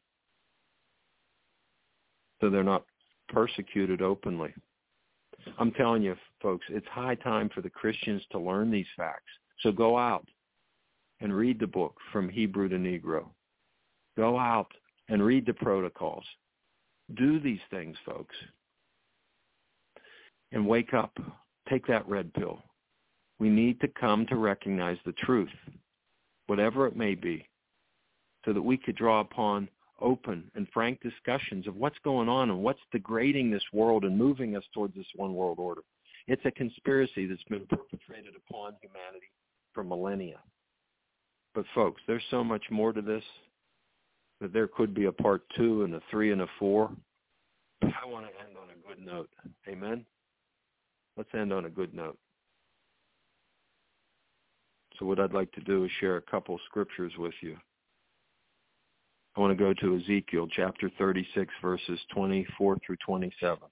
so they're not persecuted openly. I'm telling you, folks, it's high time for the Christians to learn these facts. So go out and read the book From Hebrew to Negro. Go out and read the protocols. Do these things, folks. And wake up. Take that red pill. We need to come to recognize the truth, whatever it may be, so that we could draw upon open and frank discussions of what's going on and what's degrading this world and moving us towards this one world order. It's a conspiracy that's been perpetrated upon humanity for millennia. But folks, there's so much more to this that there could be a part two and a three and a four. But I want to end on a good note. Amen? Let's end on a good note. So what I'd like to do is share a couple scriptures with you. I want to go to Ezekiel chapter thirty-six, verses twenty-four through twenty-seven.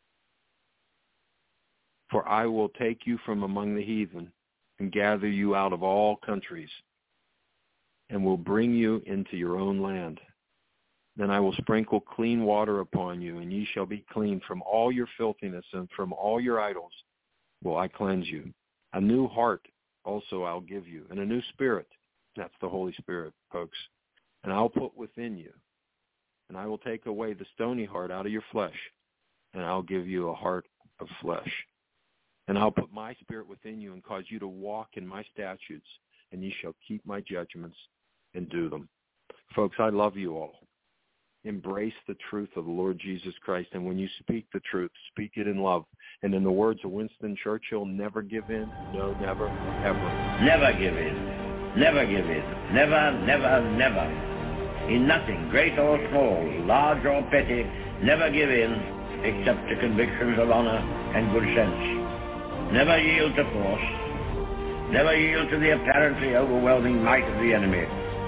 For I will take you from among the heathen and gather you out of all countries and will bring you into your own land. Then I will sprinkle clean water upon you, and ye shall be clean from all your filthiness, and from all your idols will I cleanse you. A new heart also I'll give you, and a new spirit. That's the Holy Spirit, folks. And I'll put within you. and I will take away the stony heart out of your flesh, and I'll give you a heart of flesh. And I'll put my spirit within you and cause you to walk in my statutes, and ye shall keep my judgments and do them. Folks, I love you all. Embrace the truth of the Lord Jesus Christ, and when you speak the truth, speak it in love. And in the words of Winston Churchill, never give in. No, never, ever. Never give in. Never give in. Never, never, never. In nothing, great or small, large or petty, never give in, except to convictions of honor and good sense. Never yield to force. Never yield to the apparently overwhelming might of the enemy.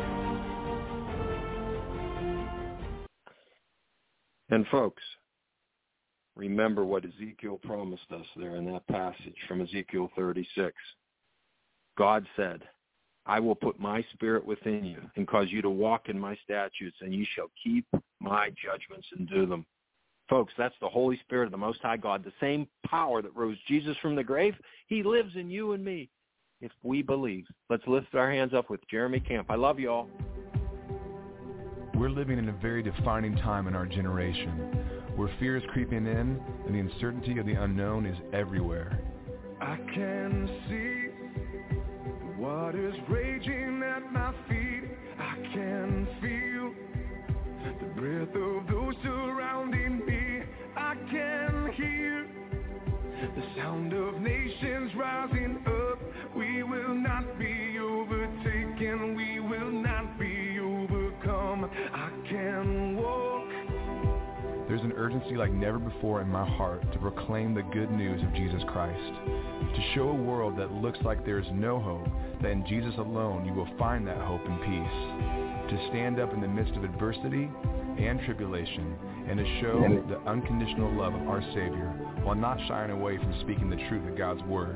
And folks, remember what Ezekiel promised us there in that passage from Ezekiel thirty-six. God said, I will put my spirit within you and cause you to walk in my statutes, and you shall keep my judgments and do them. Folks, that's the Holy Spirit of the Most High God, the same power that rose Jesus from the grave. He lives in you and me if we believe. Let's lift our hands up with Jeremy Camp. I love you all. We're living in a very defining time in our generation, where fear is creeping in and the uncertainty of the unknown is everywhere. I can see what is raging at my feet. I can feel the breath of those surrounding me. I can hear the sound of nations rising up. We will not be overtaken. We will not be overcome. I can walk. There's an urgency like never before in my heart to proclaim the good news of Jesus Christ, to show a world that looks like there is no hope, that in Jesus alone you will find that hope and peace, to stand up in the midst of adversity and tribulation, and to show the unconditional love of our Savior while not shying away from speaking the truth of God's Word.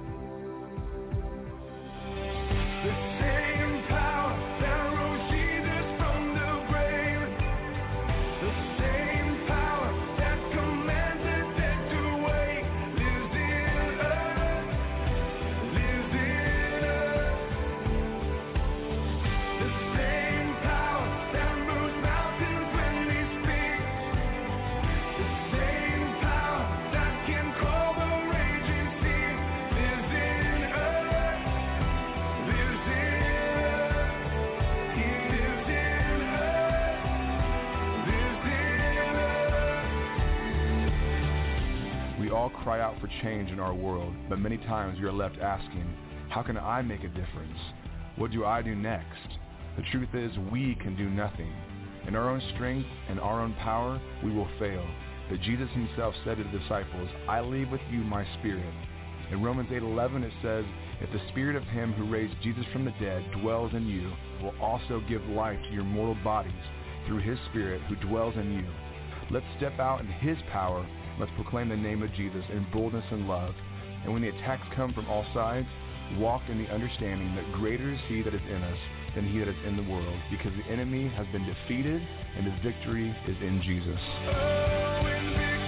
Cry out for change in our world, but many times we are left asking, how can I make a difference? What do I do next? The truth is, we can do nothing. In our own strength and our own power, we will fail. But Jesus himself said to the disciples, I leave with you my spirit. In Romans eight eleven it says, if the spirit of him who raised Jesus from the dead dwells in you, will also give life to your mortal bodies through his spirit who dwells in you. Let's step out in his power. Let's proclaim the name of Jesus in boldness and love. And when the attacks come from all sides, walk in the understanding that greater is he that is in us than he that is in the world, because the enemy has been defeated and the victory is in Jesus.